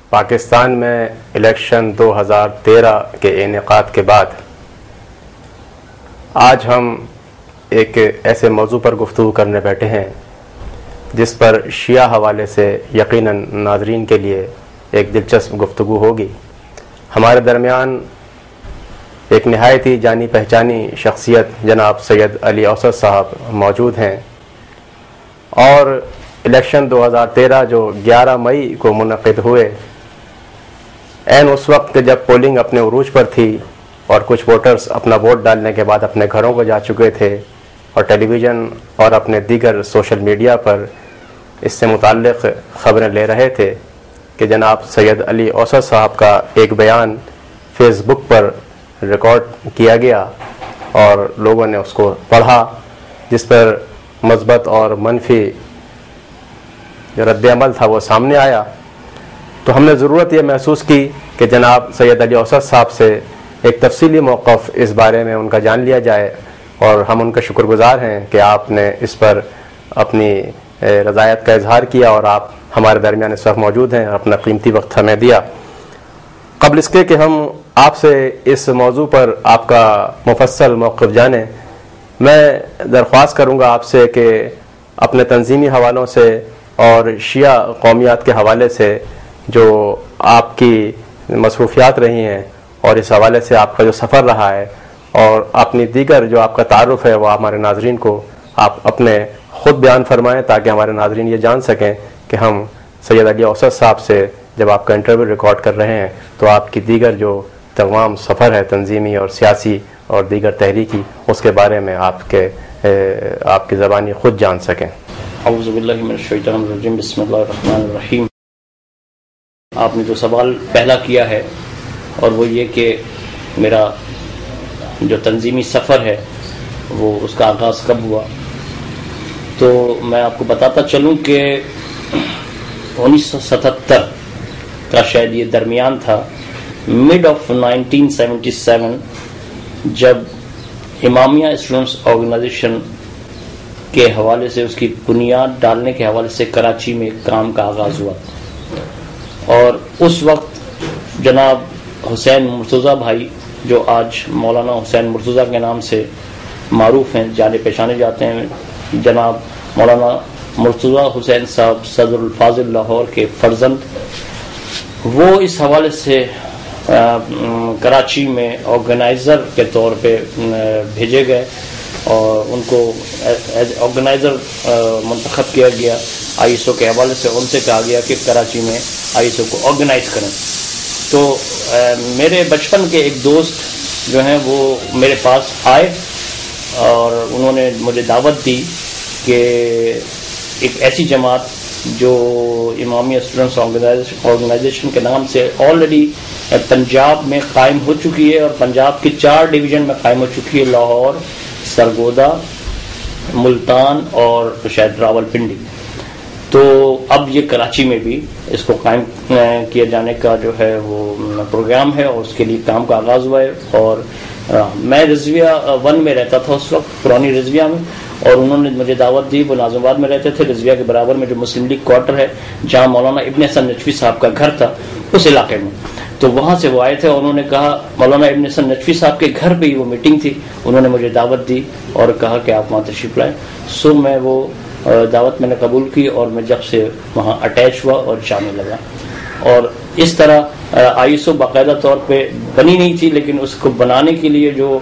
پاکستان میں الیکشن 2013 کے انعقاد کے بعد آج ہم ایک ایسے موضوع پر گفتگو کرنے بیٹھے ہیں جس پر شیعہ حوالے سے یقیناً ناظرین کے لیے ایک دلچسپ گفتگو ہوگی۔ ہمارے درمیان ایک نہایت ہی جانی پہچانی شخصیت جناب سید علی اوسط صاحب موجود ہیں، اور الیکشن 2013 جو 11 مئی کو منعقد ہوئے، عین اس وقت جب پولنگ اپنے عروج پر تھی اور کچھ ووٹرز اپنا ووٹ ڈالنے کے بعد اپنے گھروں کو جا چکے تھے اور ٹیلی ویژن اور اپنے دیگر سوشل میڈیا پر اس سے متعلق خبریں لے رہے تھے کہ جناب سید علی اوسط صاحب کا ایک بیان فیس بک پر ریکارڈ کیا گیا اور لوگوں نے اس کو پڑھا، جس پر مثبت اور منفی جو رد عمل تھا وہ سامنے آیا۔ تو ہم نے ضرورت یہ محسوس کی کہ جناب سید علی اوسط صاحب سے ایک تفصیلی موقف اس بارے میں ان کا جان لیا جائے، اور ہم ان کا شکر گزار ہیں کہ آپ نے اس پر اپنی رضایت کا اظہار کیا اور آپ ہمارے درمیان اس وقت موجود ہیں اور اپنا قیمتی وقت ہمیں دیا۔ قبل اس کے کہ ہم آپ سے اس موضوع پر آپ کا مفصل موقف جانیں، میں درخواست کروں گا آپ سے کہ اپنے تنظیمی حوالوں سے اور شیعہ قومیات کے حوالے سے جو آپ کی مصروفیات رہی ہیں اور اس حوالے سے آپ کا جو سفر رہا ہے، اور اپنی دیگر جو آپ کا تعارف ہے، وہ ہمارے ناظرین کو آپ اپنے خود بیان فرمائیں تاکہ ہمارے ناظرین یہ جان سکیں کہ ہم سید علی اوسط صاحب سے جب آپ کا انٹرویو ریکارڈ کر رہے ہیں تو آپ کی دیگر جو تمام سفر ہے تنظیمی اور سیاسی اور دیگر تحریکی، اس کے بارے میں آپ کی زبانی خود جان سکیں۔ اعوذ باللہ من الشیطان الرجیم، بسم اللہ الرحمن الرحیم۔ آپ نے جو سوال پہلا کیا ہے اور وہ یہ کہ میرا جو تنظیمی سفر ہے وہ اس کا آغاز کب ہوا، تو میں آپ کو بتاتا چلوں کہ 1977 کا شاید یہ درمیان تھا، مڈ آف 1977، جب امامیہ اسٹوڈنٹس آرگنائزیشن کے حوالے سے اس کی بنیاد ڈالنے کے حوالے سے کراچی میں کام کا آغاز ہوا، اور اس وقت جناب حسین مرتضیٰ بھائی جو آج مولانا حسین مرتضیٰ کے نام سے معروف ہیں، جانے پہچانے جاتے ہیں، جناب مولانا مرتضیٰ حسین صاحب صدر الفاضل لاہور کے فرزند، وہ اس حوالے سے کراچی میں آرگنائزر کے طور پہ بھیجے گئے اور ان کو ایز آرگنائزر منتخب کیا گیا۔ آئی ایس او کے حوالے سے ان سے کہا گیا کہ کراچی میں آئی ایس او کو آرگنائز کریں۔ تو میرے بچپن کے ایک دوست جو ہیں وہ میرے پاس آئے اور انہوں نے مجھے دعوت دی کہ ایک ایسی جماعت جو امامیہ اسٹوڈنٹس آرگنائزیشن کے نام سے آلریڈی پنجاب میں قائم ہو چکی ہے اور پنجاب کے 4 ڈویژن میں قائم ہو چکی ہے، لاہور، سرگودا، ملتان اور شاید راول پنڈی۔ تو اب یہ کراچی میں بھی اس کو قائم کیے جانے کا جو ہے وہ پروگرام ہے اور اس کے لیے کام کا آغاز ہوا ہے۔ اور میں رضویہ 1 میں رہتا تھا اس وقت، پرانی رضویہ میں، اور انہوں نے مجھے دعوت دی۔ وہ ناظم آباد میں رہتے تھے، رضویہ کے برابر میں جو مسلم لیگ کوارٹر ہے جہاں مولانا ابن حسن نجفی صاحب کا گھر تھا، اس علاقے میں، تو وہاں سے وہ آئے تھے اور انہوں نے کہا، مولانا ابن حسن نجفی صاحب کے گھر پہ ہی وہ میٹنگ تھی، انہوں نے مجھے دعوت دی اور کہا کہ آپ وہاں تشریف لائیں۔ سو میں وہ دعوت میں نے قبول کی اور میں جب سے وہاں اٹیچ ہوا اور جانے لگا، اور اس طرح آئی ایس او باقاعدہ طور پہ بنی نہیں تھی، لیکن اس کو بنانے کے لیے جو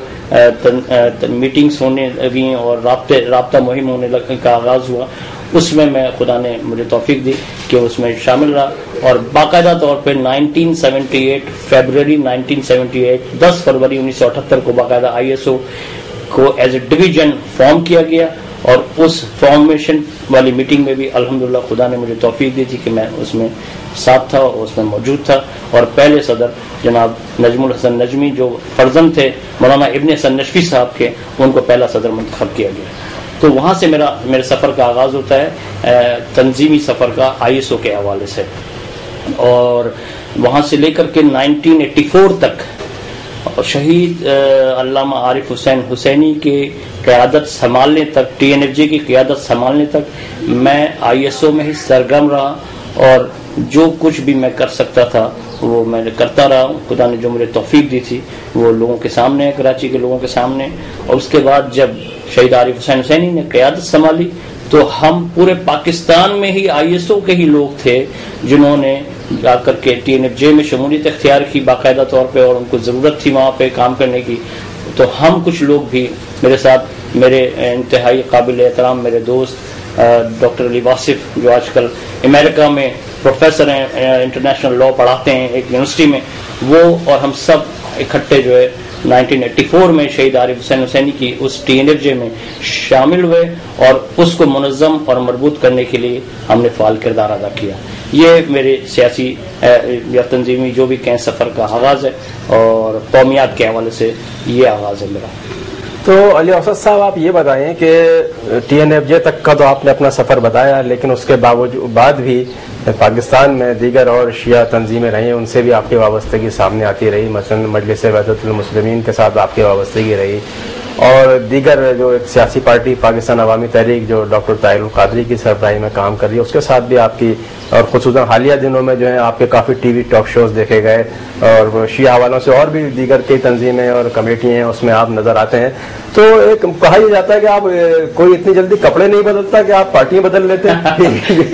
میٹنگز ہونے لگیں اور رابطہ مہم ہونے کا آغاز ہوا، اس میں خدا نے مجھے توفیق دی کہ اس میں شامل رہا، اور باقاعدہ طور پہ 1978 فیبروری 1978 10 فروری 1978 کو باقاعدہ آئی ایس او کو ایز اے ڈویژن فارم کیا گیا، اور اس فارمیشن والی میٹنگ میں بھی الحمدللہ خدا نے مجھے توفیق دی تھی کہ میں اس میں ساتھ تھا اور اس میں موجود تھا، اور پہلے صدر جناب نجم الحسن نجمی جو فرزند تھے مولانا ابن حسن نجفی صاحب کے، ان کو پہلا صدر منتخب کیا گیا۔ تو وہاں سے میرے سفر کا آغاز ہوتا ہے، تنظیمی سفر کا آئی ایس او کے حوالے سے، اور وہاں سے لے کر کے 1984 تک شہید علامہ عارف حسین حسینی کی قیادت سنبھالنے تک، ٹی این ایف جے کی قیادت سنبھالنے تک میں آئی ایس او میں ہی سرگرم رہا، اور جو کچھ بھی میں کر سکتا تھا وہ میں کرتا رہا ہوں. خدا نے جو مجھے توفیق دی تھی وہ لوگوں کے سامنے، کراچی کے لوگوں کے سامنے. اور اس کے بعد جب شہید عارف حسین حسینی نے قیادت سنبھالی تو ہم پورے پاکستان میں ہی ISO کے ہی لوگ تھے جنہوں نے جا کر کے TNFJ میں شمولیت اختیار کی باقاعدہ طور پہ، اور ان کو ضرورت تھی وہاں پہ کام کرنے کی. تو ہم کچھ لوگ بھی میرے ساتھ، میرے انتہائی قابل احترام میرے دوست ڈاکٹر علی واصف جو آج کل امریکہ میں پروفیسر ہیں، انٹرنیشنل لاء پڑھاتے ہیں ایک یونیورسٹی میں، وہ اور ہم سب اکٹھے جو ہے 1984 میں شہید عارف حسین حسینی کی اس TNFJ میں شامل ہوئے اور اس کو منظم اور مربوط کرنے کے لیے ہم نے فعال کردار ادا کیا. یہ میرے سیاسی یا تنظیمی جو بھی کہیں سفر کا آغاز ہے، اور قومیات کے حوالے سے یہ آغاز ہے میرا. تو علی اوسط صاحب آپ یہ بتائیں کہ TNFJ تک کا تو آپ نے اپنا سفر بتایا، لیکن اس کے بعد بھی پاکستان میں دیگر اور شیعہ تنظیمیں رہی ہیں، ان سے بھی آپ کی وابستگی سامنے آتی رہی. مثلا مجلس وحدت المسلمین کے ساتھ آپ کی وابستگی رہی، اور دیگر جو ایک سیاسی پارٹی پاکستان عوامی تحریک جو ڈاکٹر طاہر القادری کی سربراہی میں کام کر رہی ہے، اس کے ساتھ بھی آپ کی، اور خصوصاً حالیہ دنوں میں جو ہے آپ کے کافی ٹی وی ٹاک شوز دیکھے گئے، اور شیعہ حوالوں سے اور بھی دیگر کئی تنظیمیں اور کمیٹی ہیں اس میں آپ نظر آتے ہیں. تو ایک کہا یہ جاتا ہے کہ آپ کوئی اتنی جلدی کپڑے نہیں بدلتا کہ آپ پارٹیاں بدل لیتے ہیں.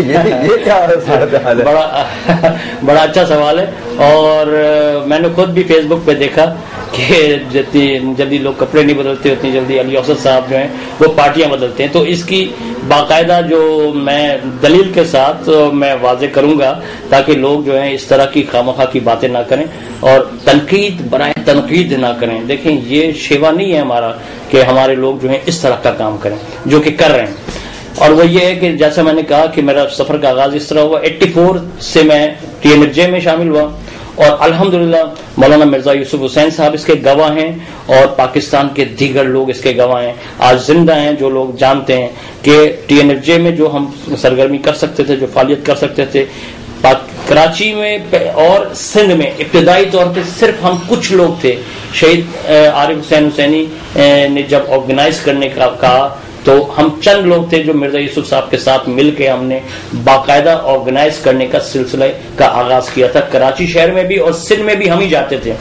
یہ کیا صورتحال ہے؟ بڑا اچھا سوال ہے، اور میں نے خود بھی فیس بک پہ دیکھا کہ جتنی جلدی لوگ کپڑے نہیں بدلتے اتنی جلدی علی اوسط صاحب جو ہیں وہ پارٹیاں بدلتے ہیں. تو اس کی باقاعدہ جو میں دلیل کے ساتھ میں واضح کروں گا تاکہ لوگ جو ہیں اس طرح کی خواہ کی باتیں نہ کریں اور تنقید برائے تنقید نہ کریں. دیکھیں یہ شیوا نہیں ہے ہمارا کہ ہمارے لوگ جو ہیں اس طرح کا کام کریں جو کہ کر رہے ہیں. اور وہ یہ ہے کہ جیسا میں نے کہا کہ میرا سفر کا آغاز اس طرح ہوا. 84 سے میں TNFJ میں شامل ہوا، اور الحمدللہ مولانا مرزا یوسف حسین صاحب اس کے گواہ ہیں، اور پاکستان کے دیگر لوگ اس کے گواہ ہیں، آج زندہ ہیں. جو لوگ جانتے ہیں کہ TNFJ میں جو ہم سرگرمی کر سکتے تھے، جو فعالیت کر سکتے تھے، کراچی میں اور سندھ میں ابتدائی طور پہ صرف ہم کچھ لوگ تھے. شہید عارف حسین حسینی نے جب آرگنائز کرنے کا کہا تو ہم چند لوگ تھے جو مرزا یوسف صاحب کے ساتھ مل کے ہم نے باقاعدہ آرگنائز کرنے کا سلسلہ کا آغاز کیا تھا. کراچی شہر میں بھی اور سندھ میں بھی ہم ہی جاتے تھے.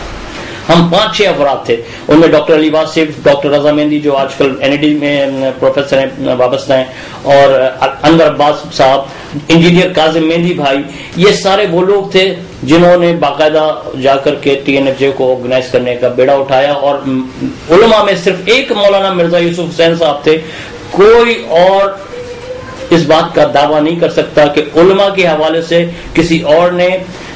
ہم 5-6 افراد تھے، ان میں ڈاکٹر علی واصف، ڈاکٹر رضا مہندی جو آج کل NID میں پروفیسر ہیں وابستہ ہیں، اور انور عباس صاحب، انجینئر کاظم مہندی بھائی. یہ سارے وہ لوگ تھے جنہوں نے باقاعدہ جا کر کے TNFJ کو آرگنائز کرنے کا بیڑا اٹھایا. اور علماء میں صرف ایک مولانا مرزا یوسف حسین صاحب تھے. کوئی اور اس بات کا دعویٰ نہیں کر سکتا کہ علماء کے حوالے سے کسی اور نے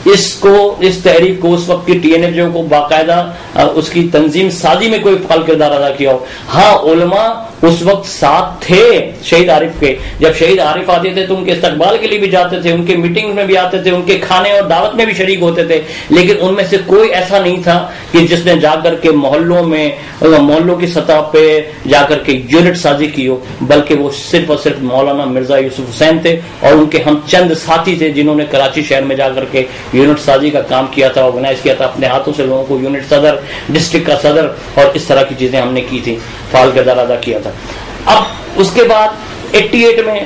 اس تحریک کو، اس وقت کی TNFJ کو باقاعدہ اس کی تنظیم سازی میں کوئی فعال کردار ادا کیا ہو. ہاں علماء اس وقت ساتھ تھے شہید عارف کے. جب شہید عارف آتے تھے تو ان کے استقبال کے لیے بھی جاتے تھے، ان کے میٹنگ میں بھی آتے تھے، ان کے کھانے اور دعوت میں بھی شریک ہوتے تھے. لیکن ان میں سے کوئی ایسا نہیں تھا کہ جس نے جا کر کے محلوں کی سطح پہ جا کر کے یونٹ سازی کی ہو، بلکہ وہ صرف اور صرف مولانا مرزا یوسف حسین تھے، اور ان کے ہم چند ساتھی تھے جنہوں نے کراچی شہر میں جا کر کے یونٹ سازی کا کام کیا تھا، آرگنائز کیا تھا، اپنے ہاتھوں سے لوگوں کو یونٹ صدر، ڈسٹرکٹ کا صدر اور اس طرح کی چیزیں ہم نے کی تھی، فعال کردار ادا کیا تھا. اب اس کے بعد 88 میں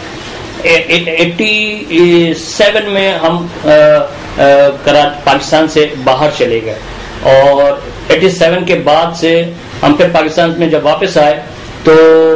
87 میں ہم پاکستان سے باہر چلے گئے، اور 87 کے بعد سے ہم پھر پاکستان میں جب واپس آئے تو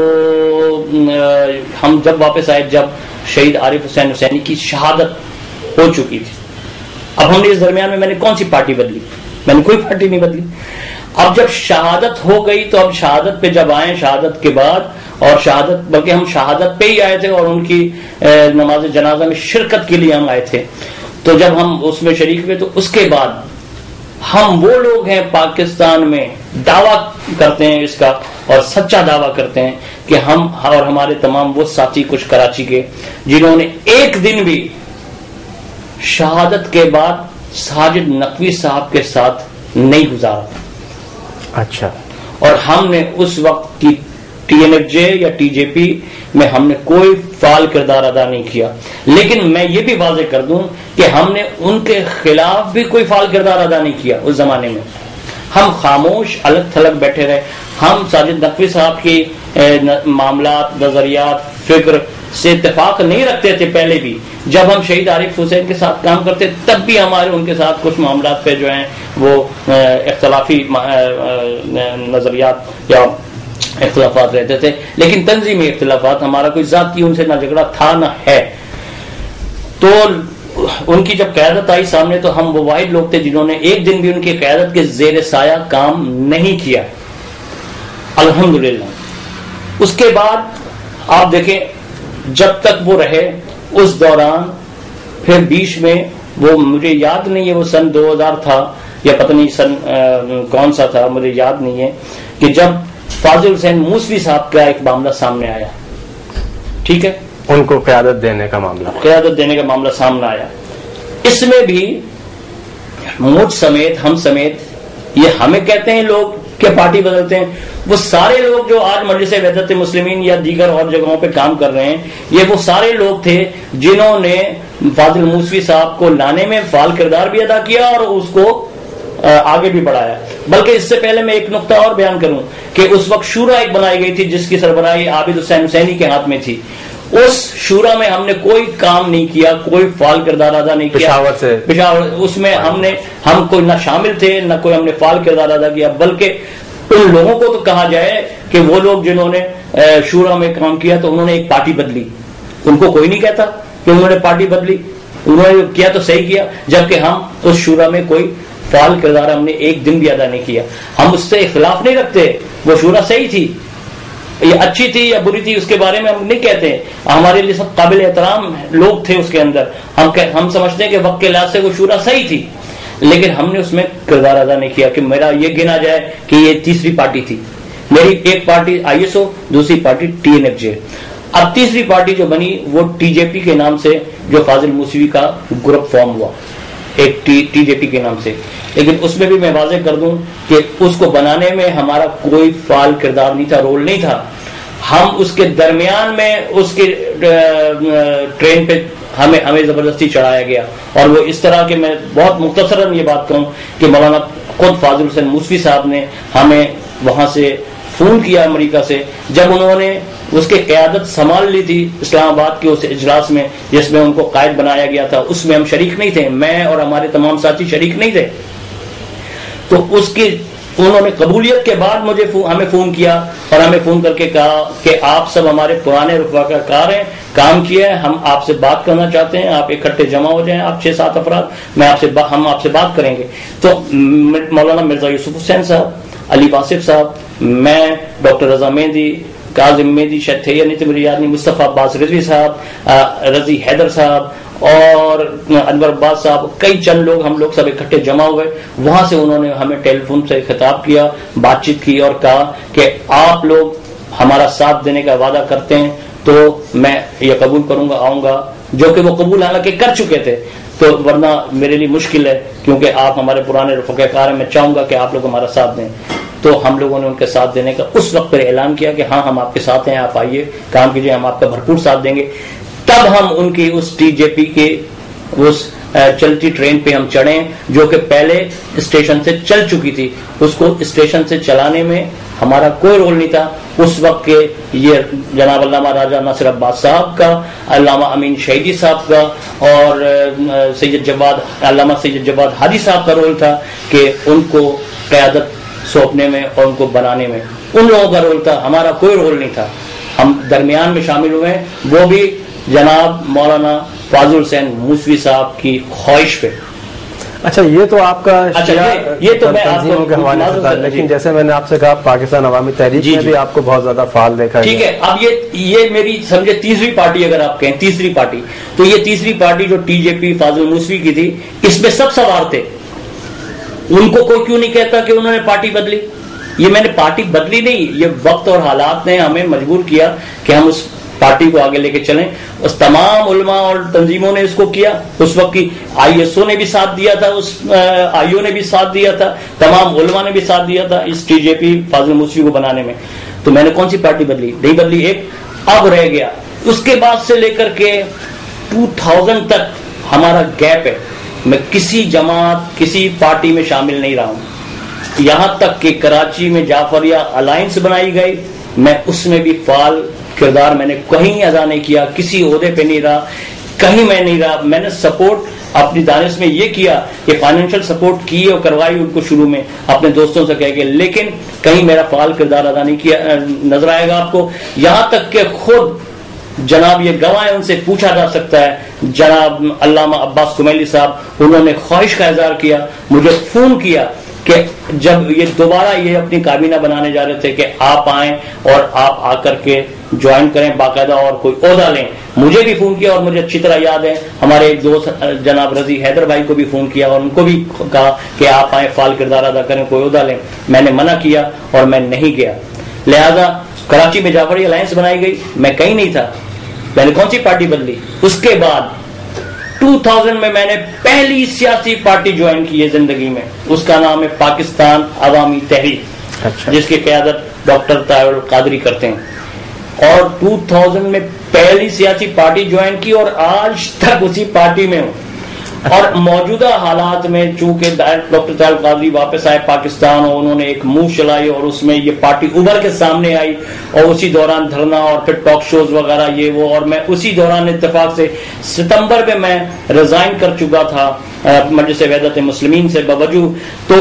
ہم جب واپس آئے جب شہید عارف حسین حسینی کی شہادت ہو چکی تھی. اب ہم نے اس درمیان میں نے کون سی پارٹی بدلی؟ میں نے کوئی پارٹی نہیں بدلی. اب جب شہادت ہو گئی تو اب شہادت پہ جب آئے، شہادت کے بعد، اور شہادت بلکہ ہم شہادت پہ ہی آئے تھے اور ان کی نماز جنازہ میں شرکت کے لیے ہم آئے تھے. تو جب ہم اس میں شریک ہوئے تو اس کے بعد ہم وہ لوگ ہیں پاکستان میں دعویٰ کرتے ہیں اس کا، اور سچا دعویٰ کرتے ہیں کہ ہم اور ہمارے تمام وہ ساتھی کچھ کراچی کے جنہوں نے ایک دن بھی شہادت کے بعد ساجد نقوی صاحب کے ساتھ نہیں گزارا. اچھا. اور ہم نے اس وقت کی TNFJ یا TJP میں ہم نے کوئی فعال کردار ادا نہیں کیا. لیکن میں یہ بھی واضح کر دوں کہ ہم نے ان کے خلاف بھی کوئی فعال کردار ادا نہیں کیا. اس زمانے میں ہم خاموش الگ تھلگ بیٹھے رہے. ہم ساجد نقوی صاحب کی معاملات، نظریات، فکر سے اتفاق نہیں رکھتے تھے پہلے بھی. جب ہم شہید عارف حسین کے ساتھ کام کرتے تب بھی ہمارے ان کے ساتھ کچھ معاملات پہ جو ہیں وہ اختلافی نظریات یا اختلافات رہتے تھے، لیکن تنظیمی اختلافات، ہمارا کوئی ذاتی ان سے نہ جھگڑا تھا نہ ہے. تو ان کی جب قیادت آئی سامنے تو ہم وہ واحد لوگ تھے جنہوں نے ایک دن بھی ان کی قیادت کے زیر سایہ کام نہیں کیا، الحمدللہ. اس کے بعد آپ دیکھیں جب تک وہ رہے اس دوران پھر بیچ میں وہ مجھے یاد نہیں ہے وہ سن 2000 تھا یا پتہ نہیں سن کون سا تھا، مجھے یاد نہیں ہے، کہ جب فاضل حسین موسوی صاحب کا ایک معاملہ سامنے آیا، ٹھیک ہے، ان کو قیادت دینے کا معاملہ سامنے آیا. اس میں بھی مجھ سمیت، ہم سمیت، یہ ہمیں کہتے ہیں لوگ کہ پارٹی بدلتے ہیں، وہ سارے لوگ جو آج مجلس وحدت مسلمین یا دیگر اور جگہوں پہ کام کر رہے ہیں، یہ وہ سارے لوگ تھے جنہوں نے فاضل موسوی صاحب کو لانے میں فعال کردار بھی ادا کیا اور اس کو آگے بھی بڑھایا. بلکہ اس سے پہلے میں ایک نقطہ اور بیان کروں کہ اس وقت شورا ایک بنائی گئی تھی جس کی سربراہی عابد حسین حسینی کے ہاتھ میں تھی. اس شورا میں ہم نے کوئی کام نہیں کیا، کوئی فعال کردار ادا نہیں کیا. پشاور اس میں ہم کوئی نہ شامل تھے نہ کوئی ہم نے فعال کردار ادا کیا، بلکہ ان لوگوں کو تو کہا جائے کہ وہ لوگ جنہوں نے شورا میں کام کیا تو انہوں نے ایک پارٹی بدلی، ان کو کوئی نہیں کہتا کہ انہوں نے پارٹی بدلی، انہوں نے کیا تو صحیح کیا، جبکہ ہم اس شورا میں کوئی فعال کردار ہم نے ایک دن بھی ادا نہیں کیا. ہم اس سے اختلاف نہیں رکھتے، وہ شورا صحیح تھی، یہ اچھی تھی یا بری تھی اس کے بارے میں ہم نہیں کہتے، ہمارے لیے سب قابل احترام لوگ تھے اس کے اندر. ہم سمجھتے ہیں کہ وقت کے لحاظ سے وہ شورا صحیح تھی، لیکن ہم نے اس میں کردار ادا نہیں کیا کہ میرا یہ گنا جائے کہ یہ تیسری پارٹی تھی. میری ایک پارٹی ISO، دوسری پارٹی TNFJ. اب تیسری پارٹی جو بنی وہ TJP کے نام سے، جو فاضل موسوی کا گروپ فارم ہوا ایک TJP کے نام سے. لیکن اس میں بھی میں واضح کر دوں کہ اس کو بنانے میں ہمارا کوئی فعال کردار نہیں تھا، رول نہیں تھا. ہم اس کے درمیان میں اس کے ٹرین پہ ہمیں زبردستی چڑھایا گیا. اور وہ اس طرح کہ میں بہت مختصراً یہ بات کہوں کہ مولانا خود فاضل حسین موسوی صاحب نے ہمیں وہاں سے فون کیا امریکہ سے، جب انہوں نے اس کی قیادت سنبھال لی تھی اسلام آباد کے اس اجلاس میں جس میں ان کو قائد بنایا گیا تھا. اس میں ہم شریک نہیں تھے، میں اور ہمارے تمام ساتھی شریک نہیں تھے. تو اس کی انہوں نے قبولیت کے بعد ہمیں فون کیا اور ہمیں فون کر کے کہا کہ آپ سب ہمارے پرانے رفقا کار ہیں، کام کیا ہے، ہم آپ سے بات کرنا چاہتے ہیں، آپ اکٹھے جمع ہو جائیں، آپ 6-7 افراد، ہم آپ سے بات کریں گے. تو مولانا مرزا یوسف حسین صاحب، علی واصف صاحب، میں، ڈاکٹر رضا مہندی، کاظم مہندی، شاید تھے یا نہیں تھے میری یاد نہیں، مصطفیٰ عباس رضوی صاحب، رضی حیدر صاحب اور انور عباس صاحب، کئی چند لوگ، ہم لوگ سب اکٹھے جمع ہوئے. وہاں سے انہوں نے ہمیں ٹیلی فون سے خطاب کیا، بات چیت کی اور کہا کہ آپ لوگ ہمارا ساتھ دینے کا وعدہ کرتے ہیں تو میں یہ قبول کروں گا، آؤں گا، جو کہ وہ قبول حالانکہ کر چکے تھے. تو ورنہ میرے لیے مشکل ہے کیونکہ آپ ہمارے پرانے رفقا کار ہیں، میں چاہوں گا کہ آپ لوگ ہمارا ساتھ دیں. تو ہم لوگوں نے ان کے ساتھ دینے کا اس وقت پر اعلان کیا کہ ہاں ہم آپ کے ساتھ ہیں، آپ آئیے کام کیجیے، ہم آپ کا بھرپور ساتھ دیں گے. تب ہم ان کی اس TJP کے اس چلتی ٹرین پہ ہم چڑھے جو کہ پہلے اسٹیشن سے چل چکی تھی. اس کو اسٹیشن سے چلانے میں ہمارا کوئی رول نہیں تھا. اس وقت کے یہ جناب علامہ راجہ ناصر عباس صاحب کا، علامہ امین شہیدی صاحب کا اور علامہ سید جواد ہادی صاحب کا رول تھا کہ ان کو قیادت سونپنے میں اور ان کو بنانے میں ان لوگوں کا رول تھا، ہمارا کوئی رول نہیں تھا. ہم درمیان میں شامل ہوئے، وہ بھی جناب مولانا فاضل حسین موسوی صاحب کی خواہش پہ. اچھا یہ تو آپ کا یہ تو میں تنظیموں کے حوالے سے تھا، لیکن جیسے میں نے آپ سے کہا پاکستان عوامی تحریک میں بھی آپ کو بہت زیادہ فعال دیکھا ہے. ٹھیک ہے، اب یہ میری سمجھے تیسری پارٹی، اگر آپ کہیں تیسری پارٹی، تو یہ تیسری پارٹی جو TJP فاضل موسوی کی تھی، اس میں سب سوار تھے. ان کو کوئی کیوں نہیں کہتا کہ انہوں نے پارٹی بدلی؟ یہ میں نے پارٹی بدلی نہیں، یہ وقت اور حالات نے ہمیں مجبور کیا کہ ہم اس پارٹی کو آگے لے کے چلیں. اس تمام علماء اور تنظیموں نے اس کو کیا. اس وقت کی ISO نے بھی ساتھ دیا تھا، اس IO نے بھی ساتھ دیا تھا، تمام علماء نے بھی ساتھ دیا تھا اس TJP فاضل موسوی کو بنانے میں. تو میں نے کون سی پارٹی بدلی؟ نہیں بدلی. ایک اب رہ گیا، اس کے بعد سے لے کر کے 2000 تک ہمارا گیپ ہے. میں کسی جماعت، کسی پارٹی میں شامل نہیں رہا ہوں، یہاں تک کہ کراچی میں جعفریہ الائنس بنائی گئی میں اس میں بھی فعال کردار میں نے کہیں ادا نہیں کیا, کسی عہدے پہ نہیں رہا, کہیں میں نہیں رہا. میں نے سپورٹ اپنی دانش میں یہ کیا کہ فائنینشیل سپورٹ کی اور کروائی ان کو شروع میں اپنے دوستوں سے کہہ کے, لیکن کہیں میرا فعال کردار ادا نہیں کیا نظر آئے گا آپ کو. یہاں تک کہ خود جناب یہ گواہ ان سے پوچھا جا سکتا ہے, جناب علامہ عباس کمیلی صاحب, انہوں نے خواہش کا اظہار کیا, مجھے فون کیا کہ جب یہ دوبارہ یہ اپنی کابینہ بنانے جا رہے تھے کہ آپ آئیں اور آپ آ کر کے جوائن کریں باقاعدہ اور کوئی عہدہ لیں. مجھے بھی فون کیا اور مجھے اچھی طرح یاد ہے ہمارے ایک دوست جناب رضی حیدر بھائی کو بھی فون کیا اور ان کو بھی کہا کہ آپ آئیں فعال کردار ادا کریں, کوئی عہدہ لیں. میں نے منع کیا اور میں نہیں گیا. لہذا کراچی میں جعفری الائنس بنائی گئی, میں کہیں نہیں تھا, میں نے کون سی پارٹی بدلی. اس کے بعد 2000 میں میں نے پہلی سیاسی پارٹی جوائن کی ہے زندگی میں, اس کا نام ہے پاکستان عوامی تحریک, جس کی قیادت ڈاکٹر طاہر القادری کرتے ہیں. اور 2000 میں پہلی سیاسی پارٹی جوائن کی اور آج تک اسی پارٹی میں ہوں. اور موجودہ حالات میں چونکہ ڈاکٹر طاہر القادری واپس آئے پاکستان اور انہوں نے ایک موو چلائی اور اس میں یہ پارٹی ابھر کے سامنے آئی, اور اسی دوران دھرنا اور پھر ٹاک شوز وغیرہ یہ وہ, اور میں اسی دوران اتفاق سے ستمبر میں ریزائن کر چکا تھا مجلس وحدت مسلمین سے بوجہ. تو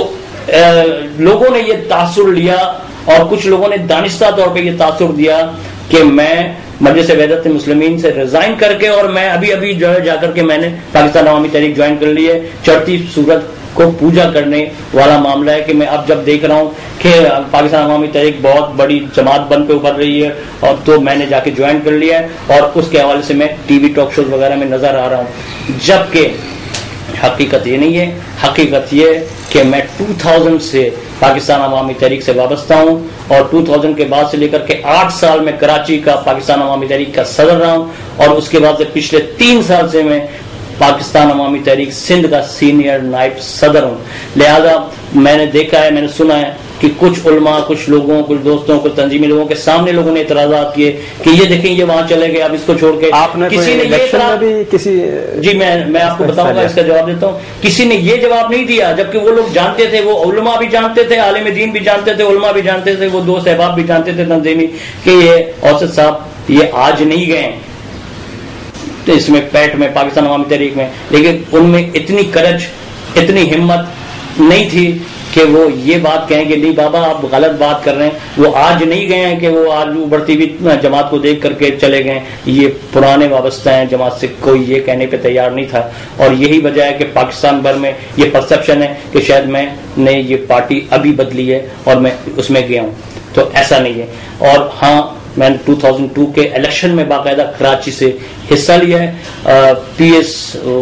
لوگوں نے یہ تاثر لیا اور کچھ لوگوں نے دانستہ طور پہ یہ تاثر دیا کہ میں مجلس وحدت مسلمین سے ریزائن کر کے, اور میں ابھی جو ہے جا کر کے میں نے پاکستان عوامی تحریک جوائن کر لی ہے. چڑھتی سورج کو پوجا کرنے والا معاملہ ہے کہ میں اب جب دیکھ رہا ہوں کہ پاکستان عوامی تحریک بہت بڑی جماعت بن پہ ابھر رہی ہے, اور تو میں نے جا کے جوائن کر لیا ہے اور اس کے حوالے سے میں ٹی وی ٹاک شوز وغیرہ میں نظر آ رہا ہوں. جبکہ حقیقت یہ نہیں ہے, حقیقت یہ کہ میں 2000 سے پاکستان عوامی تحریک سے وابستہ ہوں, اور 2000 کے بعد سے لے کر کے 8 سال میں کراچی کا پاکستان عوامی تحریک کا صدر رہا ہوں, اور اس کے بعد سے پچھلے 3 سال سے میں پاکستان عوامی تحریک سندھ کا سینئر نائب صدر ہوں. لہذا میں نے دیکھا ہے, میں نے سنا ہے کہ کچھ علماء, کچھ لوگوں, کچھ دوستوں, کچھ تنظیمی لوگوں کے سامنے لوگوں نے اعتراضات کیے کہ یہ دیکھیں یہ وہاں چلے گئے, اب اس کو چھوڑ کے. کسی نے یہ جی میں آپ کو بتاؤں گا, اس کا جواب دیتا ہوں. کسی نے یہ جواب نہیں دیا, جبکہ وہ لوگ جانتے تھے, وہ علماء بھی جانتے تھے, عالم دین بھی جانتے تھے, علماء بھی جانتے تھے, وہ دوست احباب بھی جانتے تھے تنظیمی, کہ یہ اوسط صاحب یہ آج نہیں گئے تو اس میں پیٹ میں پاکستان عوامی تحریک میں, لیکن ان میں اتنی کرج, اتنی ہمت نہیں تھی کہ وہ یہ بات کہیں کہ نہیں بابا آپ غلط بات کر رہے ہیں. وہ آج نہیں گئے ہیں کہ وہ آج ابھرتی ہوئی جماعت کو دیکھ کر کے چلے گئے, یہ پرانے وابستہ ہیں جماعت سے, کوئی یہ کہنے پہ تیار نہیں تھا. اور یہی وجہ ہے کہ پاکستان بھر میں یہ پرسپشن ہے کہ شاید میں نے یہ پارٹی ابھی بدلی ہے اور میں اس میں گیا ہوں, تو ایسا نہیں ہے. اور ہاں میں نے 2002 کے الیکشن میں باقاعدہ کراچی سے حصہ لیا ہے. PS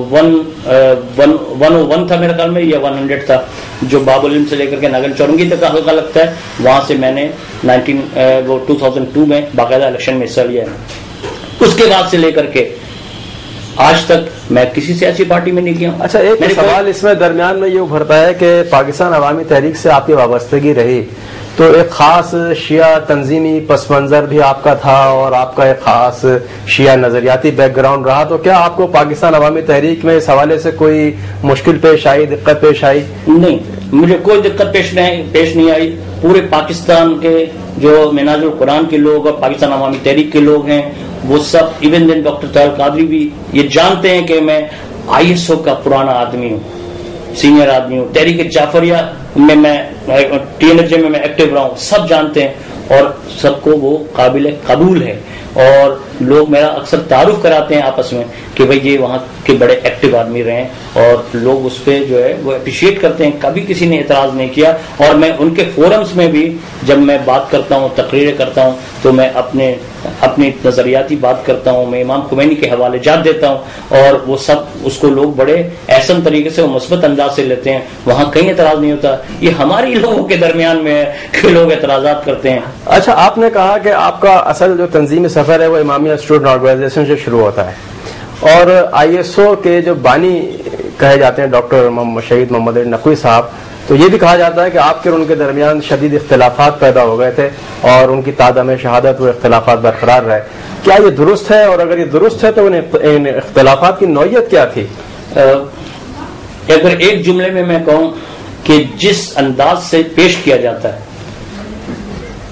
101 تھا میرے خیال میں, یا 100 تھا, جو باب العلم سے لے کر کے ناگن چورنگی تک کا حلقہ لگتا ہے, وہاں سے میں نے 2002 میں باقاعدہ الیکشن میں حصہ لیا ہے. اس کے بعد سے لے کر کے آج تک میں کسی سیاسی پارٹی میں نہیں گیا ہوں. اچھا, ایک سوال اس میں درمیان میں یہ ابھرتا ہے کہ پاکستان عوامی تحریک سے آپ کی وابستگی رہی تو ایک خاص شیعہ تنظیمی پس منظر بھی آپ کا تھا اور آپ کا ایک خاص شیعہ نظریاتی بیک گراؤنڈ رہا, تو کیا آپ کو پاکستان عوامی تحریک میں اس حوالے سے کوئی مشکل پیش آئی, دقت پیش آئی؟ نہیں, مجھے کوئی دقت پیش نہیں آئی. پورے پاکستان کے جو مناظر القرآن کے لوگ اور پاکستان عوامی تحریک کے لوگ ہیں وہ سب, even then doctor Tahir al-Qadri بھی یہ جانتے ہیں کہ میں ISO کا پرانا آدمی ہوں, سینئر آدمی ہوں. تحریک جعفریہ میں TNJ میں ایکٹیو رہا ہوں, سب جانتے ہیں اور سب کو وہ قابل قبول ہے. اور لوگ میرا اکثر تعارف کراتے ہیں آپس میں کہ بھئی یہ وہاں کے بڑے ایکٹیو آدمی رہے ہیں, اور لوگ اس پہ جو ہے وہ اپریشیٹ کرتے ہیں. کبھی کسی نے اعتراض نہیں کیا, اور میں ان کے فورمز میں بھی جب میں بات کرتا ہوں, تقریریں کرتا ہوں, تو میں اپنی نظریاتی بات کرتا ہوں, میں امام خمینی کے حوالے جات دیتا ہوں, اور وہ سب اس کو لوگ بڑے احسن طریقے سے, مثبت انداز سے لیتے ہیں. وہاں کہیں اعتراض نہیں ہوتا. یہ ہماری لوگوں کے درمیان میں ہے کہ لوگ اعتراضات کرتے ہیں. اچھا, آپ نے کہا کہ آپ کا اصل جو تنظیمی سفر ہے وہ امامیہ اسٹوڈنٹ آرگنائزیشن سے شروع ہوتا ہے, اور ISO کے جو بانی کہے جاتے ہیں ڈاکٹر شہید محمد علی نقوی صاحب, تو یہ بھی کہا جاتا ہے کہ آپ کے اور ان کے درمیان شدید اختلافات پیدا ہو گئے تھے اور ان کی تعدم شہادت وہ اختلافات برقرار رہے. کیا یہ درست ہے, اور اگر یہ درست ہے تو ان اختلافات کی نوعیت کیا تھی؟ اگر ایک جملے میں کہوں کہ جس انداز سے پیش کیا جاتا ہے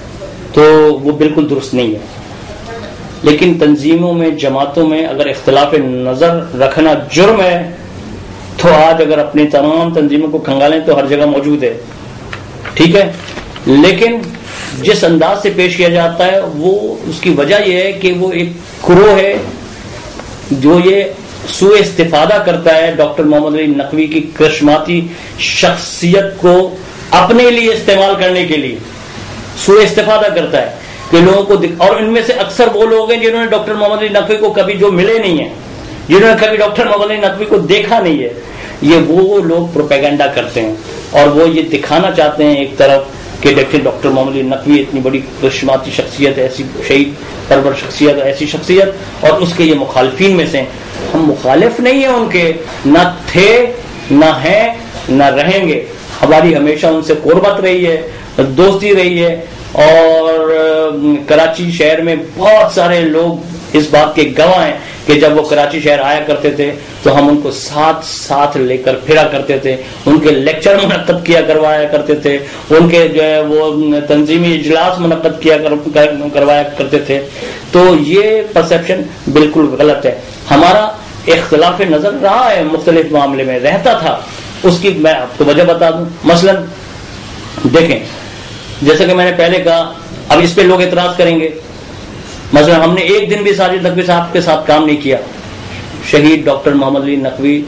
تو وہ بالکل درست نہیں ہے. لیکن تنظیموں میں جماعتوں میں اگر اختلاف نظر رکھنا جرم ہے تو آج اگر اپنی تمام تنظیموں کو کھنگالیں تو ہر جگہ موجود ہے, ٹھیک ہے. لیکن جس انداز سے پیش کیا جاتا ہے وہ اس کی وجہ یہ ہے کہ وہ ایک گروہ ہے جو یہ سوء استفادہ کرتا ہے ڈاکٹر محمد علی نقوی کی کرشماتی شخصیت کو اپنے لیے استعمال کرنے کے لیے سوء استفادہ کرتا ہے کہ لوگوں کو اور ان میں سے اکثر وہ لوگ ہیں جنہوں نے ڈاکٹر محمد علی نقوی کو کبھی جو ملے نہیں ہیں, جنہوں نے کبھی ڈاکٹر محمد علی نقوی کو دیکھا نہیں ہے, یہ وہ لوگ پروپیگنڈا کرتے ہیں اور وہ یہ دکھانا چاہتے ہیں ایک طرف کہ دیکھیں ڈاکٹر محمد علی نقوی اتنی بڑی کرشماتی شخصیت, ایسی شہید پرور شخصیت, ایسی شخصیت, اور اس کے یہ مخالفین میں سے. ہم مخالف نہیں ہیں ان کے, نہ تھے نہ ہیں نہ رہیں گے. ہماری ہمیشہ ان سے قربت رہی ہے, دوستی رہی ہے, اور کراچی شہر میں بہت سارے لوگ اس بات کے گواہ ہیں کہ جب وہ کراچی شہر آیا کرتے تھے تو ہم ان کو ساتھ لے کر پھرا کرتے تھے, ان کے لیکچر منعقد کیا کروایا کرتے تھے, ان کے جو ہے وہ تنظیمی اجلاس منعقد کیا کروایا کرتے تھے. تو یہ پرسیپشن بالکل غلط ہے. ہمارا اختلاف نظر رہا ہے, مختلف معاملے میں رہتا تھا, اس کی میں آپ کو وجہ بتا دوں. مثلا دیکھیں, جیسا کہ میں نے پہلے کہا, اب اس پہ لوگ اعتراض کریں گے. مثلا ہم نے ایک دن بھی ساجد نقوی صاحب کے ساتھ کام نہیں کیا. شہید ڈاکٹر محمد علی نقوی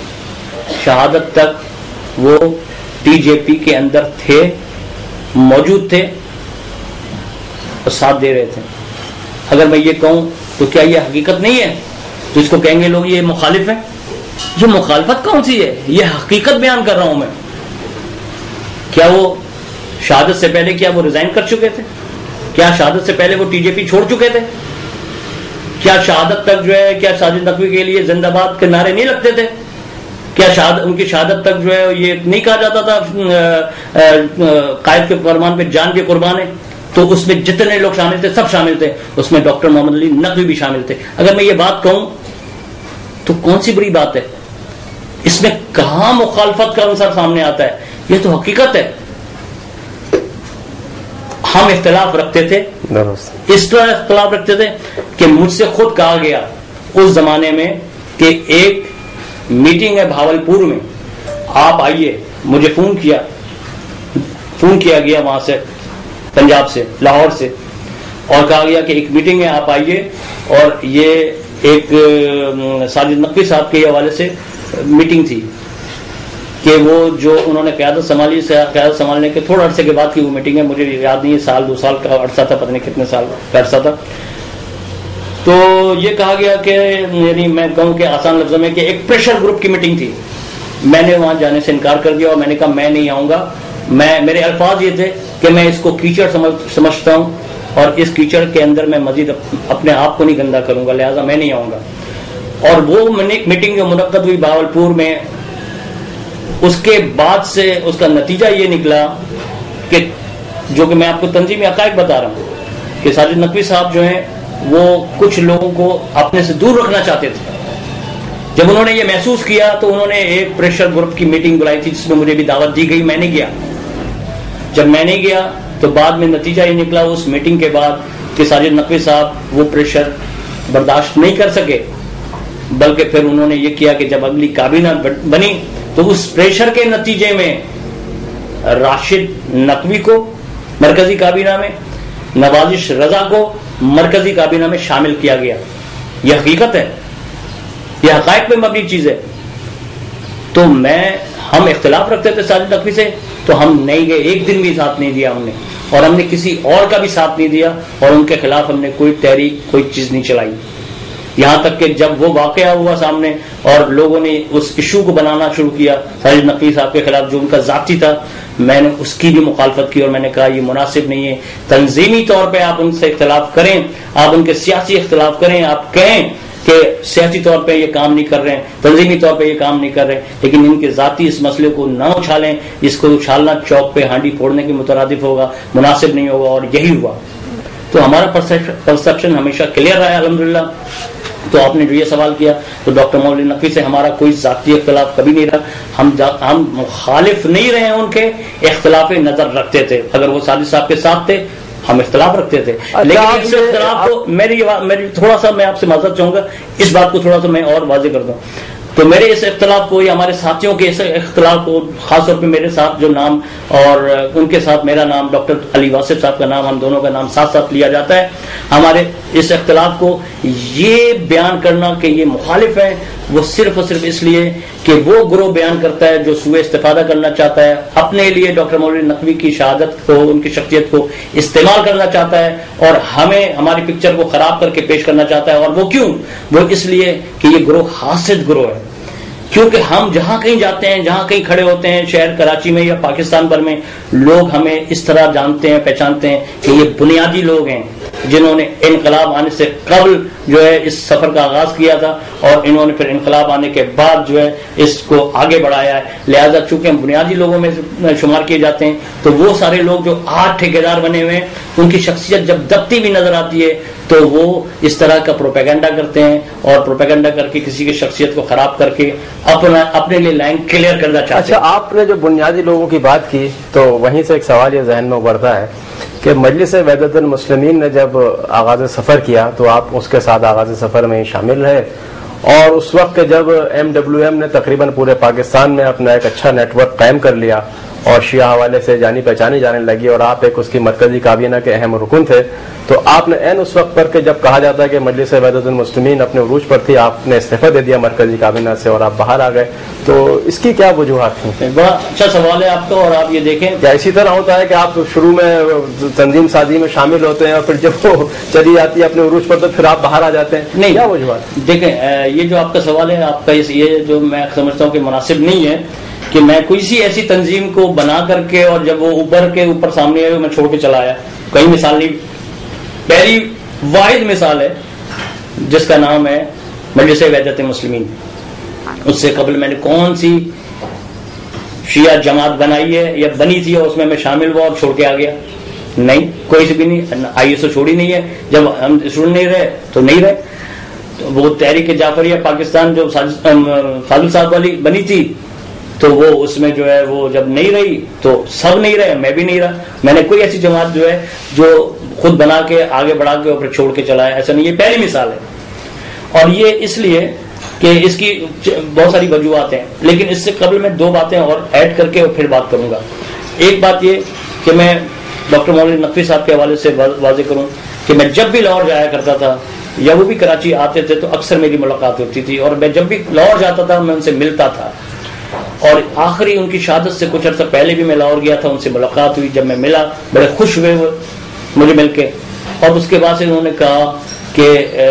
شہادت تک وہ ٹی جے پی کے اندر تھے, موجود تھے اور ساتھ دے رہے تھے. اگر میں یہ کہوں تو کیا یہ حقیقت نہیں ہے؟ تو اس کو کہیں گے لوگ یہ مخالف ہیں. یہ مخالفت کون سی ہے؟ یہ حقیقت بیان کر رہا ہوں میں. کیا وہ شہادت سے پہلے کیا وہ ریزائن کر چکے تھے؟ کیا شہادت سے پہلے وہ ٹی جے پی چھوڑ چکے تھے؟ کیا شہادت تک جو ہے کیا ساجد نقوی کے لیے زندہ باد کے نعرے نہیں لگتے تھے؟ کیا ان کی شہادت تک جو ہے یہ نہیں کہا جاتا تھا قائد کے فرمان پہ جان کے قربان ہے؟ تو اس میں جتنے لوگ شامل تھے سب شامل تھے, اس میں ڈاکٹر محمد علی نقوی بھی شامل تھے. اگر میں یہ بات کہوں تو کون سی بڑی بات ہے؟ اس میں کہاں مخالفت کا عنصر سامنے آتا ہے؟ یہ تو حقیقت ہے. ہم اختلاف رکھتے تھے, اس طرح اختلاف رکھتے تھے کہ مجھ سے خود کہا گیا اس زمانے میں کہ ایک میٹنگ ہے بھاولپور میں, آپ آئیے. مجھے فون کیا گیا وہاں سے, پنجاب سے, لاہور سے, اور کہا گیا کہ ایک میٹنگ ہے آپ آئیے. اور یہ ایک ساجد نقوی صاحب کے حوالے سے میٹنگ تھی کہ وہ جو انہوں نے قیادت سنبھالنے کے تھوڑا عرصے کے بعد کی وہ میٹنگ ہے. مجھے یاد نہیں ہے, 2 سال کا عرصہ تھا, پتہ نہیں کتنے سال کا عرصہ تھا. تو یہ کہا گیا کہ یعنی میں کہوں کہ آسان لفظوں میں کہ ایک پریشر گروپ کی میٹنگ تھی. میں نے وہاں جانے سے انکار کر دیا اور میں نے کہا میں نہیں آؤں گا. میرے الفاظ یہ تھے کہ میں اس کو کیچڑ سمجھتا ہوں اور اس کیچڑ کے اندر میں مزید اپنے آپ کو نہیں گندا کروں گا, لہٰذا میں نہیں آؤں گا. اور وہ میٹنگ جو منعقد ہوئی بھاولپور میں, اس کے بعد سے اس کا نتیجہ یہ نکلا کہ جو کہ میں آپ کو تنظیمی حقائق بتا رہا ہوں کہ ساجد نقوی صاحب جو ہیں وہ کچھ لوگوں کو اپنے سے دور رکھنا چاہتے تھے. جب انہوں نے یہ محسوس کیا تو انہوں نے ایک پریشر گروپ کی میٹنگ بلائی تھی جس میں مجھے بھی دعوت دی گئی. میں نہیں گیا. جب میں نہیں گیا تو بعد میں نتیجہ یہ نکلا اس میٹنگ کے بعد کہ ساجد نقوی صاحب وہ پریشر برداشت نہیں کر سکے, بلکہ پھر انہوں نے یہ کیا کہ جب اگلی کابینہ بنی تو اس پریشر کے نتیجے میں راشد نقوی کو مرکزی کابینہ میں, نوازش رضا کو مرکزی کابینہ میں شامل کیا گیا. یہ حقیقت ہے, یہ حقائق پہ مبنی چیز ہے. تو ہم اختلاف رکھتے تھے ساجد نقوی سے تو ہم نہیں گئے, ایک دن بھی ساتھ نہیں دیا ہم نے, اور ہم نے کسی اور کا بھی ساتھ نہیں دیا, اور ان کے خلاف ہم نے کوئی تحریک کوئی چیز نہیں چلائی. یہاں تک کہ جب وہ واقعہ ہوا سامنے اور لوگوں نے اس ایشو کو بنانا شروع کیا ساجد نقوی صاحب کے خلاف جو ان کا ذاتی تھا, میں نے اس کی بھی مخالفت کی اور میں نے کہا یہ مناسب نہیں ہے. تنظیمی طور پہ آپ ان سے اختلاف کریں, آپ ان کے سیاسی اختلاف کریں, آپ کہیں کہ سیاسی طور پہ یہ کام نہیں کر رہے ہیں, تنظیمی طور پہ یہ کام نہیں کر رہے, لیکن ان کے ذاتی اس مسئلے کو نہ اچھالیں. اس کو اچھالنا چوک پہ ہانڈی پھوڑنے کے مترادف ہوگا, مناسب نہیں ہوگا, اور یہی ہوا. تو ہمارا پرسپشن ہمیشہ کلیئر رہا ہے الحمدللہ. تو آپ نے جو یہ سوال کیا تو ڈاکٹر محمد علی نقوی سے ہمارا کوئی ذاتی اختلاف کبھی نہیں رہا. ہم مخالف نہیں رہے, ان کے اختلاف نظر رکھتے تھے. اگر وہ ساجد صاحب کے ساتھ تھے ہم اختلاف رکھتے تھے، لیکن اس اختلاف کو میری تھوڑا سا میں آپ سے معذرت چاہوں گا، اس بات کو تھوڑا سا میں اور واضح کر دوں. تو میرے اس اختلاف کو یا ہمارے ساتھیوں کے اس اختلاف کو، خاص طور پہ میرے ساتھ جو نام اور ان کے ساتھ میرا نام، ڈاکٹر علی واصف صاحب کا نام، ہم دونوں کا نام ساتھ ساتھ لیا جاتا ہے. ہمارے اس اختلاف کو یہ بیان کرنا کہ یہ مخالف ہیں، وہ صرف اور صرف اس لیے کہ وہ گروہ بیان کرتا ہے جو سوء استفادہ کرنا چاہتا ہے، اپنے لیے ڈاکٹر مولوی نقوی کی شہادت کو، ان کی شخصیت کو استعمال کرنا چاہتا ہے اور ہمیں ہماری پکچر کو خراب کر کے پیش کرنا چاہتا ہے. اور وہ کیوں؟ وہ اس لیے کہ یہ گروہ حاسد گروہ ہے. کیونکہ ہم جہاں کہیں جاتے ہیں، جہاں کہیں کھڑے ہوتے ہیں، شہر کراچی میں یا پاکستان بھر میں، لوگ ہمیں اس طرح جانتے ہیں، پہچانتے ہیں کہ یہ بنیادی لوگ ہیں جنہوں نے انقلاب آنے سے قبل جو ہے اس سفر کا آغاز کیا تھا، اور انہوں نے پھر انقلاب آنے کے بعد جو ہے اس کو آگے بڑھایا ہے. لہذا چونکہ ہم بنیادی لوگوں میں شمار کیے جاتے ہیں، تو وہ سارے لوگ جو آج ٹھیکیدار بنے ہوئے ہیں، ان کی شخصیت جب دبتی بھی نظر آتی ہے تو وہ اس طرح کا پروپیگنڈا کرتے ہیں، اور پروپیگنڈا کر کے کسی کی شخصیت کو خراب کر کے اپنے لیے لائن کلیئر کرنا چاہتے ہیں. اچھا، آپ نے جو بنیادی لوگوں کی بات کی تو وہیں سے ایک سوال یہ ذہن میں ابھرتا ہے کہ مجلس وحدت المسلمین نے جب آغاز سفر کیا تو آپ اس کے ساتھ آغاز سفر میں شامل رہے، اور اس وقت جب MWM نے تقریباً پورے پاکستان میں اپنا ایک اچھا نیٹ ورک قائم کر لیا اور شیعہ حوالے سے جانی پہچانی جانے لگی، اور آپ ایک اس کی مرکزی کابینہ کے اہم رکن تھے، تو آپ نے عین اس وقت پر کہ جب کہا جاتا ہے کہ مجلس وحدت المسلمین اپنے عروج پر تھی، آپ نے استعفیٰ دے دیا مرکزی کابینہ سے اور آپ باہر آ گئے، تو اس کی کیا وجوہات تھیں؟ بڑا اچھا سوال ہے آپ کا. اور آپ یہ دیکھیں، کیا اسی طرح ہوتا ہے کہ آپ شروع میں تنظیم سازی میں شامل ہوتے ہیں اور پھر جب وہ چلی جاتی ہے اپنے عروج پر تو پھر آپ باہر آ جاتے ہیں؟ نہیں، کیا وجوہات؟ دیکھیں، یہ جو آپ کا سوال ہے، آپ کا یہ جو میں سمجھتا ہوں کہ مناسب نہیں ہے کہ میں کوئی سی ایسی تنظیم کو بنا کر کے اور جب وہ اوپر سامنے آئے میں چھوڑ کے چلا آیا. کئی مثال نہیں، پہلی واحد مثال ہے جس کا نام ہے مجلس وحدت المسلمین. اس سے قبل میں نے کون سی شیعہ جماعت بنائی ہے یا بنی تھی اور اس میں شامل ہوا اور چھوڑ کے آ گیا؟ نہیں، کوئی سی بھی نہیں. ISO چھوڑی نہیں ہے. جب ہم شروع نہیں رہے تو نہیں رہے. تو وہ تحریک جعفریہ پاکستان جو فاضل صاحب والی بنی تھی، تو وہ اس میں جو ہے وہ جب نہیں رہی تو سب نہیں رہے، میں بھی نہیں رہا. میں نے کوئی ایسی جماعت جو ہے جو خود بنا کے آگے بڑھا کے اور پھر چھوڑ کے چلا ہے، ایسا نہیں. یہ پہلی مثال ہے، اور یہ اس لیے کہ اس کی بہت ساری وجوہات ہیں. لیکن اس سے قبل میں دو باتیں اور ایڈ کر کے اور پھر بات کروں گا. ایک بات یہ کہ میں ڈاکٹر مولوی نقوی صاحب کے حوالے سے واضح کروں کہ میں جب بھی لاہور جایا کرتا تھا یا وہ بھی کراچی آتے تھے تو اکثر میری ملاقات ہوتی تھی، اور میں جب بھی لاہور جاتا تھا میں ان سے ملتا تھا. اور آخری ان کی شہادت سے کچھ عرصہ پہلے بھی میں لاہور گیا تھا، ان سے ملاقات ہوئی. جب میں ملا بڑے خوش ہوئے وہ مجھے مل کے، اور اس کے بعد سے انہوں نے کہا کہ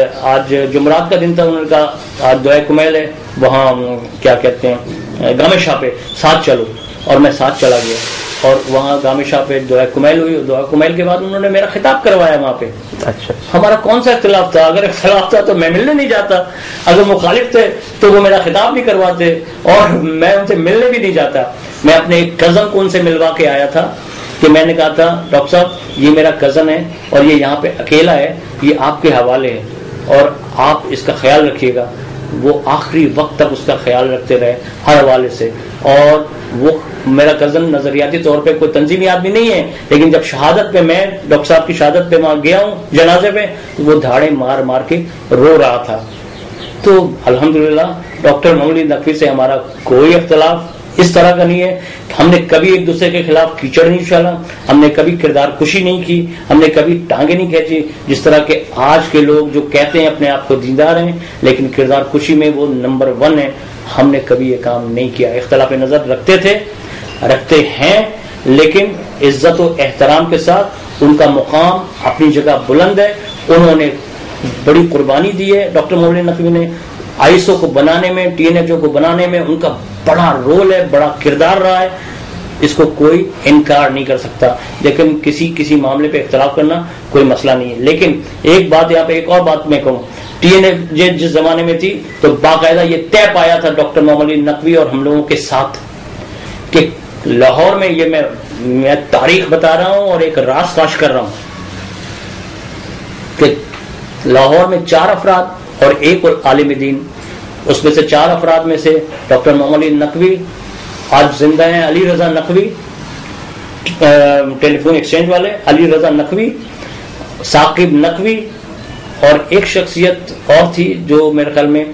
آج جمعرات کا دن تھا، انہوں نے کہا آج دعائے کمیل ہے، وہاں کیا کہتے ہیں گامے شاہ پہ ساتھ چلو. اور میں ساتھ چلا گیا اور وہاں گامے شاہ پہ دعائے کمیل ہوئی. دعائے کمیل کے بعد انہوں نے میرا خطاب کروایا وہاں پہ. اچھا، ہمارا کون سا اختلاف تھا؟ اگر اختلاف تھا تو میں ملنے نہیں جاتا، اگر مخالف تھے تو وہ میرا خطاب نہیں کرواتے اور میں ان سے ملنے بھی نہیں جاتا. میں اپنے ایک کزن کو ان سے ملوا کے آیا تھا کہ میں نے کہا تھا ڈاکٹر صاحب یہ میرا کزن ہے اور یہ یہاں پہ اکیلا ہے، یہ آپ کے حوالے ہے اور آپ اس کا خیال رکھیے گا. وہ آخری وقت تک اس کا خیال رکھتے رہے ہر حوالے سے. اور وہ میرا کزن نظریاتی طور پہ کوئی تنظیمی آدمی نہیں ہے، لیکن جب شہادت پہ میں ڈاکٹر صاحب کی شہادت پہ وہاں گیا ہوں جنازے پہ، تو وہ دھاڑے مار مار کے رو رہا تھا. تو الحمدللہ ڈاکٹر مولوی نقوی سے ہمارا کوئی اختلاف اس طرح کا نہیں ہے. ہم نے کبھی ایک دوسرے کے خلاف کیچڑ نہیں اچھالا، ہم نے کبھی کردار کشی نہیں کی، ہم نے کبھی ٹانگیں نہیں کھینچی جس طرح کے آج کے لوگ جو کہتے ہیں اپنے آپ کو دیندار ہیں لیکن کردار کشی میں وہ نمبر 1 ہے. ہم نے کبھی یہ کام نہیں کیا. اختلاف نظر رکھتے تھے، رکھتے ہیں، لیکن عزت و احترام کے ساتھ. ان کا مقام اپنی جگہ بلند ہے، انہوں نے بڑی قربانی دی ہے. ڈاکٹر مولوی نقوی نے ISO کو بنانے میں، TNHO کو بنانے میں ان کا بڑا رول ہے، بڑا کردار رہا ہے. اس کو کوئی انکار نہیں کر سکتا. لیکن کسی معاملے پہ اختلاف کرنا کوئی مسئلہ نہیں ہے. لیکن ایک بات یہاں پہ، ایک اور بات میں کہوں، TNHO جس زمانے میں تھی تو باقاعدہ یہ طے پایا تھا ڈاکٹر مولوی نقوی اور ہم لوگوں کے ساتھ کہ لاہور میں، یہ میں تاریخ بتا رہا ہوں اور ایک راز فاش کر رہا ہوں، کہ لاہور میں 4 افراد اور ایک عالم دین، اس میں سے 4 افراد میں سے ڈاکٹر مولوی نقوی آج زندہ ہیں، Ali Raza Naqvi, telephone exchange والے، علی رضا نقوی، ثاقب نقوی، اور ایک شخصیت اور تھی جو میرے خیال میں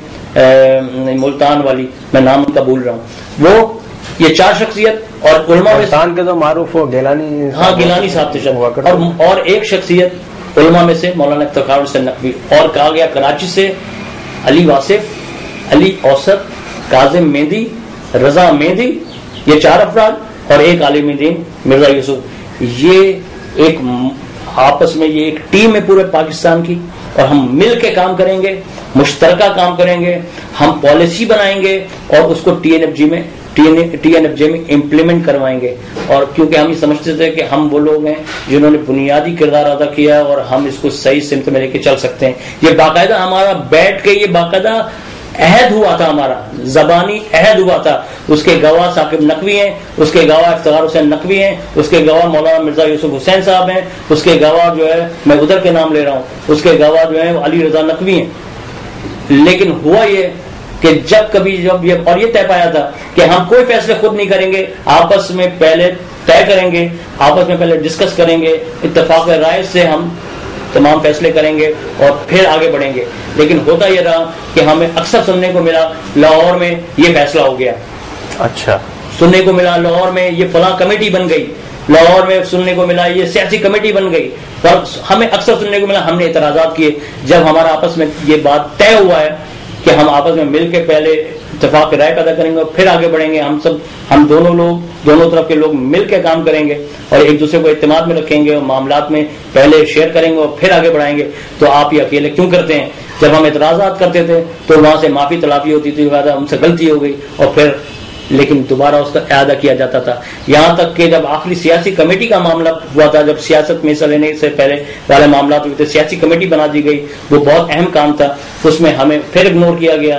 ملتان والی، میں نام ان کا بھول رہا ہوں، وہ یہ 4 شخصیت، اور علماء ملتان کے جو معروف ہو گیلانی، ہاں گیلانی صاحب تھے، اور ایک شخصیت علماء میں سے مولانا افتخار حسین نقوی، اور کہا گیا کراچی سے علی واصف، علی اوسط، کاظم مہندی، رضا مہندی، یہ 4 افراد، اور ایک عالم دین مرزا یوسف، یہ ایک آپس میں یہ ایک ٹیم ہے پورے پاکستان کی، اور ہم مل کے کام کریں گے، مشترکہ کام کریں گے، ہم پالیسی بنائیں گے اور اس کو ٹی این ایف جے میں امپلیمنٹ کروائیں گے. اور کیونکہ ہم یہ سمجھتے تھے کہ ہم وہ لوگ ہیں جنہوں نے بنیادی کردار ادا کیا اور ہم اس کو صحیح سمت میں لے کے چل سکتے ہیں. یہ باقاعدہ ہمارا بیٹھ کے یہ باقاعدہ عہد ہوا تھا، ہمارا زبانی عہد ہوا تھا. اس کے گواہ ثاقب نقوی ہیں، اس کے گواہ افتخار حسین نقوی ہیں، اس کے گواہ مولانا مرزا یوسف حسین صاحب ہیں، اس کے گواہ جو ہے میں ادھر کے نام لے رہا ہوں، اس کے گواہ جو ہے علی رضا نقوی ہیں. لیکن ہوا یہ کہ جب یہ اور یہ طے پایا تھا کہ ہم کوئی فیصلے خود نہیں کریں گے، آپس میں پہلے طے کریں گے، آپس میں پہلے ڈسکس کریں گے، اتفاق رائے سے ہم تمام فیصلے کریں گے اور پھر آگے بڑھیں گے. لیکن ہوتا یہ رہا کہ ہمیں اکثر سننے کو ملا لاہور میں یہ فیصلہ ہو گیا، اچھا سننے کو ملا لاہور میں یہ فلاں کمیٹی بن گئی، لاہور میں سننے کو ملا یہ سیاسی کمیٹی بن گئی. پر ہمیں اکثر سننے کو ملا ہم نے اعتراضات کیے. جب ہمارا آپس میں یہ بات طے ہوا ہے کہ ہم آپس میں مل کے پہلے اتفاق رائے پیدا کریں گے اور پھر آگے بڑھیں گے، ہم دونوں طرف کے لوگ مل کے کام کریں گے اور ایک دوسرے کو اعتماد میں رکھیں گے اور معاملات میں پہلے شیئر کریں گے اور پھر آگے بڑھائیں گے. تو آپ یہ اکیلے کیوں کرتے ہیں؟ جب ہم اعتراضات کرتے تھے تو وہاں سے معافی تلافی ہوتی تھی، ہم سے غلطی ہو گئی اور پھر لیکن دوبارہ اس کا اعادہ کیا جاتا تھا. یہاں تک کہ جب آخری سیاسی کمیٹی کا معاملہ ہوا تھا، جب سیاست میں حصہ لینے سے پہلے والے معاملات ہوئے تھے، سیاسی کمیٹی بنا دی گئی، وہ بہت اہم کام تھا، اس میں ہمیں پھر اگنور کیا گیا.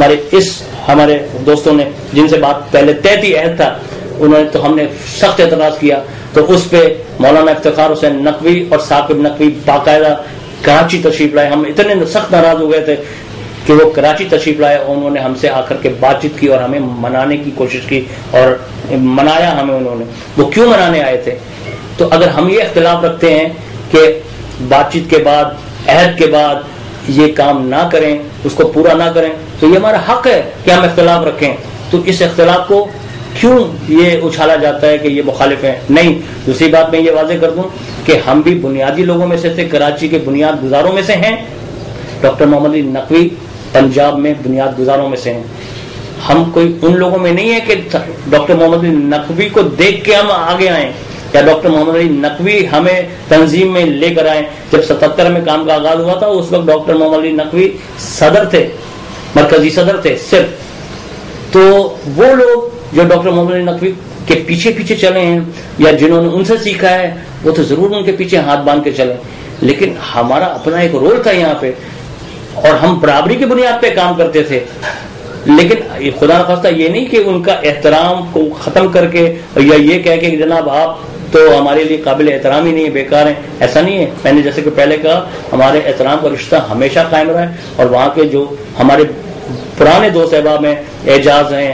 ہمارے دوستوں نے جن سے بات پہلے طے تھی، عہد تھا، تو ہم نے سخت اعتراض کیا. تو اس پہ مولانا افتخار حسین نقوی اور ثاقب نقوی باقاعدہ کراچی تشریف لائے. ہم اتنے سخت ناراض ہو گئے تھے کہ وہ کراچی تشریف لائے اور انہوں نے ہم سے آ کر کے بات چیت کی اور ہمیں منانے کی کوشش کی اور منایا ہمیں انہوں نے. وہ کیوں منانے آئے تھے؟ تو اگر ہم یہ اختلاف رکھتے ہیں کہ بات چیت کے بعد، عہد کے بعد یہ کام نہ کریں، اس کو پورا نہ کریں، تو یہ ہمارا حق ہے کہ ہم اختلاف رکھیں. تو اس اختلاف کو کیوں یہ اچھالا جاتا ہے کہ یہ مخالف ہیں؟ نہیں. دوسری بات میں یہ واضح کر دوں کہ ہم بھی بنیادی لوگوں میں سے تھے، کراچی کے بنیاد گزاروں میں سے ہیں. ڈاکٹر محمد علی نقوی پنجاب میں بنیاد گزاروں میں سے ہیں. ہم کوئی ان لوگوں میں نہیں ہے کہ ڈاکٹر محمد علی نقوی کو دیکھ کے ہم آگے آئیں یا ڈاکٹر محمد علی نقوی ہمیں تنظیم میں لے کر آئیں. جب 77 میں کام کا آغاز ہوا تھا اس وقت ڈاکٹر محمد علی نقوی صدر تھے، مرکزی صدر تھے صرف. تو وہ لوگ جو ڈاکٹر محمد علی نقوی کے پیچھے پیچھے چلے ہیں یا جنہوں نے ان سے سیکھا ہے، وہ تو ضرور ان کے پیچھے ہاتھ باندھ کے چلیں. لیکن ہمارا اپنا ایک رول تھا یہاں پہ اور ہم برابری کی بنیاد پہ کام کرتے تھے. لیکن خدا نخواستہ یہ نہیں کہ ان کا احترام کو ختم کر کے یا یہ کہہ کہ جناب آپ تو ہمارے لیے قابل احترام ہی نہیں ہے، بیکار ہیں. ایسا نہیں ہے. میں نے جیسے کہ پہلے کہا، ہمارے احترام کا رشتہ ہمیشہ قائم رہا ہے. اور وہاں کے جو ہمارے پرانے دوست احباب ہیں، اعجاز ہیں،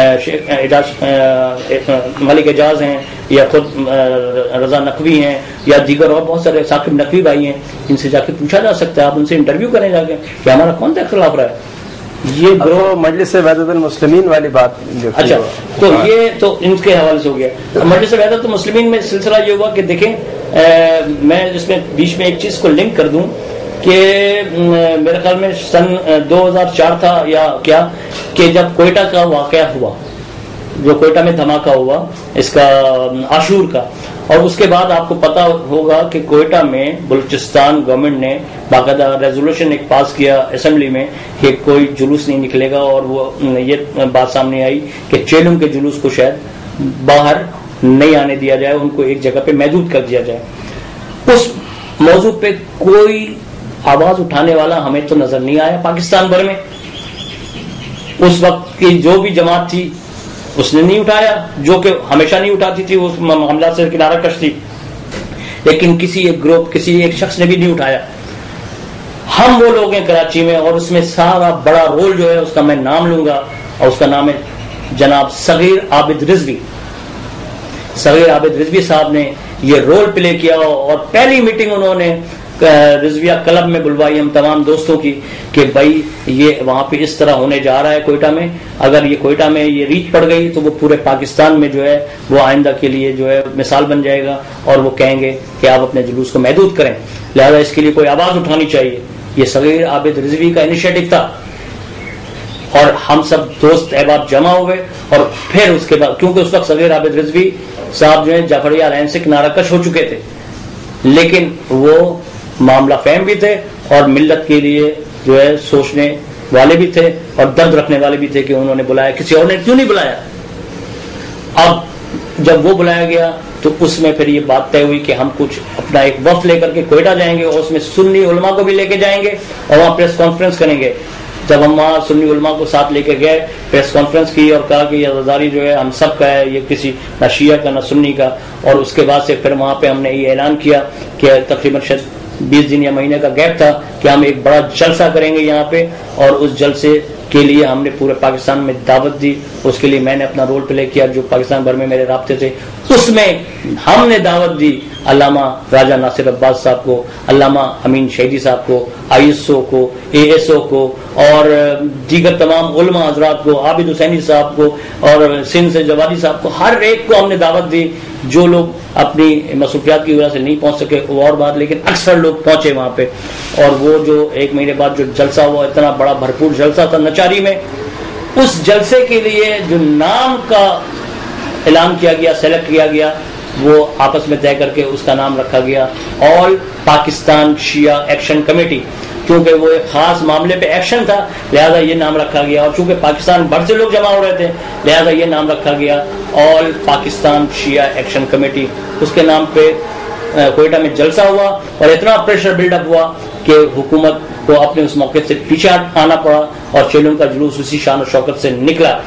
ملک اعجاز ہیں، یا خود رضا نقوی ہیں، یا دیگر اور بہت سارے ثاقب نقوی بھائی ہیں، ان سے جا کے پوچھا جا سکتا ہے. آپ ان سے انٹرویو کریں جا کے کہ ہمارا کون سا اختلاف رہا ہے. یہ گروہ مجلس وحدت المسلمین والی بات. اچھا، تو یہ تو ان کے حوالے سے ہو گیا. مجلس وحدت المسلمین میں سلسلہ یہ ہوا کہ دیکھیں، میں اس میں بیچ میں ایک چیز کو لنک کر دوں کہ میرے خیال میں سن 2004 تھا یا کیا، کہ جب کوئٹہ کا واقعہ ہوا، جو کوئٹہ میں دھماکہ ہوا اس کا عاشور کا، اور اس کے بعد آپ کو پتا ہوگا کہ کوئٹہ میں بلوچستان گورنمنٹ نے باقاعدہ ریزولوشن ایک پاس کیا اسمبلی میں کہ کوئی جلوس نہیں نکلے گا. اور وہ یہ بات سامنے آئی کہ چیلم کے جلوس کو شاید باہر نہیں آنے دیا جائے، ان کو ایک جگہ پہ محدود کر دیا جائے. اس موضوع پہ کوئی آواز اٹھانے والا ہمیں تو نظر نہیں آیا پاکستان بھر میں. اس وقت کی جو بھی جماعت تھی اس نے نہیں اٹھایا، جو کہ ہمیشہ نہیں اٹھاتی تھی، اس معاملات سے کنارہ کش تھی. لیکن کسی ایک گروپ، کسی ایک شخص نے بھی نہیں اٹھایا. ہم وہ لوگ ہیں کراچی میں، اور اس میں سارا بڑا رول جو ہے اس کا میں نام لوں گا، اور اس کا نام ہے جناب صغیر عابد رضوی. صغیر عابد رضوی صاحب نے یہ رول پلے کیا، اور پہلی میٹنگ انہوں نے رضویہ کلب میں بلوائی ہم تمام دوستوں کی کہ بھائی یہ وہاں پہ اس طرح ہونے جا رہا ہے کوئٹہ میں، اگر یہ کوئٹہ میں یہ ریچ پڑ گئی تو وہ پورے پاکستان میں جو ہے وہ آئندہ کے لیے جو ہے مثال بن جائے گا، اور وہ کہیں گے کہ آپ اپنے جلوس کو محدود کریں، لہذا اس کے لیے کوئی آواز اٹھانی چاہیے۔ یہ صغیر عابد رضوی کا انیشیٹو تھا، اور ہم سب دوست احباب جمع ہوئے، اور پھر اس کے بعد کیونکہ اس وقت صغیر عابد رضوی صاحب جو ہے جعفریہ لائن سے کنارہ کش ہو چکے تھے، لیکن وہ معاملہ فہم بھی تھے اور ملت کے لیے جو ہے سوچنے والے بھی تھے اور درد رکھنے والے بھی تھے کہ انہوں نے بلایا، کسی اور نے کیوں نہیں بلایا۔ اب جب وہ بلایا گیا تو اس میں پھر یہ بات طے ہوئی کہ ہم کچھ اپنا ایک وفد لے کر کے کوئٹہ جائیں گے، اور اس میں سنی علماء کو بھی لے کے جائیں گے اور وہاں پریس کانفرنس کریں گے۔ جب ہم وہاں سنی علماء کو ساتھ لے کے گئے، پریس کانفرنس کی اور کہا کہ یہ عزاداری جو ہے ہم سب کا ہے، یہ کسی نہ شیعہ کا نہ سنی کا، اور اس کے بعد سے پھر وہاں پہ ہم نے یہ اعلان کیا کہ تقریباً 20 دن یا مہینے کا گیپ تھا کہ ہم ایک بڑا جلسہ کریں گے یہاں پہ، اور اس جلسے کے لیے ہم نے پورے پاکستان میں دعوت دی۔ اس کے لیے میں نے اپنا رول پلے کیا، جو پاکستان بھر میں میرے رابطے تھے اس میں ہم نے دعوت دی علامہ راجہ ناصر عباس صاحب کو، علامہ امین شہیدی صاحب کو، ISO کو، ASO کو، اور دیگر تمام علماء حضرات کو، عابد حسینی صاحب کو، اور سندھ سے جوادی صاحب کو، ہر ایک کو ہم نے دعوت دی۔ جو لوگ اپنی مصروفیات کی وجہ سے نہیں پہنچ سکے وہ اور بات، لیکن اکثر لوگ پہنچے وہاں پہ، اور وہ جو ایک مہینے بعد جو جلسہ ہوا اتنا بڑا بھرپور جلسہ تھا نچاری میں، اس جلسے کے لیے جو نام کا اعلان کیا گیا، سلیکٹ کیا گیا، وہ آپس میں طے کر کے اس کا نام رکھا گیا all Pakistan Shia action committee, کیونکہ وہ ایک خاص معاملے پہ ایکشن تھا لہذا یہ نام رکھا گیا، اور چونکہ پاکستان بھر سے لوگ جمع ہو رہے تھے لہذا یہ نام رکھا گیا all Pakistan Shia action committee. اس کے نام پہ کوئٹہ میں جلسہ ہوا، اور اتنا پریشر بلڈ اپ ہوا کہ حکومت کو اپنے اس موقع سے پیچھے آنا پڑا، اور چیلوں کا جلوس اسی شان و شوکت سے نکلا۔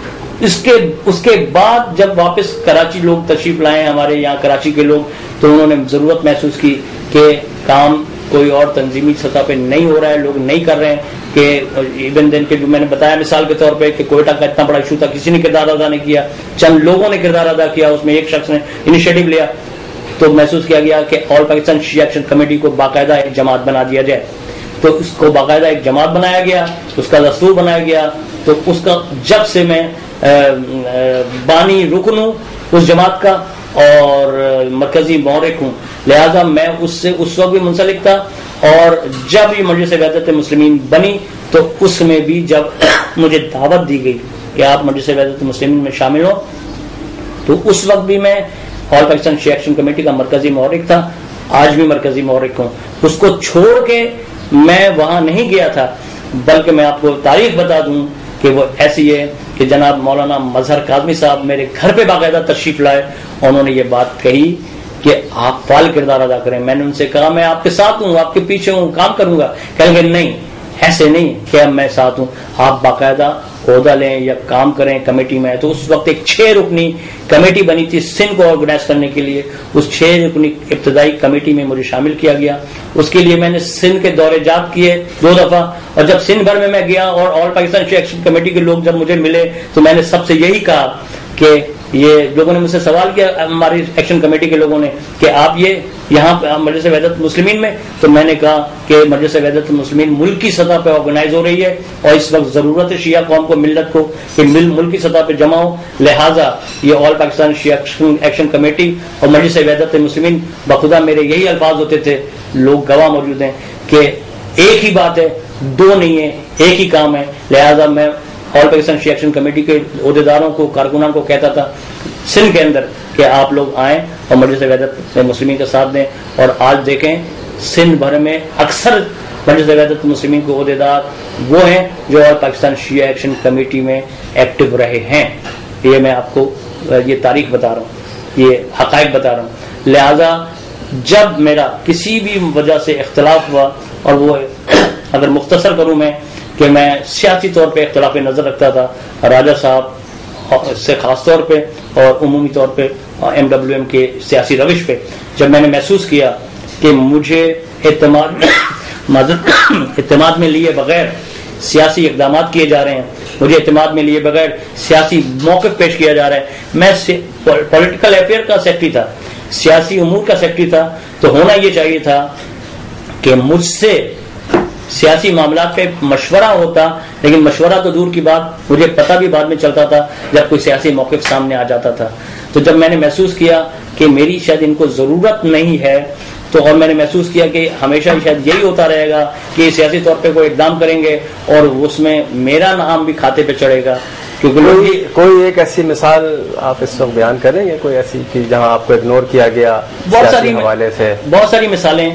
اس کے بعد جب واپس کراچی لوگ تشریف لائے ہمارے یہاں کراچی کے لوگ، تو انہوں نے ضرورت محسوس کی کہ کام کوئی اور تنظیمی سطح پہ نہیں ہو رہا ہے، لوگ نہیں کر رہے ہیں، کہ ایون دن کے جو میں نے بتایا مثال کے طور پہ کہ کوئٹہ کا اتنا بڑا ایشو تھا، کسی نے کردار ادا نہیں کیا، چند لوگوں نے کردار ادا کیا، اس میں ایک شخص نے انیشیٹو لیا، تو محسوس کیا گیا کہ all Pakistan Shia action committee کو باقاعدہ ایک جماعت بنا دیا جائے۔ تو اس کو باقاعدہ ایک جماعت بنایا گیا، اس کا دستور بنایا گیا۔ تو اس کا جب سے میں بانی رکن ہوں اس جماعت کا اور مرکزی محرک ہوں، لہذا میں اس سے اس وقت بھی منسلک تھا، اور جب یہ مجلس وحدت مسلمین بنی تو اس میں بھی جب مجھے دعوت دی گئی کہ آپ مجلس وحدت مسلمین میں شامل ہو، تو اس وقت بھی میں all Pakistan Shia action committee کا مرکزی محرک تھا، آج بھی مرکزی محرک ہوں۔ اس کو چھوڑ کے میں وہاں نہیں گیا تھا، بلکہ میں آپ کو تاریخ بتا دوں کہ وہ ایسی ہے کہ جناب مولانا مظہر کاظمی صاحب میرے گھر پہ باقاعدہ تشریف لائے، انہوں نے یہ بات کہی کہ آپ فعال کردار ادا کریں۔ میں نے ان سے کہا میں آپ کے ساتھ ہوں، آپ کے پیچھے ہوں، کام کروں گا۔ کہیں گے نہیں، ایسے نہیں کہ اب میں ساتھ ہوں، آپ باقاعدہ عہدہ لیں یا کام کریں کمیٹی میں۔ تو اس وقت ایک 6 رکنی کمیٹی بنی تھی سندھ کو آرگنائز کرنے کے لیے، اس 6 رکنی ابتدائی کمیٹی میں مجھے شامل کیا گیا۔ اس کے لیے میں نے سندھ کے دورے جات کیے 2 دفعہ، اور جب سندھ بھر میں گیا اور all Pakistan Shia action committee کے لوگ جب مجھے ملے تو میں نے سب سے یہی کہا کہ یہ لوگوں نے مجھ سے سوال کیا ہماری ایکشن کمیٹی کے لوگوں نے کہ آپ یہ یہاں مجلس وحدت مسلمین میں، تو میں نے کہا کہ مجلس وحدت مسلمین ملکی سطح پہ آرگنائز ہو رہی ہے، اور اس وقت ضرورت ہے شیعہ قوم کو، ملت کو کہ ملکی سطح پہ جمع ہو، لہٰذا یہ all Pakistan Shia action committee اور مجلس وحدت مسلمین، بخدا میرے یہی الفاظ ہوتے تھے، لوگ گواہ موجود ہیں کہ ایک ہی بات ہے، 2 نہیں ہے، ایک ہی کام ہے۔ لہٰذا میں all Pakistan Shia action committee کے عہدیداروں کو، کارکنان کو کہتا تھا سندھ کے اندر کہ آپ لوگ آئیں اور مجلس وحدت مسلمین کا ساتھ دیں، اور آج دیکھیں سندھ بھر میں اکثر مجلس وحدت مسلمین کو عہدیدار وہ ہیں جو all Pakistan Shia action committee میں ایکٹیو رہے ہیں۔ یہ میں آپ کو یہ تاریخ بتا رہا ہوں، یہ حقائق بتا رہا ہوں۔ لہذا جب میرا کسی بھی وجہ سے اختلاف ہوا، اور وہ اگر مختصر کروں میں کہ میں سیاسی طور پہ اختلاف نظر رکھتا تھا راجہ صاحب سے خاص طور پہ اور عمومی طور پہ MWM کے سیاسی روش پہ، جب میں نے محسوس کیا کہ مجھے اعتماد میں لیے بغیر سیاسی اقدامات کیے جا رہے ہیں، مجھے اعتماد میں لیے بغیر سیاسی موقف پیش کیا جا رہا ہے. میں پولیٹیکل افیئر کا سیکرٹری تھا, سیاسی امور کا سیکرٹری تھا, تو ہونا یہ چاہیے تھا کہ مجھ سے سیاسی معاملات پہ مشورہ ہوتا, لیکن مشورہ تو دور کی بات, مجھے پتہ بھی بعد میں چلتا تھا جب کوئی سیاسی موقف سامنے آ جاتا تھا. تو جب میں نے محسوس کیا کہ میری شاید ان کو ضرورت نہیں ہے, تو اور میں نے محسوس کیا کہ ہمیشہ شاید یہی ہوتا رہے گا کہ سیاسی طور پہ کوئی اقدام کریں گے اور اس میں میرا نام بھی کھاتے پہ چڑھے گا. کیونکہ کوئی ایک ایسی مثال آپ اس وقت بیان کریں گے, کوئی ایسی کہ جہاں آپ کو اگنور کیا گیا سیاسی حوالے سے؟ بہت ساری مثالیں.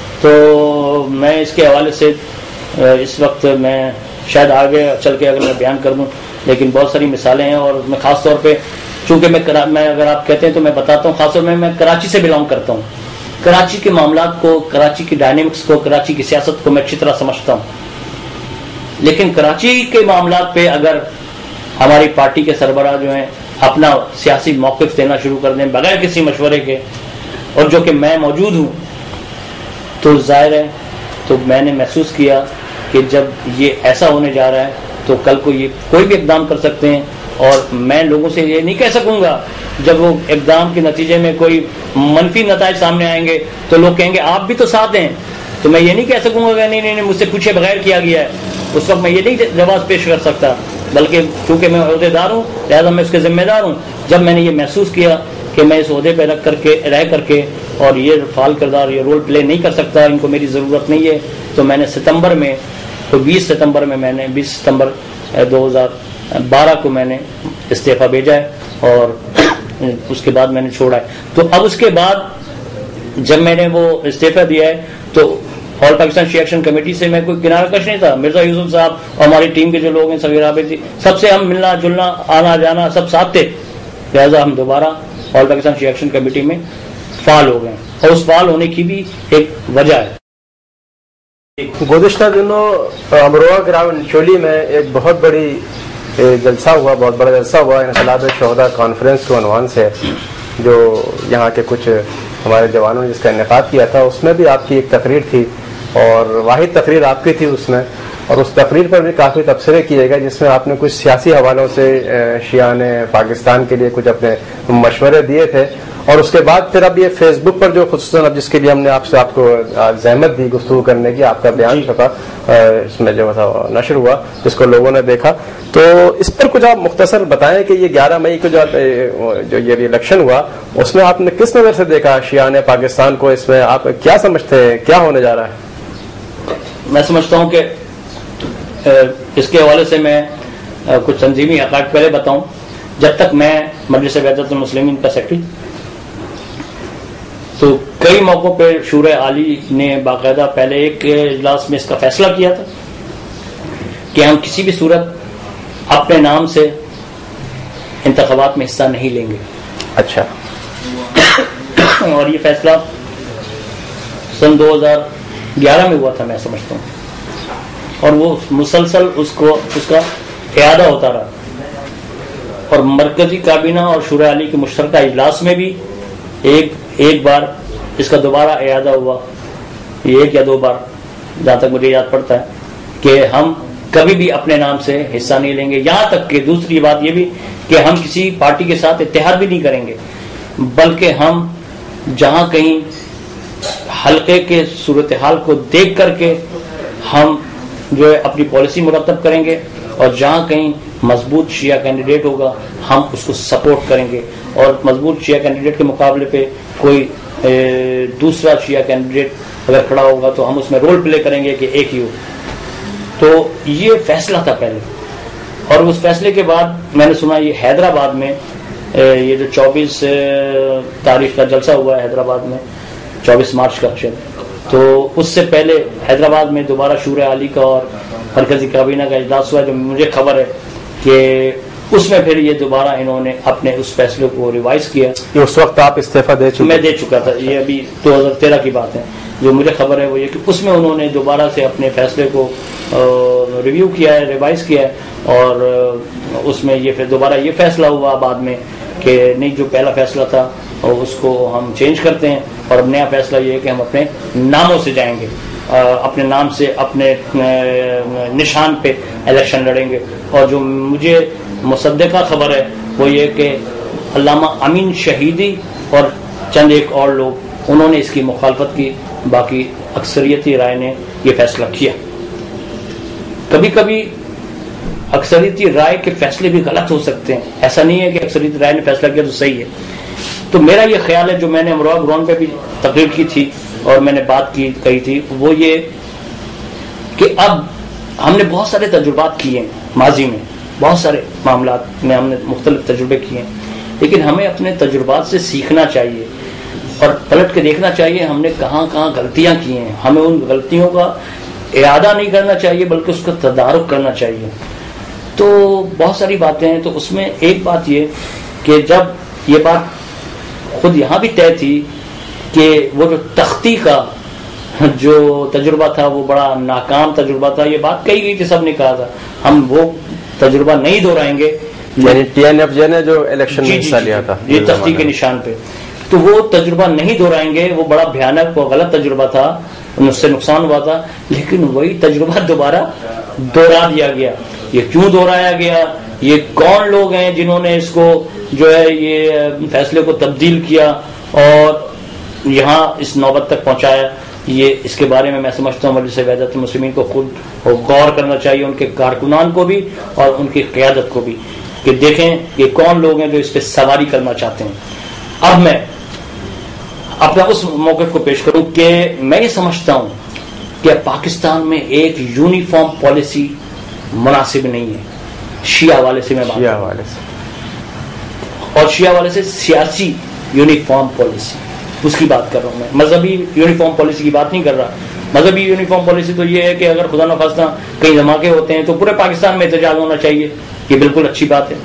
تو میں اس کے حوالے سے اس وقت میں شاید آگے چل کے اگر میں بیان کر دوں, لیکن بہت ساری مثالیں ہیں. اور میں خاص طور پہ چونکہ میں اگر آپ کہتے ہیں تو میں بتاتا ہوں, خاص طور میں کراچی سے بلانگ کرتا ہوں. کراچی کے معاملات کو, کراچی کی ڈائنامکس کو, کراچی کی سیاست کو میں اچھی طرح سمجھتا ہوں. لیکن کراچی کے معاملات پہ اگر ہماری پارٹی کے سربراہ جو ہیں اپنا سیاسی موقف دینا شروع کر دیں بغیر کسی مشورے کے, اور جو کہ میں موجود ہوں, تو ظاہر ہے تو میں نے محسوس کیا کہ جب یہ ایسا ہونے جا رہا ہے تو کل کو یہ کوئی بھی اقدام کر سکتے ہیں. اور میں لوگوں سے یہ نہیں کہہ سکوں گا جب وہ اقدام کے نتیجے میں کوئی منفی نتائج سامنے آئیں گے تو لوگ کہیں گے آپ بھی تو ساتھ ہیں, تو میں یہ نہیں کہہ سکوں گا کہ نہیں مجھ سے پوچھے بغیر کیا گیا ہے. اس وقت میں یہ نہیں جواز پیش کر سکتا, بلکہ چونکہ میں عہدے دار ہوں لہٰذا میں اس کے ذمہ دار ہوں. جب میں نے یہ محسوس کیا کہ میں اس عہدے پہ رہ کر کے اور یہ فعال کردار, یہ رول پلے نہیں کر سکتا, ان کو میری ضرورت نہیں ہے, تو میں نے ستمبر میں, تو 20 ستمبر 2012 کو میں نے استعفیٰ بھیجا ہے, اور اس کے بعد میں نے چھوڑا ہے. تو اب اس کے بعد جب میں نے وہ استعفیٰ دیا ہے تو all Pakistan Shia action committee سے میں کوئی کنارہ کش نہیں تھا. مرزا یوسف صاحب اور ہماری ٹیم کے جو لوگ ہیں, سغیر عابد, سب سے ہم ملنا جلنا آنا جانا سب ساتھ تھے, لہٰذا ہم دوبارہ all Pakistan Shia action committee میں فعال ہو گئے, اور اس فعال ہونے کی بھی ایک وجہ ہے. گزشتہ دنوں امروہہ گراؤنڈ چولی میں ایک بہت بڑی جلسہ ہوا, بہت بڑا جلسہ ہوا انقلاب شہداء کانفرنس کے عنوان سے, جو یہاں کے کچھ ہمارے جوانوں نے جس کا انعقاد کیا تھا. اس میں بھی آپ کی ایک تقریر تھی, اور واحد تقریر آپ کی تھی اس میں, اور اس تقریر پر بھی کافی تبصرے کیے گئے جس میں آپ نے کچھ سیاسی حوالوں سے شیعان پاکستان کے لیے کچھ اپنے مشورے دیے تھے. اور اس کے بعد پھر اب یہ فیس بک پر جو خصوصاً اب جس کے لیے ہم نے آپ کو زحمت دی گفتگو کرنے کی, آپ کا بیان چھپا اس میں جو تھا نشر ہوا, جس کو لوگوں نے دیکھا, تو اس پر کچھ آپ مختصر بتائیں کہ یہ 11 مئی کو جو یہ الیکشن ہوا اس میں آپ نے کس نظر سے دیکھا شیعان پاکستان کو, اس میں آپ کیا سمجھتے ہیں کیا ہونے جا رہا ہے؟ میں سمجھتا ہوں کہ اس کے حوالے سے میں کچھ تنظیمی حقائق پہلے بتاؤں. جب تک میں مجلس وحدت المسلمین کا سیکرٹری, تو کئی موقعوں پہ شورا عالی نے باقاعدہ پہلے ایک اجلاس میں اس کا فیصلہ کیا تھا کہ ہم کسی بھی صورت اپنے نام سے انتخابات میں حصہ نہیں لیں گے. اچھا. اور یہ فیصلہ سن 2011 میں ہوا تھا میں سمجھتا ہوں, اور وہ مسلسل اس کا اعادہ ہوتا رہا. اور مرکزی کابینہ اور شورا عالی کے مشترکہ اجلاس میں بھی ایک بار اس کا دوبارہ اعادہ ہوا, ایک یا دو بار جہاں تک مجھے یاد پڑتا ہے, کہ ہم کبھی بھی اپنے نام سے حصہ نہیں لیں گے. یہاں تک کہ دوسری بات یہ بھی کہ ہم کسی پارٹی کے ساتھ اتحاد بھی نہیں کریں گے, بلکہ ہم جہاں کہیں حلقے کے صورتحال کو دیکھ کر کے ہم جو ہے اپنی پالیسی مرتب کریں گے, اور جہاں کہیں مضبوط شیعہ کینڈیڈیٹ ہوگا ہم اس کو سپورٹ کریں گے, اور مضبوط شیعہ کینڈیڈیٹ کے مقابلے پہ کوئی دوسرا شیعہ کینڈیڈیٹ اگر کھڑا ہوگا تو ہم اس میں رول پلے کریں گے کہ ایک ہی ہو. تو یہ فیصلہ تھا پہلے. اور اس فیصلے کے بعد میں نے سنا یہ حیدرآباد میں یہ جو 24 تاریخ کا جلسہ ہوا ہے حیدرآباد میں, 24 مارچ کا شاید, تو اس سے پہلے حیدرآباد میں دوبارہ شورا عالی کا اور مرکزی کابینہ کا اجلاس ہوا, جو مجھے خبر ہے کہ اس میں پھر یہ دوبارہ انہوں نے اپنے اس فیصلے کو ریوائز کیا. اس وقت آپ استعفیٰ دے چکے؟ میں دے چکا تھا, یہ ابھی 2013 کی بات ہے. جو مجھے خبر ہے وہ یہ کہ اس میں انہوں نے دوبارہ سے اپنے فیصلے کو ریویو کیا ہے, ریوائز کیا ہے, اور اس میں یہ پھر دوبارہ یہ فیصلہ ہوا بعد میں کہ نہیں, جو پہلا فیصلہ تھا اس کو ہم چینج کرتے ہیں, اور اب نیا فیصلہ یہ ہے کہ ہم اپنے ناموں سے جائیں گے. اپنے نام سے اپنے نشان پہ الیکشن لڑیں گے. اور جو مجھے مصدقہ خبر ہے وہ یہ کہ علامہ امین شہیدی اور چند ایک اور لوگ انہوں نے اس کی مخالفت کی، باقی اکثریتی رائے نے یہ فیصلہ کیا. کبھی کبھی اکثریتی رائے کے فیصلے بھی غلط ہو سکتے ہیں، ایسا نہیں ہے کہ اکثریتی رائے نے فیصلہ کیا تو صحیح ہے. تو میرا یہ خیال ہے، جو میں نے امروہہ گراؤنڈ پہ بھی تقریر کی تھی اور میں نے بات کہی تھی، وہ یہ کہ اب ہم نے بہت سارے تجربات کیے ہیں ماضی میں، بہت سارے معاملات میں ہم نے مختلف تجربے کیے ہیں، لیکن ہمیں اپنے تجربات سے سیکھنا چاہیے اور پلٹ کے دیکھنا چاہیے ہم نے کہاں کہاں غلطیاں کی ہیں. ہمیں ان غلطیوں کا اعادہ نہیں کرنا چاہیے بلکہ اس کا تدارک کرنا چاہیے. تو بہت ساری باتیں ہیں. تو اس میں ایک بات یہ کہ جب یہ بات خود یہاں بھی طے تھی کہ وہ جو تختی کا جو تجربہ تھا وہ بڑا ناکام تجربہ تھا، یہ بات کہی گئی تھی، سب نے کہا تھا ہم وہ تجربہ نہیں دہرائیں گے. یعنی ٹی این ایف جے نے جو الیکشن میں حصہ لیا تھا یہ تختی کے نشان پہ، تو وہ تجربہ نہیں دہرائیں گے، وہ بڑا بھیانک اور غلط تجربہ تھا، اس سے نقصان ہوا تھا. لیکن وہی تجربہ دوبارہ دوہرا دیا گیا. یہ کیوں دہرایا گیا؟ یہ کون لوگ ہیں جنہوں نے اس کو جو ہے یہ فیصلے کو تبدیل کیا اور یہاں اس نوبت تک پہنچایا؟ یہ اس کے بارے میں میں سمجھتا ہوں مجلس وحدت المسلمین کو خود غور کرنا چاہیے، ان کے کارکنان کو بھی اور ان کی قیادت کو بھی، کہ دیکھیں یہ کون لوگ ہیں جو اس پہ سواری کرنا چاہتے ہیں. اب میں اپنا اس موقف کو پیش کروں کہ میں یہ سمجھتا ہوں کہ پاکستان میں ایک یونیفارم پالیسی مناسب نہیں ہے. شیعہ حوالے سے میں بات شیعہ حوالے سے، اور شیعہ حوالے سے سیاسی یونیفارم پالیسی اس کی بات کر رہا ہوں میں، مذہبی یونیفارم پالیسی کی بات نہیں کر رہا. مذہبی یونیفارم پالیسی تو یہ ہے کہ اگر خدا نخواستہ کئی دھماکے ہوتے ہیں تو پورے پاکستان میں احتجاج ہونا چاہیے، یہ بالکل اچھی بات ہے.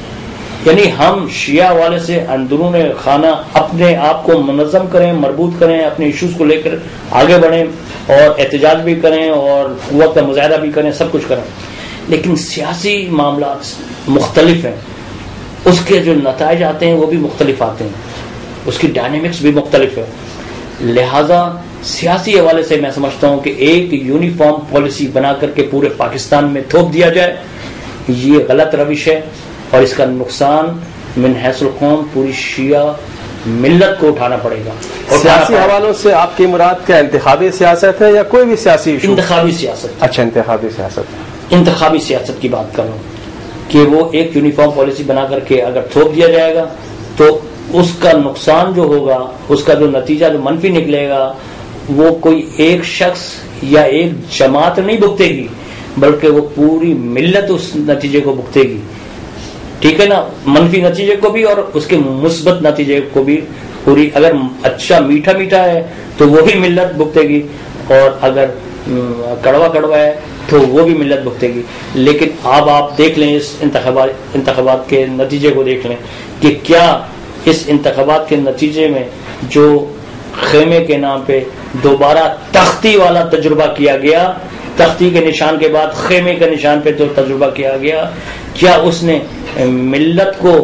یعنی ہم شیعہ حوالے سے اندرون خانہ اپنے آپ کو منظم کریں، مربوط کریں، اپنے ایشوز کو لے کر آگے بڑھیں اور احتجاج بھی کریں اور قوت کا مظاہرہ بھی کریں، سب کچھ کریں. لیکن سیاسی معاملات مختلف ہیں، اس کے جو نتائج آتے ہیں وہ بھی مختلف آتے ہیں، اس کی ڈائنامکس بھی مختلف ہے. لہذا سیاسی حوالے سے میں سمجھتا ہوں کہ ایک یونیفارم پالیسی بنا کر کے پورے پاکستان میں تھوپ دیا جائے، یہ غلط روش ہے اور اس کا نقصان من حیث القوم پوری شیعہ ملت کو اٹھانا پڑے گا. سیاسی حوالوں سے آپ کی مراد کیا انتخابی سیاست ہے یا کوئی بھی سیاسی ایشو؟ انتخابی سیاست. اچھا، انتخابی سیاست، انتخابی سیاست کی بات کر رہا ہوں کہ وہ ایک یونیفارم پالیسی بنا کر کے اگر تھوپ دیا جائے گا تو اس کا نقصان جو ہوگا، اس کا جو نتیجہ جو منفی نکلے گا، وہ کوئی ایک شخص یا ایک جماعت نہیں بھگتے گی بلکہ وہ پوری ملت اس نتیجے کو بھگتے گی. ٹھیک ہے نا؟ منفی نتیجے کو بھی اور اس کے مثبت نتیجے کو بھی پوری. اگر اچھا میٹھا میٹھا ہے تو وہ بھی ملت بھگتے گی اور اگر کڑوا کڑوا ہے تو وہ بھی ملت بھگتے گی. لیکن اب آپ دیکھ لیں اس انتخابات کے نتیجے کو دیکھ لیں کہ کیا اس انتخابات کے نتیجے میں جو خیمے کے نام پہ دوبارہ تختی والا تجربہ کیا گیا، تختی کے نشان کے بعد خیمے کے نشان پہ جو تجربہ کیا گیا، کیا اس نے ملت کو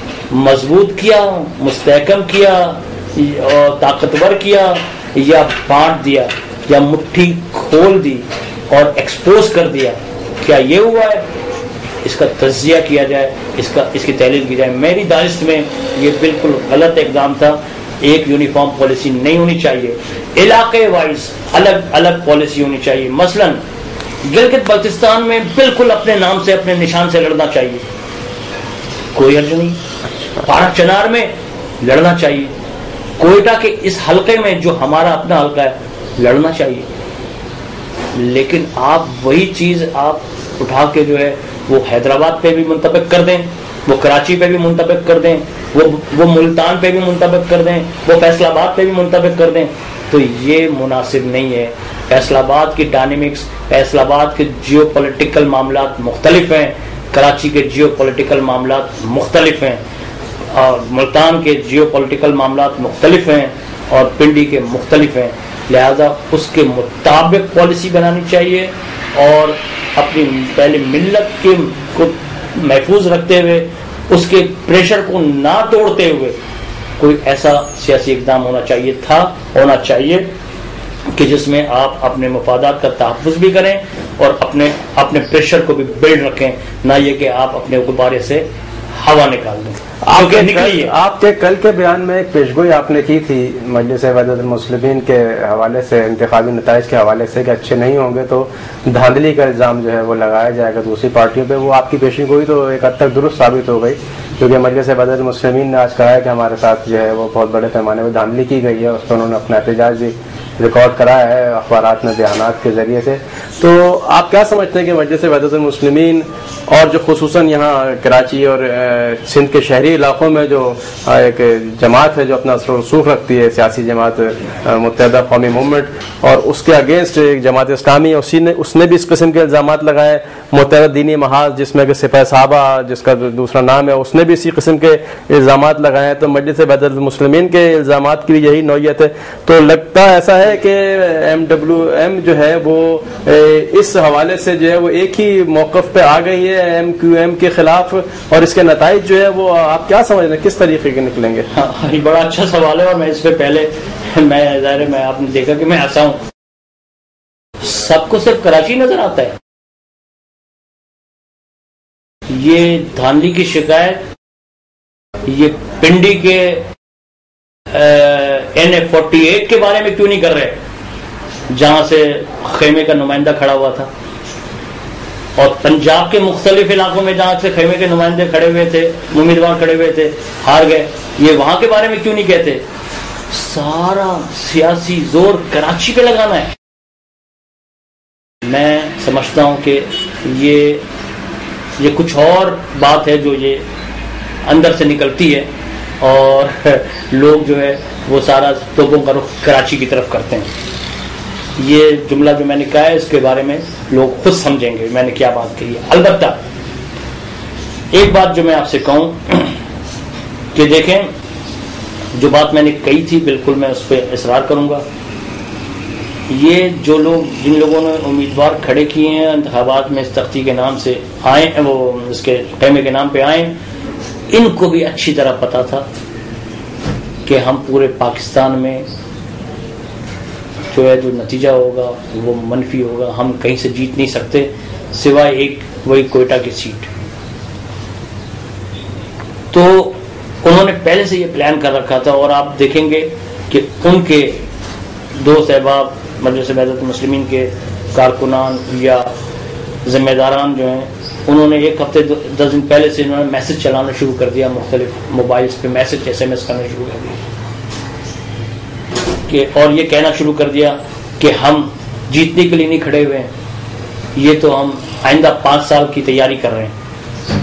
مضبوط کیا، مستحکم کیا اور طاقتور کیا، یا بانٹ دیا یا مٹھی کھول دی اور ایکسپوز کر دیا؟ کیا یہ ہوا ہے؟ اس کا تجزیہ کیا جائے، اس کی تحلیل کی جائے. میری دانست میں یہ بالکل غلط اقدام تھا. ایک یونیفارم پالیسی نہیں ہونی چاہیے، علاقے وائز الگ الگ پالیسی ہونی چاہیے. مثلا گلگت بلتستان میں بالکل اپنے نام سے اپنے نشان سے لڑنا چاہیے، کوئی حرج نہیں. پارک چنار میں لڑنا چاہیے، کوئٹہ کے اس حلقے میں جو ہمارا اپنا حلقہ ہے لڑنا چاہیے. لیکن آپ وہی چیز آپ اٹھا کے جو ہے وہ حیدرآباد پہ بھی منطبق کر دیں، وہ کراچی پہ بھی منطبق کر دیں، وہ ملتان پہ بھی منطبق کر دیں، وہ فیصل آباد پہ بھی منطبق کر دیں، تو یہ مناسب نہیں ہے. فیصل آباد کی ڈائنامکس، فیصل آباد کے جیو پولیٹیکل معاملات مختلف ہیں، کراچی کے جیو پولیٹیکل معاملات مختلف ہیں، اور ملتان کے جیو پولیٹیکل معاملات مختلف ہیں اور پنڈی کے مختلف ہیں. لہذا اس کے مطابق پالیسی بنانی چاہیے اور اپنی پہلے ملت کے کو محفوظ رکھتے ہوئے، اس کے پریشر کو نہ توڑتے ہوئے کوئی ایسا سیاسی اقدام ہونا چاہیے کہ جس میں آپ اپنے مفادات کا تحفظ بھی کریں اور اپنے پریشر کو بھی بلڈ رکھیں، نہ یہ کہ آپ اپنے غبارے سے ہوا نکال دیں. آپ کے کل کے بیان میں ایک پیشگوئی آپ نے کی تھی مجلس وحدت المسلمین کے حوالے سے، انتخابی نتائج کے حوالے سے، کہ اچھے نہیں ہوں گے تو دھاندلی کا الزام جو ہے وہ لگایا جائے گا دوسری پارٹیوں پہ. وہ آپ کی پیشگوئی تو ایک حد تک درست ثابت ہو گئی، کیونکہ مجلس وحدت المسلمین نے آج کہا ہے کہ ہمارے ساتھ جو ہے وہ بہت بڑے پیمانے پر دھاندلی کی گئی ہے. اس پر انہوں نے اپنا احتجاج بھی ریکارڈ کرایا ہے اخبارات میں بیانات کے ذریعے سے. تو آپ کیا سمجھتے ہیں کہ مجلس وحدت المسلمین اور جو خصوصاً یہاں کراچی اور سندھ کے شہری علاقوں میں جو ایک جماعت ہے جو اپنا اثر و رسوخ رکھتی ہے، سیاسی جماعت متحدہ قومی موومنٹ، اور اس کے اگینسٹ ایک جماعت اسلامی، اس نے بھی اس قسم کے الزامات لگائے. متحدہ دینی محاذ جس میں کہ سپاہ صحابہ جس کا دوسرا نام ہے، اس نے بھی اسی قسم کے الزامات لگائے. تو مجلس وحدت المسلمین کے الزامات کی بھی یہی نوعیت ہے. تو لگتا ایسا ہے کہ MWM جو ہے وہ اس حوالے سے جو ہے وہ ایک ہی موقف پہ آ گئی ہے MQM کے خلاف، اور اس کے نتائج جو ہے وہ آپ کیا سمجھ رہے ہیں کس طریقے کے نکلیں گے؟ یہ بڑا اچھا سوال ہے، اور میں اس پہ پہلے میں آپ نے دیکھا کہ میں ایسا ہوں، سب کو صرف کراچی نظر آتا ہے. یہ دھاندلی کی شکایت یہ پنڈی کے NA48 کے بارے میں کیوں نہیں کر رہے، جہاں سے خیمے کا نمائندہ کھڑا ہوا تھا، اور پنجاب کے مختلف علاقوں میں جہاں سے خیمے کے نمائندے کھڑے ہوئے تھے، امیدوار کھڑے ہوئے تھے، ہار گئے، یہ وہاں کے بارے میں کیوں نہیں کہتے؟ سارا سیاسی زور کراچی پہ لگانا ہے. میں سمجھتا ہوں کہ یہ کچھ اور بات ہے جو یہ اندر سے نکلتی ہے، اور لوگ جو ہے وہ سارا توپوں کا رخ کراچی کی طرف کرتے ہیں. یہ جملہ جو میں نے کہا ہے اس کے بارے میں لوگ خود سمجھیں گے میں نے کیا بات کہی ہے. البتہ ایک بات جو میں آپ سے کہوں کہ دیکھیں، جو بات میں نے کہی تھی بالکل میں اس پہ اصرار کروں گا. یہ جو لوگ جن لوگوں نے امیدوار کھڑے کیے ہیں انتخابات میں اس تختی کے نام سے آئے، وہ اس کے خیمے کے نام پہ آئے، ان کو بھی اچھی طرح پتا تھا کہ ہم پورے پاکستان میں جو ہے جو نتیجہ ہوگا وہ منفی ہوگا. ہم کہیں سے جیت نہیں سکتے سوائے ایک وہی کوئٹہ کی سیٹ. تو انہوں نے پہلے سے یہ پلان کر رکھا تھا، اور آپ دیکھیں گے کہ ان کے دوست احباب مجلس وحدت المسلمین کے کارکنان یا ذمہ داران جو ہیں، انہوں نے ایک ہفتے 10 دن پہلے سے انہوں نے میسج چلانا شروع کر دیا، مختلف موبائلز پہ میسج SMS کرنا شروع کر دیا اور یہ کہنا شروع کر دیا کہ ہم جیتنے کے لیے نہیں کھڑے ہوئے ہیں، یہ تو ہم آئندہ 5 سال کی تیاری کر رہے ہیں.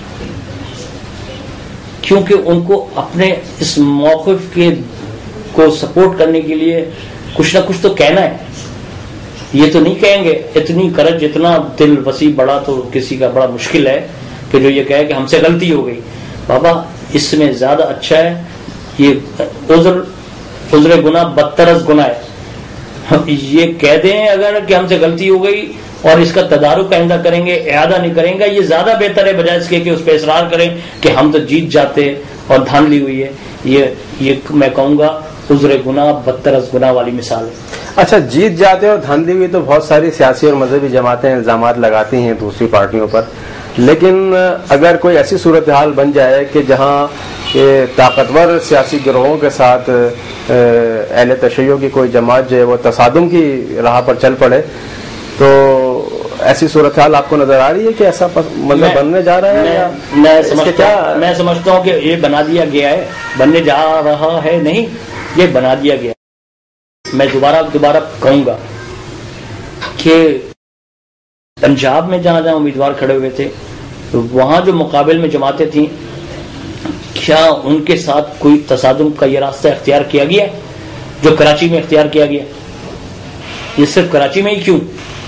کیونکہ ان کو اپنے اس موقف کو سپورٹ کرنے کے لیے کچھ نہ کچھ تو کہنا ہے. یہ تو نہیں کہیں گے اتنی کرج، اتنا دل وسیع بڑا تو کسی کا بڑا مشکل ہے کہ جو یہ کہے کہ ہم سے غلطی ہو گئی. بابا اس میں زیادہ اچھا ہے یہ عذر گناہ بدتر از گناہ ہے. یہ کہہ دیں اگر کہ ہم سے غلطی ہو گئی اور اس کا تدارک آئندہ کریں گے، اعادہ نہیں کریں گے، یہ زیادہ بہتر ہے بجائے اس کے کہ اس پہ اصرار کریں کہ ہم تو جیت جاتے اور دھاندلی ہوئی ہے. یہ میں کہوں گا عذر گناہ بدتر از گناہ والی مثال ہے. اچھا، جیت جاتے اور دھاندلی ہوئی تو بہت ساری سیاسی اور مذہبی جماعتیں الزامات لگاتی ہیں دوسری پارٹیوں پر، لیکن اگر کوئی ایسی صورتحال بن جائے کہ جہاں طاقتور سیاسی گروہوں کے ساتھ اہل تشیع کی کوئی جماعت جو ہے وہ تصادم کی راہ پر چل پڑے، تو ایسی صورتحال آپ کو نظر آ رہی ہے کہ ایسا مطلب بننے جا رہا ہے؟ میں سمجھتا ہوں کہ یہ بنا دیا گیا ہے، بننے جا رہا ہے نہیں، یہ بنا دیا گیا. میں دوبارہ کہوں گا کہ پنجاب میں جہاں امیدوار کھڑے ہوئے تھے وہاں جو مقابل میں جماعتیں تھیں، کیا ان کے ساتھ کوئی تصادم کا یہ راستہ اختیار کیا گیا جو کراچی میں اختیار کیا گیا؟ یہ صرف کراچی میں ہی کیوں؟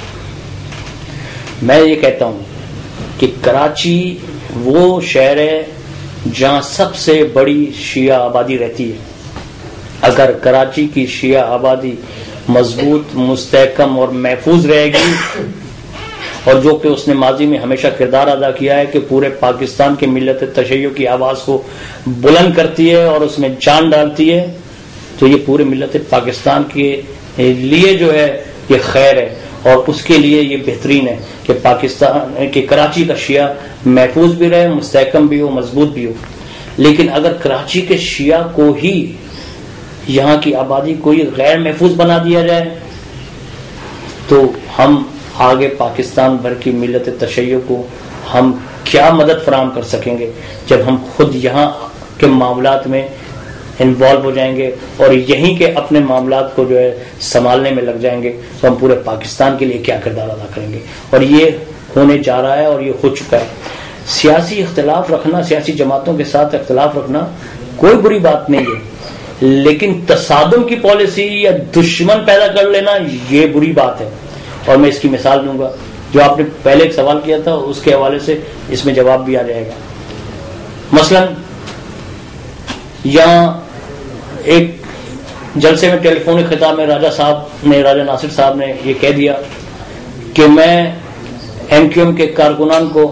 میں یہ کہتا ہوں کہ کراچی وہ شہر ہے جہاں سب سے بڑی شیعہ آبادی رہتی ہے. اگر کراچی کی شیعہ آبادی مضبوط، مستحکم اور محفوظ رہے گی، اور جو کہ اس نے ماضی میں ہمیشہ کردار ادا کیا ہے کہ پورے پاکستان کی ملت تشیع کی آواز کو بلند کرتی ہے اور اس میں جان ڈالتی ہے، تو یہ پورے ملت پاکستان کے لیے جو ہے یہ خیر ہے، اور اس کے لیے یہ بہترین ہے کہ پاکستان کہ کراچی کا شیعہ محفوظ بھی رہے، مستحکم بھی ہو، مضبوط بھی ہو. لیکن اگر کراچی کے شیعہ کو ہی، یہاں کی آبادی کو ہی غیر محفوظ بنا دیا جائے تو ہم آگے پاکستان بھر کی ملت تشیع کو ہم کیا مدد فراہم کر سکیں گے جب ہم خود یہاں کے معاملات میں انوالو ہو جائیں گے اور یہیں کے اپنے معاملات کو جو ہے سنبھالنے میں لگ جائیں گے تو ہم پورے پاکستان کے لیے کیا کردار ادا کریں گے. اور یہ ہونے جا رہا ہے اور یہ ہو چکا ہے. سیاسی اختلاف رکھنا، سیاسی جماعتوں کے ساتھ اختلاف رکھنا کوئی بری بات نہیں ہے، لیکن تصادم کی پالیسی یا دشمن پیدا کر لینا یہ بری بات ہے. اور میں اس کی مثال دوں گا، جو آپ نے پہلے ایک سوال کیا تھا اس کے حوالے سے اس میں جواب بھی آ جائے گا. مثلا یہاں ایک جلسے میں ٹیلی فونک خطاب میں راجہ ناصر صاحب نے یہ کہہ دیا کہ میں ایم کیو ایم کے کارکنان کو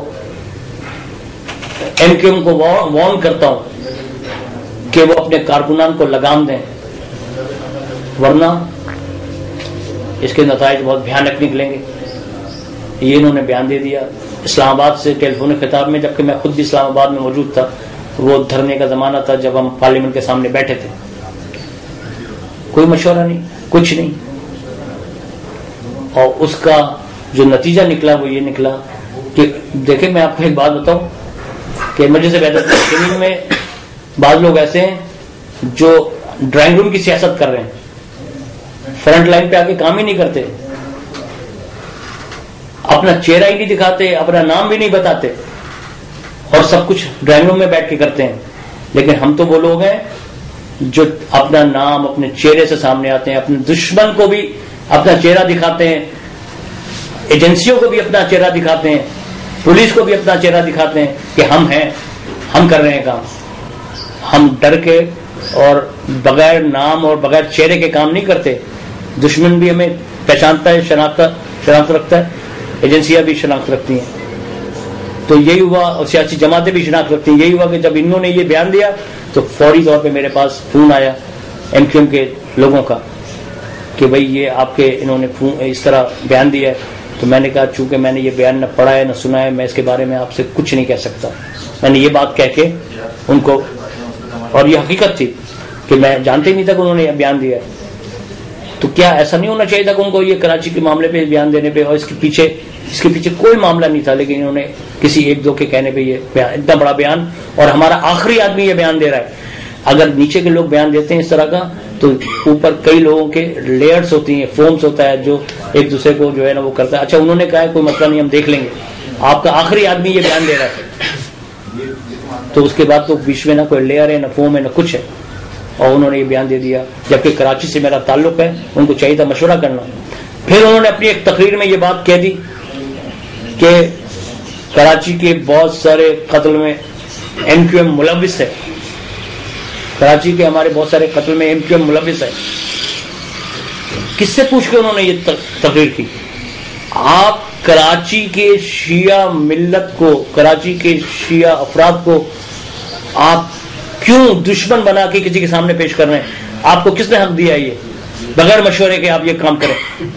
وارن کرتا ہوں کہ وہ اپنے کارکنان کو لگام دیں، ورنہ اس کے نتائج بہت بھیانک نکلیں گے. یہ انہوں نے بیان دے دیا اسلام آباد سے ٹیلی فونک خطاب میں، جبکہ میں خود بھی اسلام آباد میں موجود تھا. وہ دھرنے کا زمانہ تھا جب ہم پارلیمنٹ کے سامنے بیٹھے تھے. کوئی مشورہ نہیں، کچھ نہیں. اور اس کا جو نتیجہ نکلا وہ یہ نکلا کہ دیکھیں میں آپ کو ایک بات بتاؤں کہ مجلس بہتر میں بعض لوگ ایسے ہیں جو ڈرائنگ روم کی سیاست کر رہے ہیں، فرنٹ لائن پہ آ کے کام ہی نہیں کرتے، اپنا چہرہ ہی نہیں دکھاتے، اپنا نام بھی نہیں بتاتے، اور سب کچھ ڈرائنگ روم میں بیٹھ کے کرتے ہیں. لیکن ہم تو وہ لوگ ہیں جو اپنا نام اپنے چہرے سے سامنے آتے ہیں، اپنے دشمن کو بھی اپنا چہرہ دکھاتے ہیں، ایجنسیوں کو بھی اپنا چہرہ دکھاتے ہیں، پولیس کو بھی اپنا چہرہ دکھاتے ہیں کہ ہم ہیں، ہم کر رہے ہیں کام. ہم ڈر کے اور بغیر نام اور بغیر چہرے کے کام نہیں کرتے. دشمن بھی ہمیں پہچانتا ہے، شناخت رکھتا ہے، ایجنسیاں بھی شناخت رکھتی ہیں. تو یہی ہوا، اور سیاسی جماعتیں بھی شناخت رکھتی ہیں. یہی ہوا کہ جب انہوں نے یہ بیان دیا تو فوری طور پہ میرے پاس فون آیا ایم کیو ایم کے لوگوں کا کہ بھئی یہ آپ کے انہوں نے اس طرح بیان دیا ہے. تو میں نے کہا چونکہ میں نے یہ بیان نہ پڑھا ہے نہ سنا ہے، میں اس کے بارے میں آپ سے کچھ نہیں کہہ سکتا. میں نے یہ بات کہہ کے ان کو، اور یہ حقیقت تھی کہ میں جانتے ہی نہیں تھا کہ انہوں نے یہ بیان دیا ہے. تو کیا ایسا نہیں ہونا چاہیے تھا کہ ان کو یہ کراچی کے معاملے پہ بیان دینے پہ، اور اس کے پیچھے کوئی معاملہ نہیں تھا، لیکن انہوں نے کسی ایک دو کے کہنے پہ یہ بیان، اتنا بڑا بیان، اور ہمارا آخری آدمی یہ بیان دے رہا ہے. اگر نیچے کے لوگ بیان دیتے ہیں اس طرح کا تو اوپر کئی لوگوں کے لیئرز ہوتی ہیں، فورمز ہوتا ہے جو ایک دوسرے کو جو ہے نا وہ کرتا ہے. اچھا انہوں نے کہا ہے کوئی مسئلہ نہیں، ہم دیکھ لیں گے. آپ کا آخری آدمی یہ بیان دے رہا ہے تو اس کے بعد تو بیچ میں نہ کوئی لیئر ہے، نہ فورم ہے، نہ کچھ ہے. اور انہوں نے یہ بیان دے دیا، جبکہ کراچی سے میرا تعلق ہے، ان کو چاہیے تھا مشورہ کرنا. پھر انہوں نے اپنی ایک تقریر میں یہ بات کہہ دی کہ کراچی کے بہت سارے قتل میں ایم کیو ایم ملوث ہے. کراچی کے ہمارے بہت سارے قتل میں ایم کیو ایم ملوث ہے. کس سے پوچھ کے انہوں نے یہ تقریر کی؟ آپ کراچی کے شیعہ ملت کو، کراچی کے شیعہ افراد کو آپ کیوں دشمن بنا کے کسی کے سامنے پیش کر رہے ہیں؟ آپ کو کس نے حق دیا یہ بغیر مشورے کے آپ یہ کام کریں؟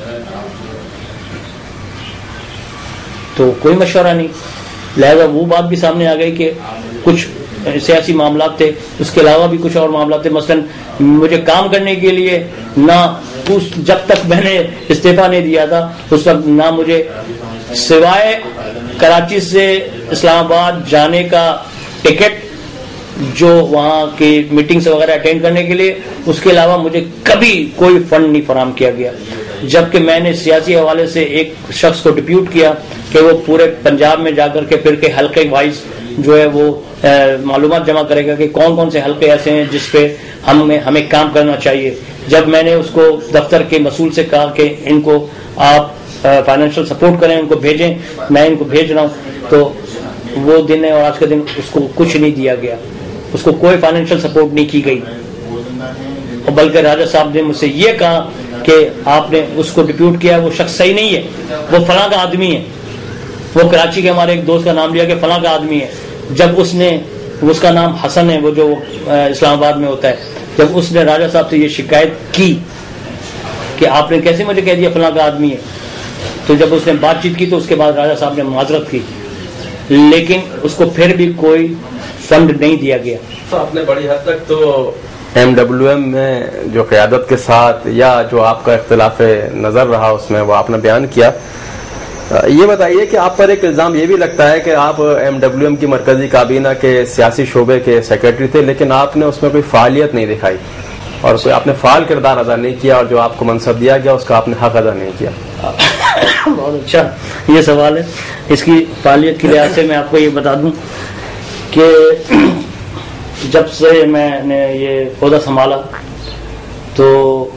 تو کوئی مشورہ نہیں. لہذا وہ بات بھی سامنے آ گئی کہ کچھ سیاسی معاملات تھے، اس کے علاوہ بھی کچھ اور معاملات تھے. مثلا مجھے کام کرنے کے لیے نہ جب تک میں نے استعفیٰ نہیں دیا تھا اس وقت نہ مجھے سوائے کراچی سے اسلام آباد جانے کا ٹکٹ جو وہاں کی میٹنگز وغیرہ اٹینڈ کرنے کے لیے، اس کے علاوہ مجھے کبھی کوئی فنڈ نہیں فراہم کیا گیا. جبکہ میں نے سیاسی حوالے سے ایک شخص کو ڈپیوٹ کیا کہ وہ پورے پنجاب میں جا کر کے پھر کے حلقے وائز جو ہے وہ معلومات جمع کرے گا کہ کون کون سے حلقے ایسے ہیں جس پہ ہمیں کام کرنا چاہیے. جب میں نے اس کو دفتر کے مسئول سے کہا کہ ان کو آپ فائنینشیل سپورٹ کریں، ان کو بھیجیں، میں ان کو بھیج رہا ہوں، تو وہ دن ہے اور آج کا دن اس کو کچھ نہیں دیا گیا، اس کو کوئی فائنینشیل سپورٹ نہیں کی گئی. اور بلکہ راجہ صاحب نے مجھ سے یہ کہا کہ آپ نے اس کو ڈپیوٹ کیا، وہ شخص صحیح نہیں ہے، وہ فلاں کا آدمی ہے. وہ کراچی کے ہمارے ایک دوست کا نام لیا کہ فلاں کا آدمی ہے. جب اس کا نام حسن ہے، وہ جو اسلام آباد میں ہوتا ہے، جب اس نے راجہ صاحب سے یہ شکایت کی کہ کہ آپ نے کیسے مجھے کہہ دیا فلاں کا آدمی ہے. تو جب اس نے بات چیت کی تو اس کے بعد راجہ صاحب نے معذرت کی, لیکن اس کو پھر بھی کوئی فنڈ نہیں دیا گیا. تو آپ نے بڑی حد تک تو MWM میں جو قیادت کے ساتھ یا جو آپ کا اختلاف نظر رہا اس میں وہ آپ نے بیان کیا. یہ بتائیے کہ آپ پر ایک الزام یہ بھی لگتا ہے کہ آپ MWM کی مرکزی کابینہ کے سیاسی شعبے کے سیکرٹری تھے, لیکن آپ نے اس میں کوئی فعالیت نہیں دکھائی اور کوئی آپ نے فعال کردار ادا نہیں کیا, اور جو آپ کو منصب دیا گیا اس کا آپ نے حق ادا نہیں کیا. بہت اچھا یہ سوال ہے. اس کی فعالیت کی لحاظ سے میں آپ کو یہ بتا دوں کہ جب سے میں نے یہ عہدہ سنبھالا تو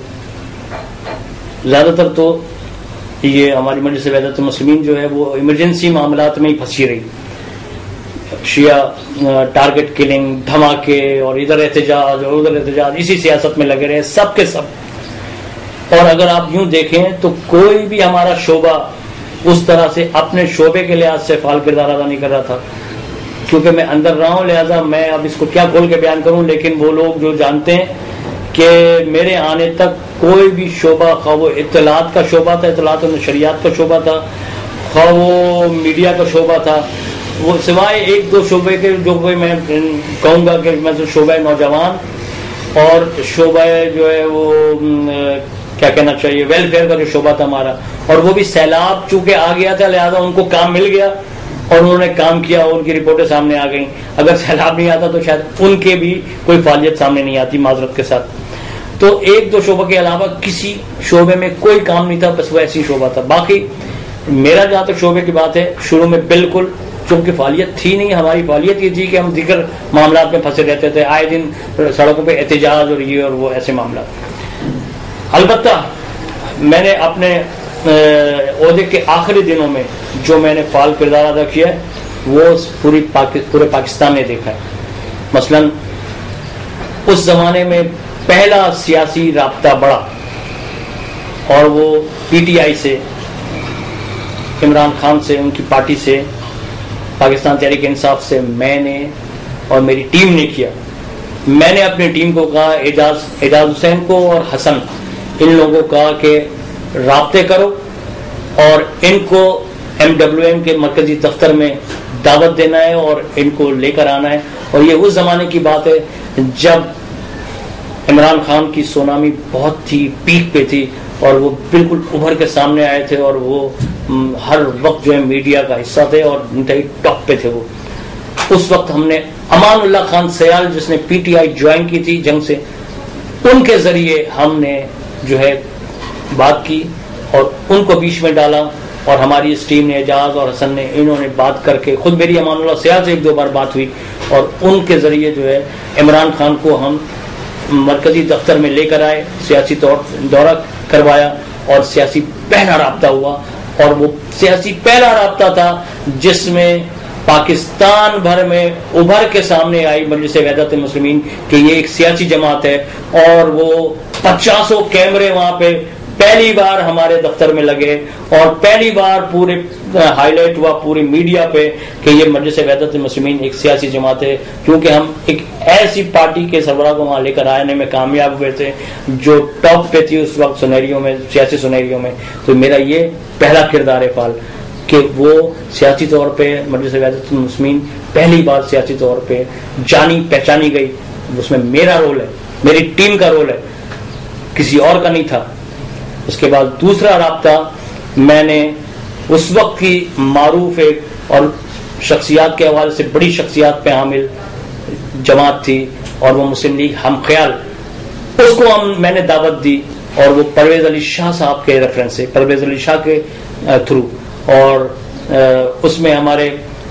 زیادہ تر تو یہ ہماری مجلس وحدت المسلمین جو ہے وہ ایمرجنسی معاملات میں ہی پھنسی رہی. شیعہ ٹارگٹ کلنگ, دھماکے, اور ادھر احتجاج اور ادھر احتجاج, اسی سیاست میں لگے رہے سب کے سب. اور اگر آپ یوں دیکھیں تو کوئی بھی ہمارا شعبہ اس طرح سے اپنے شعبے کے لحاظ سے فعال کردار ادا نہیں کر رہا تھا. کیونکہ میں اندر رہا ہوں, لہذا میں اب اس کو کیا کھول کے بیان کروں, لیکن وہ لوگ جو جانتے ہیں کہ میرے آنے تک کوئی بھی شعبہ, خواہ وہ اطلاعات کا شعبہ تھا, اطلاعات و نشریات کا شعبہ تھا, خواہ وہ میڈیا کا شعبہ تھا, وہ سوائے ایک دو شعبے کے جو کوئی میں کہوں گا کہ میں شعبہ نوجوان اور شعبہ جو ہے وہ کیا کہنا چاہیے ویلفیئر کا جو شعبہ تھا ہمارا, اور وہ بھی سیلاب چونکہ آ گیا تھا لہذا ان کو کام مل گیا اور انہوں نے کام کیا, ان کی رپورٹیں سامنے آ گئیں. اگر سیلاب نہیں آتا تو شاید ان کے بھی کوئی فعالیت سامنے نہیں آتی, معذرت کے ساتھ. تو ایک دو شعبہ کے علاوہ کسی شعبے میں کوئی کام نہیں تھا, بس وہ ایسی شعبہ تھا. باقی میرا جہاں تک شعبے کی بات ہے, شروع میں بالکل چونکہ فعالیت تھی نہیں, ہماری فعالیت یہ تھی کہ ہم دیگر معاملات میں پھنسے رہتے تھے, آئے دن سڑکوں پہ احتجاج اور یہ اور وہ ایسے معاملات. البتہ میں نے اپنے عہدے کے آخری دنوں میں جو میں نے فعال کردار ادا کیا ہے وہ پورے پاکستان نے دیکھا ہے. مثلا اس زمانے میں پہلا سیاسی رابطہ بڑا, اور وہ PTI سے, عمران خان سے, ان کی پارٹی سے, پاکستان تحریک انصاف سے میں نے اور میری ٹیم نے کیا. میں نے اپنی ٹیم کو کہا, اعجاز حسین کو اور حسن, ان لوگوں کو کہا کہ رابطے کرو اور ان کو MWM کے مرکزی دفتر میں دعوت دینا ہے اور ان کو لے کر آنا ہے. اور یہ اس زمانے کی بات ہے جب عمران خان کی سونامی بہت تھی, پیک پہ تھی, اور وہ بالکل ابھر کے سامنے آئے تھے, اور وہ ہر وقت جو ہے میڈیا کا حصہ تھے اور انتہائی ٹاپ پہ تھے. وہ اس وقت ہم نے امان اللہ خان سیال, جس نے PTI جوائن کی تھی جنگ سے, ان کے ذریعے ہم نے جو ہے بات کی اور ان کو بیچ میں ڈالا, اور ہماری اس ٹیم نے, اعجاز اور حسن نے, انہوں نے بات کر کے, خود میری امان اللہ سیال سے ایک دو بار بات ہوئی, اور ان کے ذریعے جو ہے عمران خان کو ہم مرکزی دفتر میں لے کر آئے, سیاسی دورہ کروایا اور سیاسی پہلا رابطہ ہوا. اور وہ سیاسی پہلا رابطہ تھا جس میں پاکستان بھر میں ابھر کے سامنے آئی مجلس وحدت المسلمین کہ یہ ایک سیاسی جماعت ہے, اور وہ 50 کیمرے وہاں پہ پہلی بار ہمارے دفتر میں لگے, اور پہلی بار پورے ہائی لائٹ ہوا پوری میڈیا پہ کہ یہ مجلس وحدت المسلمین ایک سیاسی جماعت ہے. کیونکہ ہم ایک ایسی پارٹی کے سربراہ کو وہاں لے کر آنے میں کامیاب ہوئے تھے جو ٹاپ پہ تھی اس وقت سنہریوں میں, سیاسی سنہریوں میں. تو میرا یہ پہلا کردار ہے فعال کہ وہ سیاسی طور پہ مجلس وحدت المسلمین پہلی بار سیاسی طور پہ جانی پہچانی گئی. اس میں میرا رول ہے, میری ٹیم کا رول ہے, کسی اور کا نہیں تھا. اس کے بعد دوسرا رابطہ میں نے اس وقت کی معروف ایک اور شخصیات کے حوالے سے بڑی شخصیات پہ حامل جماعت تھی, اور وہ مسلم لیگ ہم خیال, اس کو میں نے دعوت دی, اور وہ پرویز علی شاہ صاحب کے ریفرنس سے, پرویز علی شاہ کے تھرو, اور اس میں ہمارے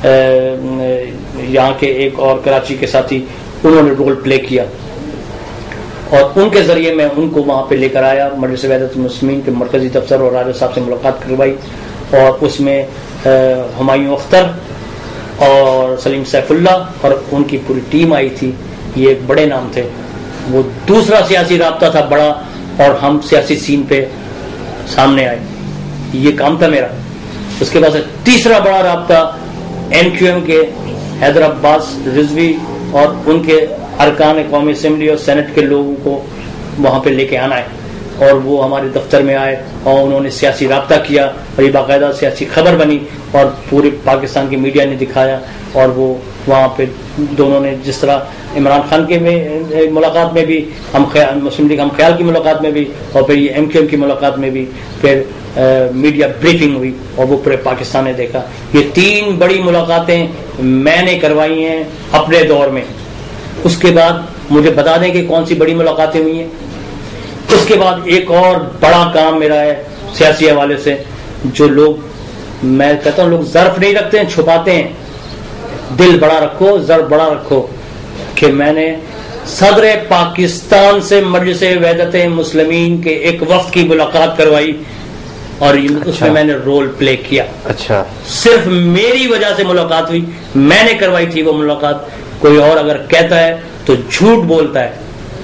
یہاں کے ایک اور کراچی کے ساتھی انہوں نے رول پلے کیا, اور ان کے ذریعے میں ان کو وہاں پہ لے کر آیا مجلس وحدت المسلمین کے مرکزی دفتر, اور راجہ صاحب سے ملاقات کروائی, اور اس میں ہمایوں اختر اور سلیم سیف اللہ اور ان کی پوری ٹیم آئی تھی. یہ ایک بڑے نام تھے. وہ دوسرا سیاسی رابطہ تھا بڑا, اور ہم سیاسی سین پہ سامنے آئے, یہ کام تھا میرا. اس کے بعد تیسرا بڑا رابطہ NQM کے حیدر عباس رضوی اور ان کے ارکان قومی اسمبلی اور سینٹ کے لوگوں کو وہاں پہ لے کے آنا ہے. اور وہ ہمارے دفتر میں آئے اور انہوں نے سیاسی رابطہ کیا اور یہ باقاعدہ سیاسی خبر بنی اور پورے پاکستان کی میڈیا نے دکھایا. اور وہ وہاں پہ دونوں نے جس طرح عمران خان کے میں ملاقات میں بھی مسلم لیگ ہم خیال کی ملاقات میں بھی اور پھر یہ MQM کی ملاقات میں بھی پھر میڈیا بریفنگ ہوئی اور وہ پورے پاکستان نے دیکھا. یہ 3 بڑی ملاقاتیں میں نے کروائی ہیں اپنے دور میں. اس کے بعد مجھے بتا دیں کہ کون سی بڑی ملاقاتیں ہوئی ہیں. اس کے بعد ایک اور بڑا کام میرا ہے سیاسی حوالے سے, جو لوگ میں کہتا ہوں لوگ ظرف نہیں رکھتے ہیں, چھپاتے ہیں. دل بڑا رکھو, ظرف بڑا رکھو, کہ میں نے صدر پاکستان سے مجلس وحدت مسلمین کے ایک وفد کی ملاقات کروائی اور اس میں میں نے رول پلے کیا. اچھا, صرف میری وجہ سے ملاقات ہوئی, میں نے کروائی تھی وہ ملاقات. کوئی اور اگر کہتا ہے تو جھوٹ بولتا ہے.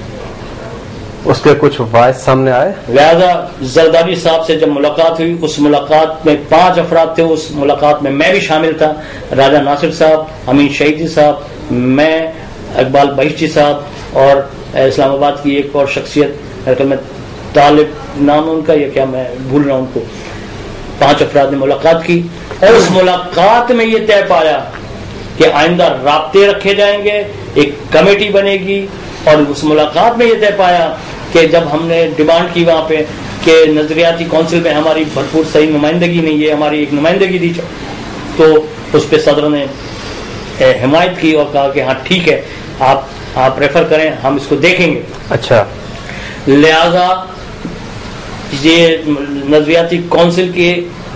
اس کے کچھ وائس سامنے آئے. لہذا زرداری صاحب سے جب ملاقات ہوئی, اس ملاقات میں 5 افراد تھے. اس ملاقات میں بھی شامل تھا, راجہ ناصر صاحب, امین شہیدی صاحب, میں, اقبال بہشتی صاحب اور اسلام آباد کی ایک اور شخصیت میں طالب نام ان کا, یہ کیا میں بھول رہا ہوں ان کو. 5 افراد نے ملاقات کی اور اس ملاقات میں یہ طے پایا کہ آئندہ رابطے رکھے جائیں گے, ایک کمیٹی بنے گی. اور اس ملاقات میں یہ طے پایا کہ جب ہم نے ڈیمانڈ کی وہاں پہ کہ نظریاتی کونسل میں ہماری بھرپور صحیح نمائندگی نہیں ہے, ہماری ایک نمائندگی دی, تو اس پہ صدر نے حمایت کی اور کہا کہ ہاں ٹھیک ہے, آپ ریفر کریں, ہم اس کو دیکھیں گے. اچھا, لہذا یہ نظریاتی کونسل کی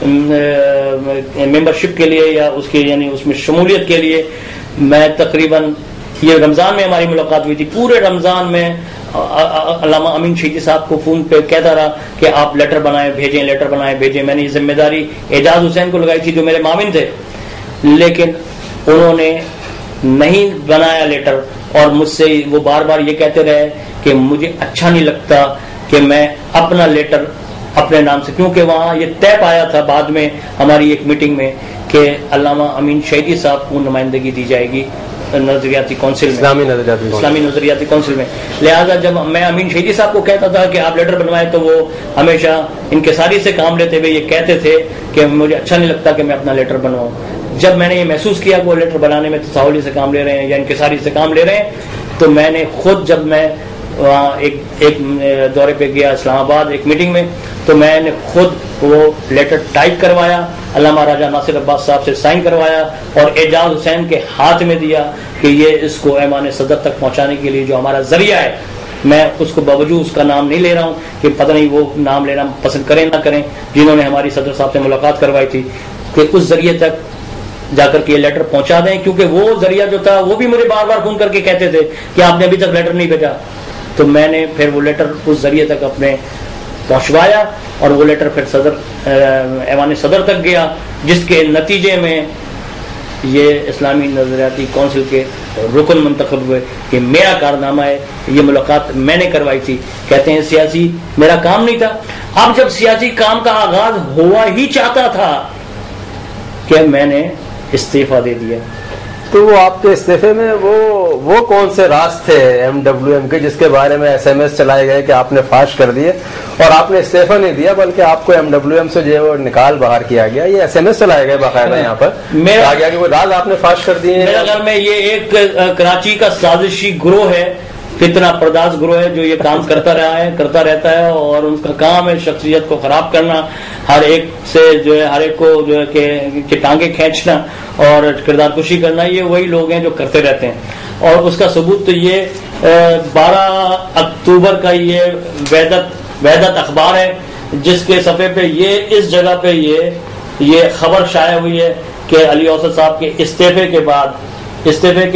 ممبرشپ کے لیے یا اس کے یعنی اس میں شمولیت کے لیے میں تقریباً یہ رمضان میں ہماری ملاقات ہوئی تھی. پورے رمضان میں علامہ امین شہیدی صاحب کو فون پہ کہتا رہا کہ آپ لیٹر بنائیں بھیجیں, لیٹر بنائیں بھیجیں. میں نے یہ ذمہ داری اعجاز حسین کو لگائی تھی جو میرے معاون تھے, لیکن انہوں نے نہیں بنایا لیٹر. اور مجھ سے وہ بار بار یہ کہتے رہے کہ مجھے اچھا نہیں لگتا کہ میں اپنا لیٹر اپنے نام سے, کیونکہ وہاں یہ طے پایا تھا بعد میں ہماری ایک میٹنگ میں کہ علامہ امین شہیدی صاحب کو نمائندگی دی جائے گی نظریاتی کونسل میں, اسلامی نظریاتی کونسل میں. لہذا جب میں امین شہیدی صاحب کو کہتا تھا کہ آپ لیٹر بنوائیں تو وہ ہمیشہ انکساری سے کام لیتے ہوئے یہ کہتے تھے کہ مجھے اچھا نہیں لگتا کہ میں اپنا لیٹر بنواؤں. جب میں نے یہ محسوس کیا کہ وہ لیٹر بنانے میں تساہلی سے کام لے رہے ہیں یا انکساری سے کام لے رہے ہیں, تو میں نے خود, جب میں وہاں ایک دورے پہ گیا اسلام آباد ایک میٹنگ میں, تو میں نے خود وہ لیٹر ٹائپ کروایا, علامہ راجہ ناصر عباس صاحب سے سائن کروایا اور اعجاز حسین کے ہاتھ میں دیا کہ یہ اس کو ایوان صدر تک پہنچانے کے لیے جو ہمارا ذریعہ ہے. میں اس کو باوجود اس کا نام نہیں لے رہا ہوں کہ پتہ نہیں وہ نام لینا پسند کریں نہ کریں, جنہوں نے ہماری صدر صاحب سے ملاقات کروائی تھی, کہ اس ذریعے تک جا کر کے یہ لیٹر پہنچا دیں. کیونکہ وہ ذریعہ جو تھا وہ بھی مجھے بار بار فون کر کے کہتے تھے کہ آپ نے ابھی تک لیٹر نہیں بھیجا. تو میں نے پھر وہ لیٹر اس ذریعے تک اپنے پہنچوایا اور وہ لیٹر پھر صدر ایوان صدر تک گیا, جس کے نتیجے میں یہ اسلامی نظریاتی کونسل کے رکن منتخب ہوئے. کہ میرا کارنامہ ہے, یہ ملاقات میں نے کروائی تھی. کہتے ہیں سیاسی میرا کام نہیں تھا. اب جب سیاسی کام کا آغاز ہوا ہی چاہتا تھا کہ میں نے استعفیٰ دے دیا. تو وہ آپ کے استعفے میں وہ کون سے راز تھے MWM کے جس کے بارے میں SMS چلائے گئے کہ آپ نے فاش کر دیے, اور آپ نے استعفیٰ نہیں دیا بلکہ آپ کو MWM سے جو ہے وہ نکال باہر کیا گیا, یہ SMS چلائے گئے باقاعدہ یہاں پر کہا گیا کہ وہ راز آپ نے فاش کر دیے. میرے خیال میں یہ ایک کراچی کا سازشی گروہ ہے, فتنہ پرداز گروہ ہے, جو یہ کام کرتا رہتا ہے اور ان کا کام ہے شخصیت کو خراب کرنا, ہر ایک سے جو ہے ہر ایک کو جو ہے کہ ٹانگیں کھینچنا اور کردار کشی کرنا. یہ وہی لوگ ہیں جو کرتے رہتے ہیں. اور اس کا ثبوت تو یہ 12 اکتوبر کا یہ وحدت اخبار ہے, جس کے صفحے پہ یہ اس جگہ پہ یہ خبر شائع ہوئی ہے کہ علی اوسط صاحب کے استعفے کے بعد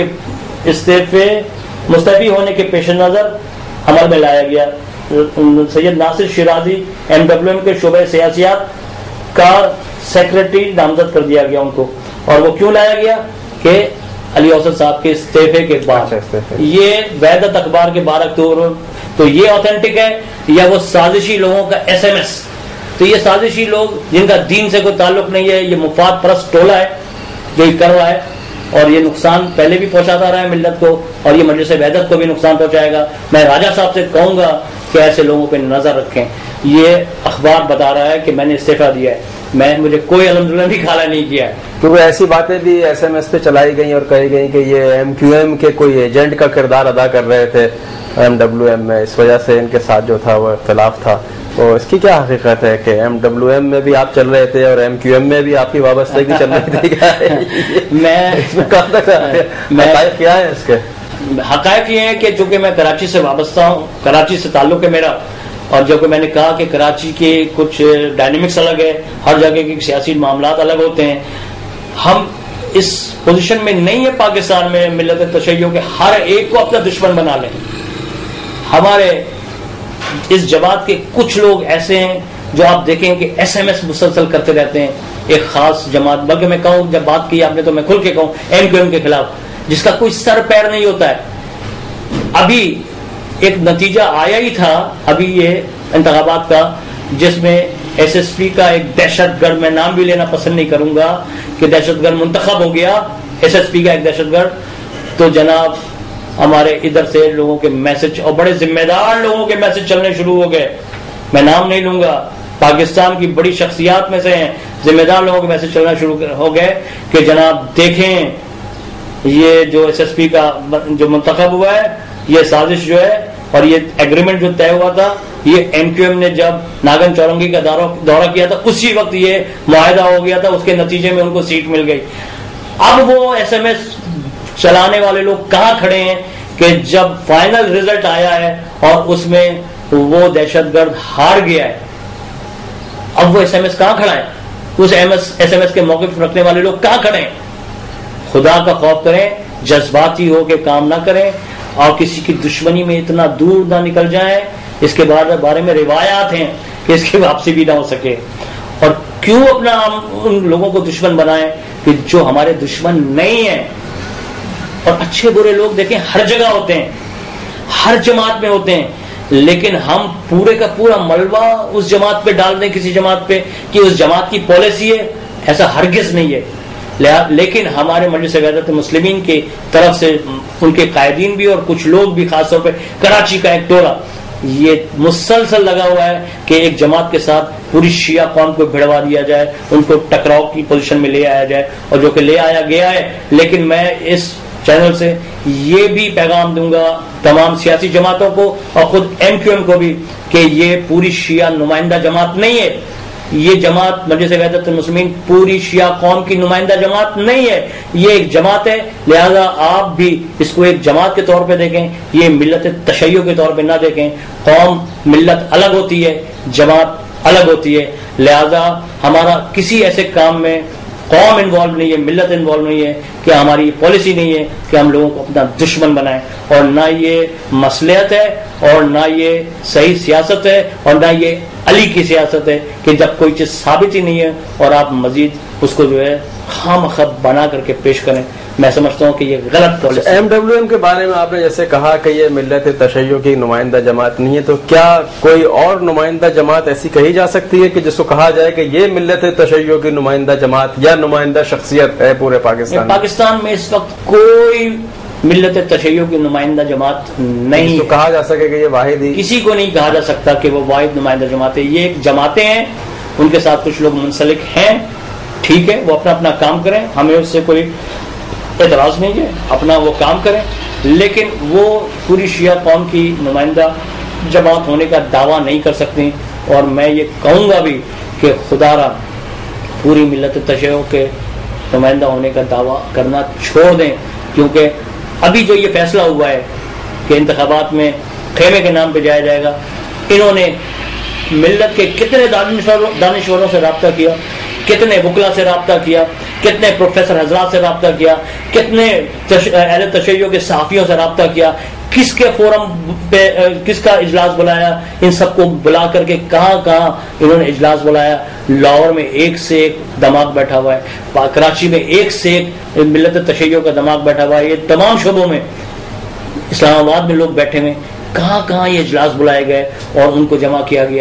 مستعفی ہونے کے پیش نظر عمل میں لایا گیا. سید ناصر شیرازی MWM کے شعبہ سیاسیات کا سیکرٹری نامزد کر دیا گیا ان کو. اور وہ کیوں لایا گیا کہ علی اوسط صاحب کے استعفے کے بعد. یہ وحدت اخبار کے 12 اکتوبر, تو یہ اوتھینٹک ہے یا وہ سازشی لوگوں کا SMS؟ تو یہ سازشی لوگ جن کا دین سے کوئی تعلق نہیں ہے, یہ مفاد پرست ٹولہ ہے جو یہ کر رہا ہے, اور یہ نقصان پہلے بھی پہنچاتا رہا ہے ملت کو, اور یہ مجلس وحدت کو بھی نقصان پہنچائے گا. میں راجہ صاحب سے کہوں گا کہ ایسے لوگوں پہ نظر رکھیں. یہ اخبار بتا رہا ہے کہ میں نے استعفیٰ دیا ہے, مجھے کوئی الحمدللہ بھی کھالا نہیں کیا ہے. کیونکہ ایسی باتیں بھی ایس ایم ایس پہ چلائی گئیں اور کہی گئیں کہ یہ ایم کیو ایم کے کوئی ایجنٹ کا کردار ادا کر رہے تھے ایم ڈبلیو ایم میں, اس وجہ سے ان کے ساتھ جو تھا وہ اختلاف تھا. تو اس کی کیا حقیقت ہے کہ ایم ڈبلیو ایم میں بھی آپ چل رہے تھے اور ایم کیو ایم میں بھی آپ کی وابستگی چل رہی تھی؟ حقائق کیا ہے اس کے؟ حقائق یہ ہے کہ چونکہ میں کراچی سے وابستہ ہوں, کراچی سے تعلق ہے میرا, اور جو کہ میں نے کہا کہ کراچی کے کچھ ڈائنامکس الگ ہے, ہر جگہ کے سیاسی معاملات الگ ہوتے ہیں. ہم اس پوزیشن میں نہیں ہے پاکستان میں ملت تشیع کے ہر ایک کو اپنا دشمن بنا لیں. ہمارے اس جماعت کے کچھ لوگ ایسے ہیں جو آپ دیکھیں کہ ایس ایم ایس مسلسل کرتے رہتے ہیں ایک خاص جماعت, بلکہ میں کہوں جب بات کی آپ نے تو میں کھل کے کہوں ایم کیو ایم کے خلاف, جس کا کوئی سر پیر نہیں ہوتا ہے. ابھی ایک نتیجہ آیا ہی تھا ابھی یہ انتخابات کا, جس میں ایس ایس پی کا ایک دہشت گرد, میں نام بھی لینا پسند نہیں کروں گا, کہ دہشت گرد منتخب ہو گیا, ایس ایس پی کا ایک دہشت گرد. تو جناب ہمارے ادھر سے لوگوں کے میسج, اور بڑے ذمہ دار لوگوں کے میسج چلنے شروع ہو گئے, میں نام نہیں لوں گا, پاکستان کی بڑی شخصیات میں سے ہیں, ذمہ دار لوگوں کے میسج چلنا شروع ہو گئے کہ جناب دیکھیں یہ جو ایس ایس پی کا جو منتخب ہوا ہے یہ سازش جو ہے, اور یہ ایگریمنٹ جو طے ہوا تھا, یہ ایم کیو ایم نے جب ناگن چورنگی کا دورہ کیا تھا اسی وقت یہ معاہدہ ہو گیا تھا, اس کے نتیجے میں ان کو سیٹ مل گئی. اب وہ ایس ایم ایس چلانے والے لوگ کہاں کھڑے ہیں کہ جب فائنل رزلٹ آیا ہے اور اس میں وہ دہشت گرد ہار گیا ہے, اب وہ ایس ایم ایس کہاں کھڑا ہے, اس ایس ایم ایس کے موقف رکھنے والے لوگ کہاں کھڑے ہیں؟ خدا کا خوف کریں, جذباتی ہو کے کام نہ کریں, اور کسی کی دشمنی میں اتنا دور نہ نکل جائیں. اس کے بارے میں روایات ہیں کہ اس کی واپسی بھی نہ ہو سکے. اور کیوں اپنا ان لوگوں کو دشمن بنائیں کہ جو ہمارے دشمن نہیں ہیں؟ اور اچھے برے لوگ دیکھیں ہر جگہ ہوتے ہیں, ہر جماعت میں ہوتے ہیں, لیکن ہم پورے کا پورا ملبہ اس جماعت پہ ڈال دیں, کسی جماعت پہ, کہ اس جماعت کی پالیسی ہے, ایسا ہرگز نہیں ہے. لیکن ہمارے مجلس وحدت المسلمین کی طرف سے ان کے قائدین بھی اور کچھ لوگ بھی, خاص طور پہ کراچی کا ایک ٹولہ, یہ مسلسل لگا ہوا ہے کہ ایک جماعت کے ساتھ پوری شیعہ قوم کو بھڑوا دیا جائے, ان کو ٹکراؤ کی پوزیشن میں لے آیا جائے, اور جو کہ لے آیا گیا ہے. لیکن میں اس چینل سے یہ بھی پیغام دوں گا تمام سیاسی جماعتوں کو اور خود ایم کیو ایم کو بھی کہ یہ پوری شیعہ نمائندہ جماعت نہیں ہے. یہ جماعت مجلس وحدت المسلمین پوری شیعہ قوم کی نمائندہ جماعت نہیں ہے, یہ ایک جماعت ہے. لہذا آپ بھی اس کو ایک جماعت کے طور پہ دیکھیں, یہ ملت تشیع کے طور پہ نہ دیکھیں. قوم ملت الگ ہوتی ہے, جماعت الگ ہوتی ہے. لہذا ہمارا کسی ایسے کام میں قوم انوالو نہیں ہے, ملت انوالو نہیں ہے, کہ ہماری یہ پالیسی نہیں ہے کہ ہم لوگوں کو اپنا دشمن بنائیں. اور نہ یہ مصلحت ہے, اور نہ یہ صحیح سیاست ہے, اور نہ یہ علی کی سیاست ہے کہ جب کوئی چیز ثابت ہی نہیں ہے اور آپ مزید اس کو جو ہے خام خب بنا کر کے پیش کریں. میں سمجھتا ہوں کہ یہ غلط پالیسی. ایم ڈبلیو ایم کے بارے میں آپ نے جیسے کہا کہ یہ ملت تشیع کی نمائندہ جماعت نہیں ہے, تو کیا کوئی اور نمائندہ جماعت ایسی کہی جا سکتی ہے کہ جس کو کہا جائے کہ یہ ملت تشیع کی نمائندہ جماعت یا نمائندہ شخصیت ہے پورے پاکستان میں؟ پاکستان میں اس وقت کوئی ملت تشیع کی نمائندہ جماعت نہیں تو کہا جا سکے کہ یہ واحد ہی, کسی کو نہیں کہا جا سکتا کہ وہ واحد نمائندہ جماعت ہے. یہ ایک جماعتیں ہیں, ان کے ساتھ کچھ لوگ منسلک ہیں, ٹھیک ہے, وہ اپنا اپنا کام کریں, ہمیں اس سے کوئی اعتراض نہیں ہے, اپنا وہ کام کریں. لیکن وہ پوری شیعہ قوم کی نمائندہ جماعت ہونے کا دعویٰ نہیں کر سکتی. اور میں یہ کہوں گا بھی کہ خدا را پوری ملت تشیع کے نمائندہ ہونے کا دعویٰ کرنا چھوڑ دیں, کیونکہ ابھی جو یہ فیصلہ ہوا ہے کہ انتخابات میں خیمے کے نام پہ جایا جائے گا, انہوں نے ملت کے کتنے دانشوروں سے رابطہ کیا, کتنے وکلا سے رابطہ کیا, کتنے پروفیسر حضرات سے رابطہ کیا, کتنے اہل تشیع کے صحافیوں سے رابطہ کیا, کس کے فورم پہ کس کا اجلاس بلایا, ان سب کو بلا کر کے کہاں کہاں انہوں نے اجلاس بلایا. لاہور میں ایک سے ایک دماغ بیٹھا ہوا ہے, کراچی میں ایک سے ایک ملت تشیع کا دماغ بیٹھا ہوا ہے, یہ تمام شعبوں میں, اسلام آباد میں لوگ بیٹھے ہوئے, کہاں کہاں یہ اجلاس بلائے گئے اور ان کو جمع کیا گیا.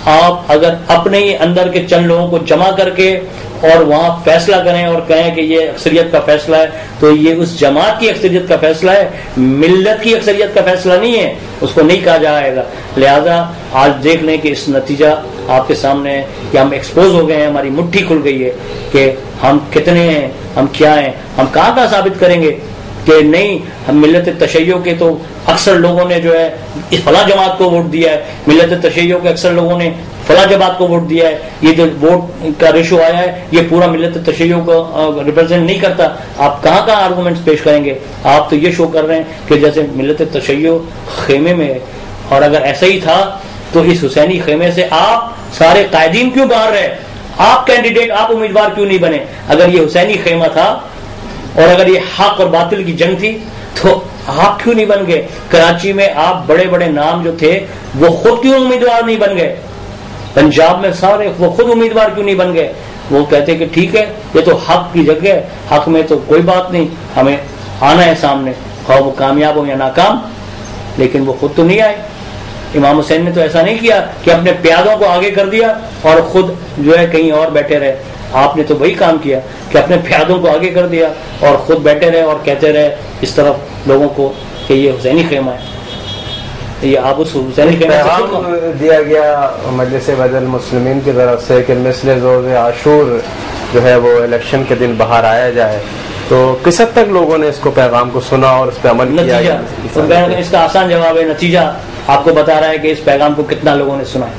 آپ اگر اپنے ہی اندر کے چند لوگوں کو جمع کر کے اور وہاں فیصلہ کریں اور کہیں کہ یہ اکثریت کا فیصلہ ہے، تو یہ اس جماعت کی اکثریت کا فیصلہ ہے، ملت کی اکثریت کا فیصلہ نہیں ہے، اس کو نہیں کہا جائے گا۔ لہذا آج دیکھ لیں کہ اس نتیجہ آپ کے سامنے ہے کہ ہم ایکسپوز ہو گئے ہیں، ہماری مٹھی کھل گئی ہے کہ ہم کتنے ہیں، ہم کیا ہیں، ہم کہاں ثابت کریں گے کہ نہیں ہم ملت تشیع کے تو اکثر لوگوں نے جو ہے اس فلاں جماعت کو ووٹ دیا ہے، ملت تشیع کے اکثر لوگوں نے فلاں جماعت کو ووٹ دیا ہے، یہ جو ووٹ کا ریشو آیا ہے یہ پورا ملت تشیع کو ریپرزینٹ نہیں کرتا۔ آپ کہاں آرگومنٹس پیش کریں گے؟ آپ تو یہ شو کر رہے ہیں کہ جیسے ملت تشیع خیمے میں ہے، اور اگر ایسا ہی تھا تو اس حسینی خیمے سے آپ سارے قائدین کیوں باہر رہے؟ آپ کینڈیڈیٹ، آپ امیدوار کیوں نہیں بنے؟ اگر یہ حسینی خیمہ تھا اور اگر یہ حق اور باطل کی جنگ تھی تو آپ کیوں نہیں بن گئے؟ کراچی میں آپ بڑے بڑے نام جو تھے وہ خود کیوں امیدوار نہیں بن گئے؟ پنجاب میں سارے وہ خود امیدوار کیوں نہیں بن گئے؟ وہ کہتے کہ ٹھیک ہے یہ تو حق کی جگہ ہے، حق میں تو کوئی بات نہیں، ہمیں آنا ہے سامنے، خواہ وہ کامیاب ہو یا ناکام، لیکن وہ خود تو نہیں آئے۔ امام حسین نے تو ایسا نہیں کیا کہ اپنے پیادوں کو آگے کر دیا اور خود جو ہے کہیں اور بیٹھے رہے۔ آپ نے تو وہی کام کیا کہ اپنے پیادوں کو آگے کر دیا اور خود بیٹھے رہے اور کہتے رہے اس طرف لوگوں کو کہ یہ حسینی خیمہ ہے۔ یہ آپ اس حسینی خیمہ پیغام دیا گیا مجلس وحدت المسلمین کی طرف سے کہ مثل روز عاشور جو ہے وہ الیکشن کے دن باہر آیا جائے، تو کس حد تک لوگوں نے اس کو پیغام کو سنا اور اس پہ عمل کیا؟ اس کا آسان جواب ہے، نتیجہ آپ کو بتا رہا ہے کہ اس پیغام کو کتنا لوگوں نے سنا ہے۔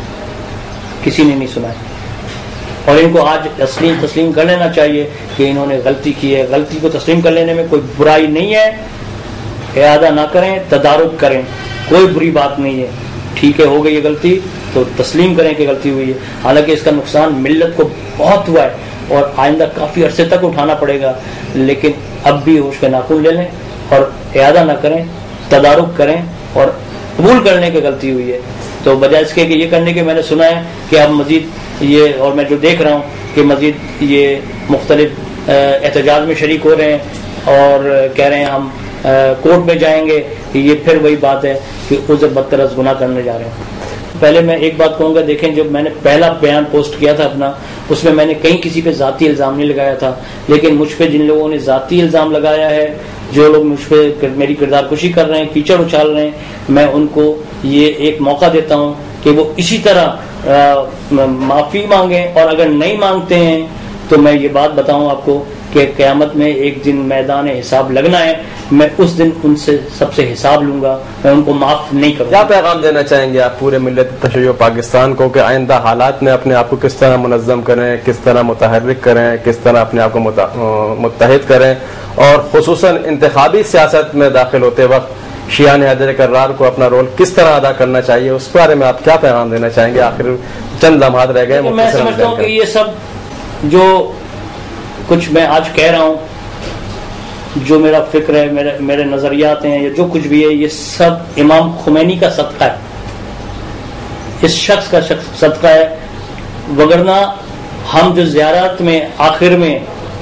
کسی نے نہیں سنا ہے، اور ان کو آج تسلیم کر لینا چاہیے کہ انہوں نے غلطی کی ہے۔ غلطی کو تسلیم کر لینے میں کوئی برائی نہیں ہے، اعادہ نہ کریں، تدارک کریں، کوئی بری بات نہیں ہے۔ ٹھیک ہے، ہو گئی یہ غلطی تو تسلیم کریں کہ غلطی ہوئی ہے، حالانکہ اس کا نقصان ملت کو بہت ہوا ہے اور آئندہ کافی عرصے تک اٹھانا پڑے گا، لیکن اب بھی ہوش کے ناخن لے لیں اور اعادہ نہ کریں، تدارک کریں اور قبول کر لیں کہ غلطی ہوئی ہے۔ تو بجائے اس کے کہ یہ کرنے کے میں نے سنا ہے کہ اب مزید یہ، اور میں جو دیکھ رہا ہوں کہ مزید یہ مختلف احتجاج میں شریک ہو رہے ہیں اور کہہ رہے ہیں ہم کورٹ میں جائیں گے، یہ پھر وہی بات ہے کہ عذر بدترس گناہ کرنے جا رہے ہیں۔ پہلے میں ایک بات کہوں گا، دیکھیں جب میں نے پہلا بیان پوسٹ کیا تھا اپنا، اس میں میں نے کہیں کسی پہ ذاتی الزام نہیں لگایا تھا، لیکن مجھ پہ جن لوگوں نے ذاتی الزام لگایا ہے، جو لوگ مجھ پہ میری کردار کشی کر رہے ہیں، کیچڑ اچھال رہے ہیں، میں ان کو یہ ایک موقع دیتا ہوں کہ وہ اسی طرح معافی مانگیں، اور اگر نہیں مانگتے ہیں تو میں یہ بات بتاؤں آپ کو کہ قیامت میں ایک دن میدان حساب لگنا ہے، میں اس دن ان سے سب سے حساب لوں گا، میں ان کو معاف نہیں کروں گا۔ کیا پیغام دینا چاہیں گے آپ پورے ملت تشیع پاکستان کو کہ آئندہ حالات میں اپنے آپ کو کس طرح منظم کریں، کس طرح متحرک کریں، کس طرح اپنے آپ کو متحد کریں، اور خصوصاً انتخابی سیاست میں داخل ہوتے وقت شیعہ حیدر کرار کو اپنا رول کس طرح ادا کرنا چاہیے، اس بارے میں آپ کیا پیغام دینا چاہیں گے؟ آخر چند لمحات رہ گئے۔ میں سمجھتا ہوں کہ یہ سب جو کچھ میں آج کہہ رہا ہوں، جو میرا فکر ہے، میرے نظریات ہیں، یا جو کچھ بھی ہے، یہ سب امام خمینی کا صدقہ ہے، اس شخص کا صدقہ ہے، وگرنہ ہم جو زیارت میں آخر میں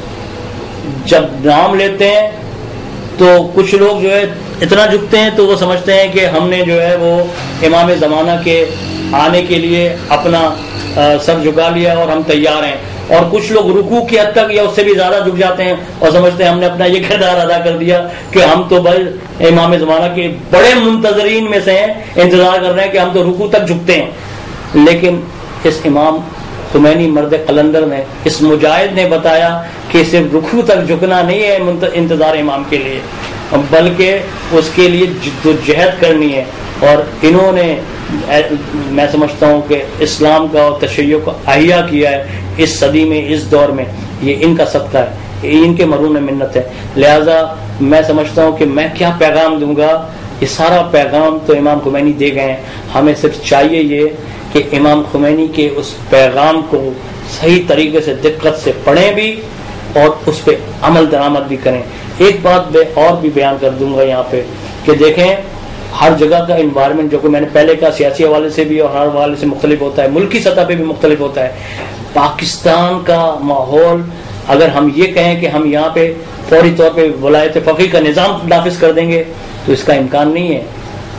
جب نام لیتے ہیں تو کچھ لوگ جو ہے اتنا جھکتے ہیں تو وہ سمجھتے ہیں کہ ہم نے جو ہے وہ امام زمانہ کے آنے کے لیے اپنا سر جھکا لیا اور ہم تیار ہیں، اور کچھ لوگ رکوع کی حد تک یا اس سے بھی زیادہ جھک جاتے ہیں اور سمجھتے ہیں ہم نے اپنا یہ کردار ادا کر دیا کہ ہم تو بھائی امام زمانہ کے بڑے منتظرین میں سے ہیں، انتظار کر رہے ہیں کہ ہم تو رکوع تک جھکتے ہیں۔ لیکن اس امام خمینی مرد قلندر نے، اس مجاہد نے بتایا کہ صرف رکوع تک جھکنا نہیں ہے انتظار امام کے لیے، بلکہ اس کے لیے جد و جہد کرنی ہے، اور انہوں نے میں سمجھتا ہوں کہ اسلام کا اور تشیع کو احیا کیا ہے اس صدی میں، اس دور میں، یہ ان کا صدقہ ہے، یہ ان کے مرہون منت ہے۔ لہذا میں سمجھتا ہوں کہ میں کیا پیغام دوں گا، یہ سارا پیغام تو امام خمینی دے گئے ہیں، ہمیں صرف چاہیے یہ کہ امام خمینی کے اس پیغام کو صحیح طریقے سے دقت سے پڑھیں بھی اور اس پہ عمل درآمد بھی کریں۔ ایک بات میں اور بھی بیان کر دوں گا یہاں پہ کہ دیکھیں ہر جگہ کا انوائرمنٹ، جو کہ میں نے پہلے کہا سیاسی حوالے سے بھی اور ہر حوالے سے مختلف ہوتا ہے، ملکی سطح پہ بھی مختلف ہوتا ہے۔ پاکستان کا ماحول، اگر ہم یہ کہیں کہ ہم یہاں پہ فوری طور پہ ولایت فقیہ کا نظام نافذ کر دیں گے تو اس کا امکان نہیں ہے۔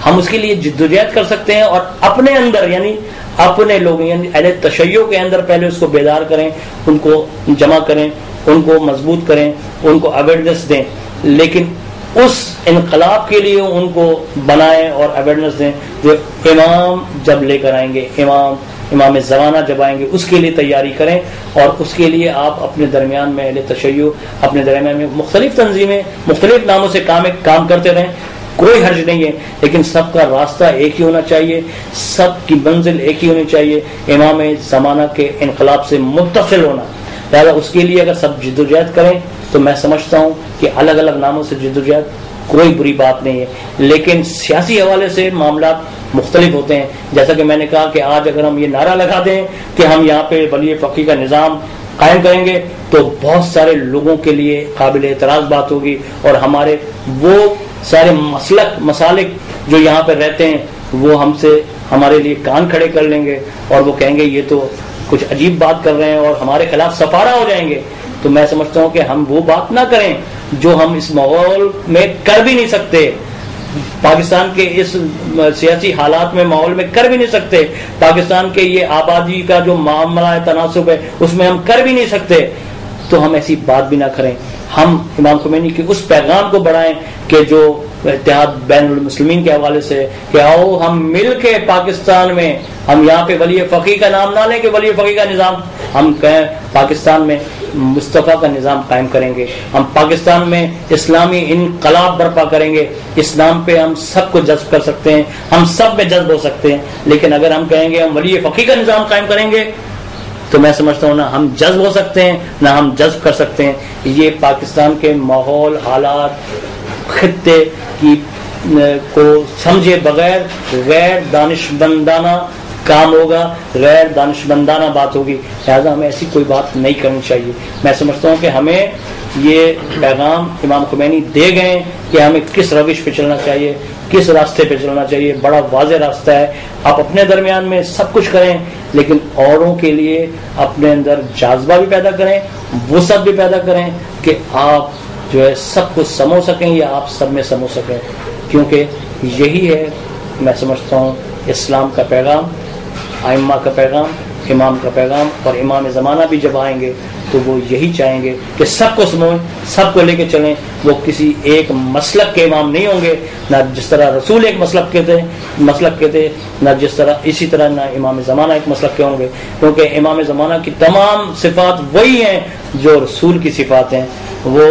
ہم اس کے لیے جدوجہد کر سکتے ہیں اور اپنے اندر یعنی اپنے لوگ یعنی اہل تشیع کے اندر پہلے اس کو بیدار کریں، ان کو جمع کریں، ان کو مضبوط کریں، ان کو اویئرنیس دیں، لیکن اس انقلاب کے لیے ان کو بنائیں اور اویئرنیس دیں جو امام جب لے کر آئیں گے، امام زمانہ جب آئیں گے اس کے لیے تیاری کریں. اور اس کے لیے آپ اپنے درمیان میں اہل تشیع اپنے درمیان میں مختلف تنظیمیں مختلف ناموں سے کام کرتے رہیں، کوئی حرج نہیں ہے، لیکن سب کا راستہ ایک ہی ہونا چاہیے، سب کی منزل ایک ہی ہونی چاہیے، امام زمانہ کے انقلاب سے متصل ہونا. لہٰذا اس کے لیے اگر سب جدوجہد کریں تو میں سمجھتا ہوں کہ الگ الگ ناموں سے جدوجہد کوئی بری بات نہیں ہے، لیکن سیاسی حوالے سے معاملات مختلف ہوتے ہیں. جیسا کہ میں نے کہا کہ آج اگر ہم یہ نعرہ لگا دیں کہ ہم یہاں پہ ولی فقیہ کا نظام قائم کریں گے تو بہت سارے لوگوں کے لیے قابل اعتراض بات ہوگی، اور ہمارے وہ سارے مسالک جو یہاں پہ رہتے ہیں وہ ہم سے ہمارے لیے کان کھڑے کر لیں گے اور وہ کہیں گے یہ تو کچھ عجیب بات کر رہے ہیں اور ہمارے خلاف سفارہ ہو جائیں گے. تو میں سمجھتا ہوں کہ ہم وہ بات نہ کریں جو ہم اس ماحول میں کر بھی نہیں سکتے، پاکستان کے اس سیاسی حالات میں ماحول میں کر بھی نہیں سکتے، پاکستان کے یہ آبادی کا جو معاملہ ہے تناسب ہے اس میں ہم کر بھی نہیں سکتے، تو ہم ایسی بات بھی نہ کریں. ہم امام خمینی کے اس پیغام کو بڑھائیں کہ جو اتحاد بین المسلمین کے حوالے سے کہ آؤ ہم مل کے پاکستان میں ہم یہاں پہ ولی فقیہ کا نام نہ لیں کہ ولی فقیہ کا نظام، ہم کہیں پاکستان میں مصطفیٰ کا نظام قائم کریں گے، ہم پاکستان میں اسلامی انقلاب برپا کریں گے. اس نام پہ ہم سب کو جذب کر سکتے ہیں، ہم سب میں جذب ہو سکتے ہیں، لیکن اگر ہم کہیں گے ہم ولی فقیہ کا نظام قائم کریں گے تو میں سمجھتا ہوں نہ ہم جذب ہو سکتے ہیں نہ ہم جذب کر سکتے ہیں. یہ پاکستان کے ماحول حالات خطے کی کو سمجھے بغیر غیر دانشمندانہ کام ہوگا، غیر دانشمندانہ بات ہوگی، لہٰذا ہمیں ایسی کوئی بات نہیں کرنی چاہیے. میں سمجھتا ہوں کہ ہمیں یہ پیغام امام خمینی دے گئے کہ ہمیں کس روش پہ چلنا چاہیے، کس راستے پہ چلنا چاہیے. بڑا واضح راستہ ہے. آپ اپنے درمیان میں سب کچھ کریں لیکن اوروں کے لیے اپنے اندر جذبہ بھی پیدا کریں، وسعت بھی پیدا کریں کہ آپ جو ہے سب کو سمو سکیں یا آپ سب میں سمو سکیں، کیونکہ یہی ہے میں سمجھتا ہوں اسلام کا پیغام، ائمہ کا پیغام، امام کا پیغام. اور امام زمانہ بھی جب آئیں گے تو وہ یہی چاہیں گے کہ سب کو سمجھیں، سب کو لے کے چلیں. وہ کسی ایک مسلک کے امام نہیں ہوں گے، نہ جس طرح رسول ایک مسلک کے تھے نہ جس طرح اسی طرح نہ امام زمانہ ایک مسلک کے ہوں گے، کیونکہ امام زمانہ کی تمام صفات وہی ہیں جو رسول کی صفات ہیں. وہ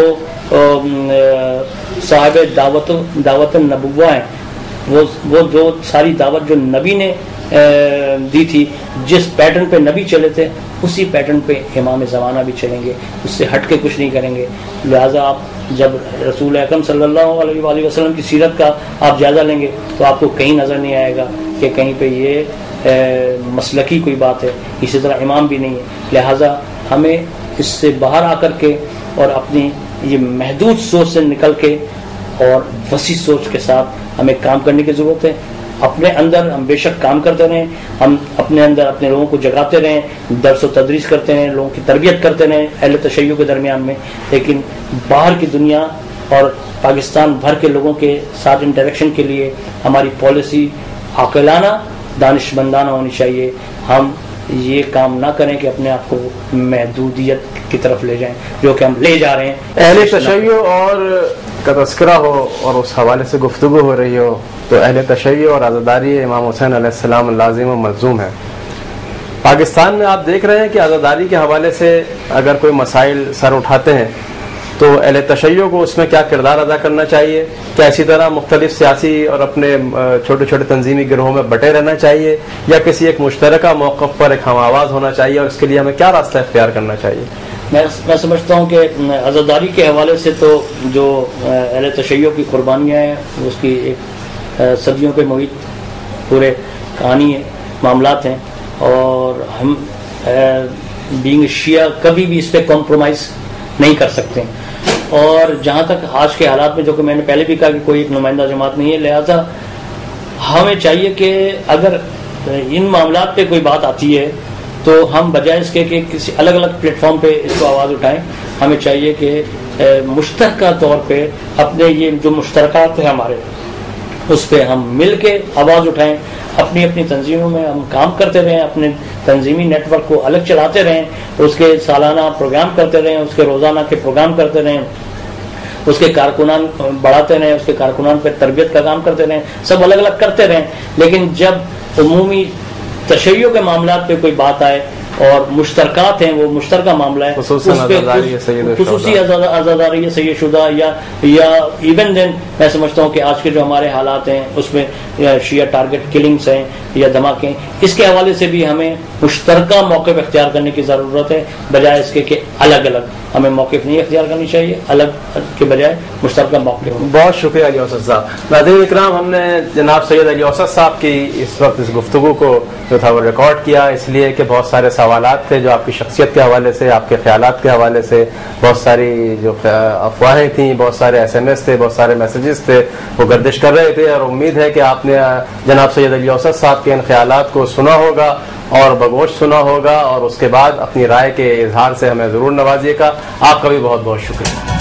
صاحب دعوت النبوہ ہیں، وہ جو ساری دعوت جو نبی نے دی تھی، جس پیٹرن پہ نبی چلے تھے اسی پیٹرن پہ امام زمانہ بھی چلیں گے، اس سے ہٹ کے کچھ نہیں کریں گے. لہٰذا آپ جب رسول اکرم صلی اللہ علیہ وآلہ وسلم کی سیرت کا آپ جائزہ لیں گے تو آپ کو کہیں نظر نہیں آئے گا کہ کہیں پہ یہ مسلکی کوئی بات ہے. اسی طرح امام بھی نہیں ہے. لہٰذا ہمیں اس سے باہر آ کر کے اور اپنی یہ محدود سوچ سے نکل کے اور وسیع سوچ کے ساتھ ہمیں کام کرنے کی ضرورت ہے. اپنے اندر ہم بے شک کام کرتے رہیں، ہم اپنے اندر اپنے لوگوں کو جگاتے رہیں، درس و تدریس کرتے رہیں، لوگوں کی تربیت کرتے رہیں اہل تشیع کے درمیان میں، لیکن باہر کی دنیا اور پاکستان بھر کے لوگوں کے ساتھ انٹریکشن کے لیے ہماری پالیسی عاقلانہ دانشمندانہ ہونی چاہیے. ہم یہ کام نہ کریں کہ اپنے آپ کو محدودیت کی طرف لے جائیں جو کہ ہم لے جا رہے ہیں. اہل تشیع اور کا تذکرہ ہو اور اس حوالے سے گفتگو ہو رہی ہو تو اہل تشیع اور عزاداری امام حسین علیہ السلام لازم و ملزوم ہے. پاکستان میں آپ دیکھ رہے ہیں کہ عزاداری کے حوالے سے اگر کوئی مسائل سر اٹھاتے ہیں تو اہل تشیع کو اس میں کیا کردار ادا کرنا چاہیے؟ کیا اسی طرح مختلف سیاسی اور اپنے چھوٹے چھوٹے تنظیمی گروہوں میں بٹے رہنا چاہیے یا کسی ایک مشترکہ موقف پر ایک ہم آواز ہونا چاہیے، اور اس کے لیے ہمیں کیا راستہ اختیار کرنا چاہیے؟ میں سمجھتا ہوں کہ عزاداری کے حوالے سے تو جو اہل تشیع کی قربانیاں ہیں اس کی ایک صدیوں کے محیط پورے کہانی ہے، معاملات ہیں، اور ہم بینگ شیعہ کبھی بھی اس پہ کمپرومائز نہیں کر سکتے. اور جہاں تک آج کے حالات میں جو کہ میں نے پہلے بھی کہا کہ کوئی ایک نمائندہ جماعت نہیں ہے، لہذا ہمیں چاہیے کہ اگر ان معاملات پہ کوئی بات آتی ہے تو ہم بجائے اس کے کہ کسی الگ الگ پلیٹ فارم پہ اس کو آواز اٹھائیں. ہمیں چاہیے کہ مشترکہ طور پہ اپنے یہ جو مشترکات ہیں ہمارے اس پہ ہم مل کے آواز اٹھائیں، اپنی اپنی تنظیموں میں ہم کام کرتے رہیں، اپنے تنظیمی نیٹ ورک کو الگ چلاتے رہیں، اس کے سالانہ پروگرام کرتے رہیں، اس کے روزانہ کے پروگرام کرتے رہیں، اس کے کارکنان بڑھاتے رہیں، اس کے کارکنان پہ تربیت کا کام کرتے رہیں، سب الگ الگ کرتے رہیں. لیکن جب عمومی تشیع کے معاملات پہ کوئی بات آئے اور مشترکات ہیں، وہ مشترکہ معاملہ ہے، خصوصی آزاداری سید شدہ یا ایون دین میں سمجھتا ہوں کہ آج کے جو ہمارے حالات ہیں اس میں شیعہ ٹارگٹ کلنگز ہیں یا دھماکے، اس کے حوالے سے بھی ہمیں مشترکہ موقف اختیار کرنے کی ضرورت ہے، بجائے اس کے کہ الگ الگ ہمیں موقف نہیں اختیار کرنی چاہیے، الگ کے بجائے مشترکہ موقف. بہت شکریہ علی اوسط صاحب. ناظرین اکرام، ہم نے جناب سید علی اوسط صاحب کی اس وقت اس گفتگو کو جو تھا وہ ریکارڈ کیا، اس لیے کہ بہت سارے سوالات تھے جو آپ کی شخصیت کے حوالے سے، آپ کے خیالات کے حوالے سے، بہت ساری جو افواہیں تھیں، بہت سارے SMS تھے، بہت سارے میسیجز تھے، وہ گردش کر رہے تھے، اور امید ہے کہ آپ نے جناب سید علی اوسط صاحب کے ان خیالات کو سنا ہوگا اور بگوش سنا ہوگا، اور اس کے بعد اپنی رائے کے اظہار سے ہمیں ضرور نوازیے گا. آپ کا بھی بہت بہت شکریہ.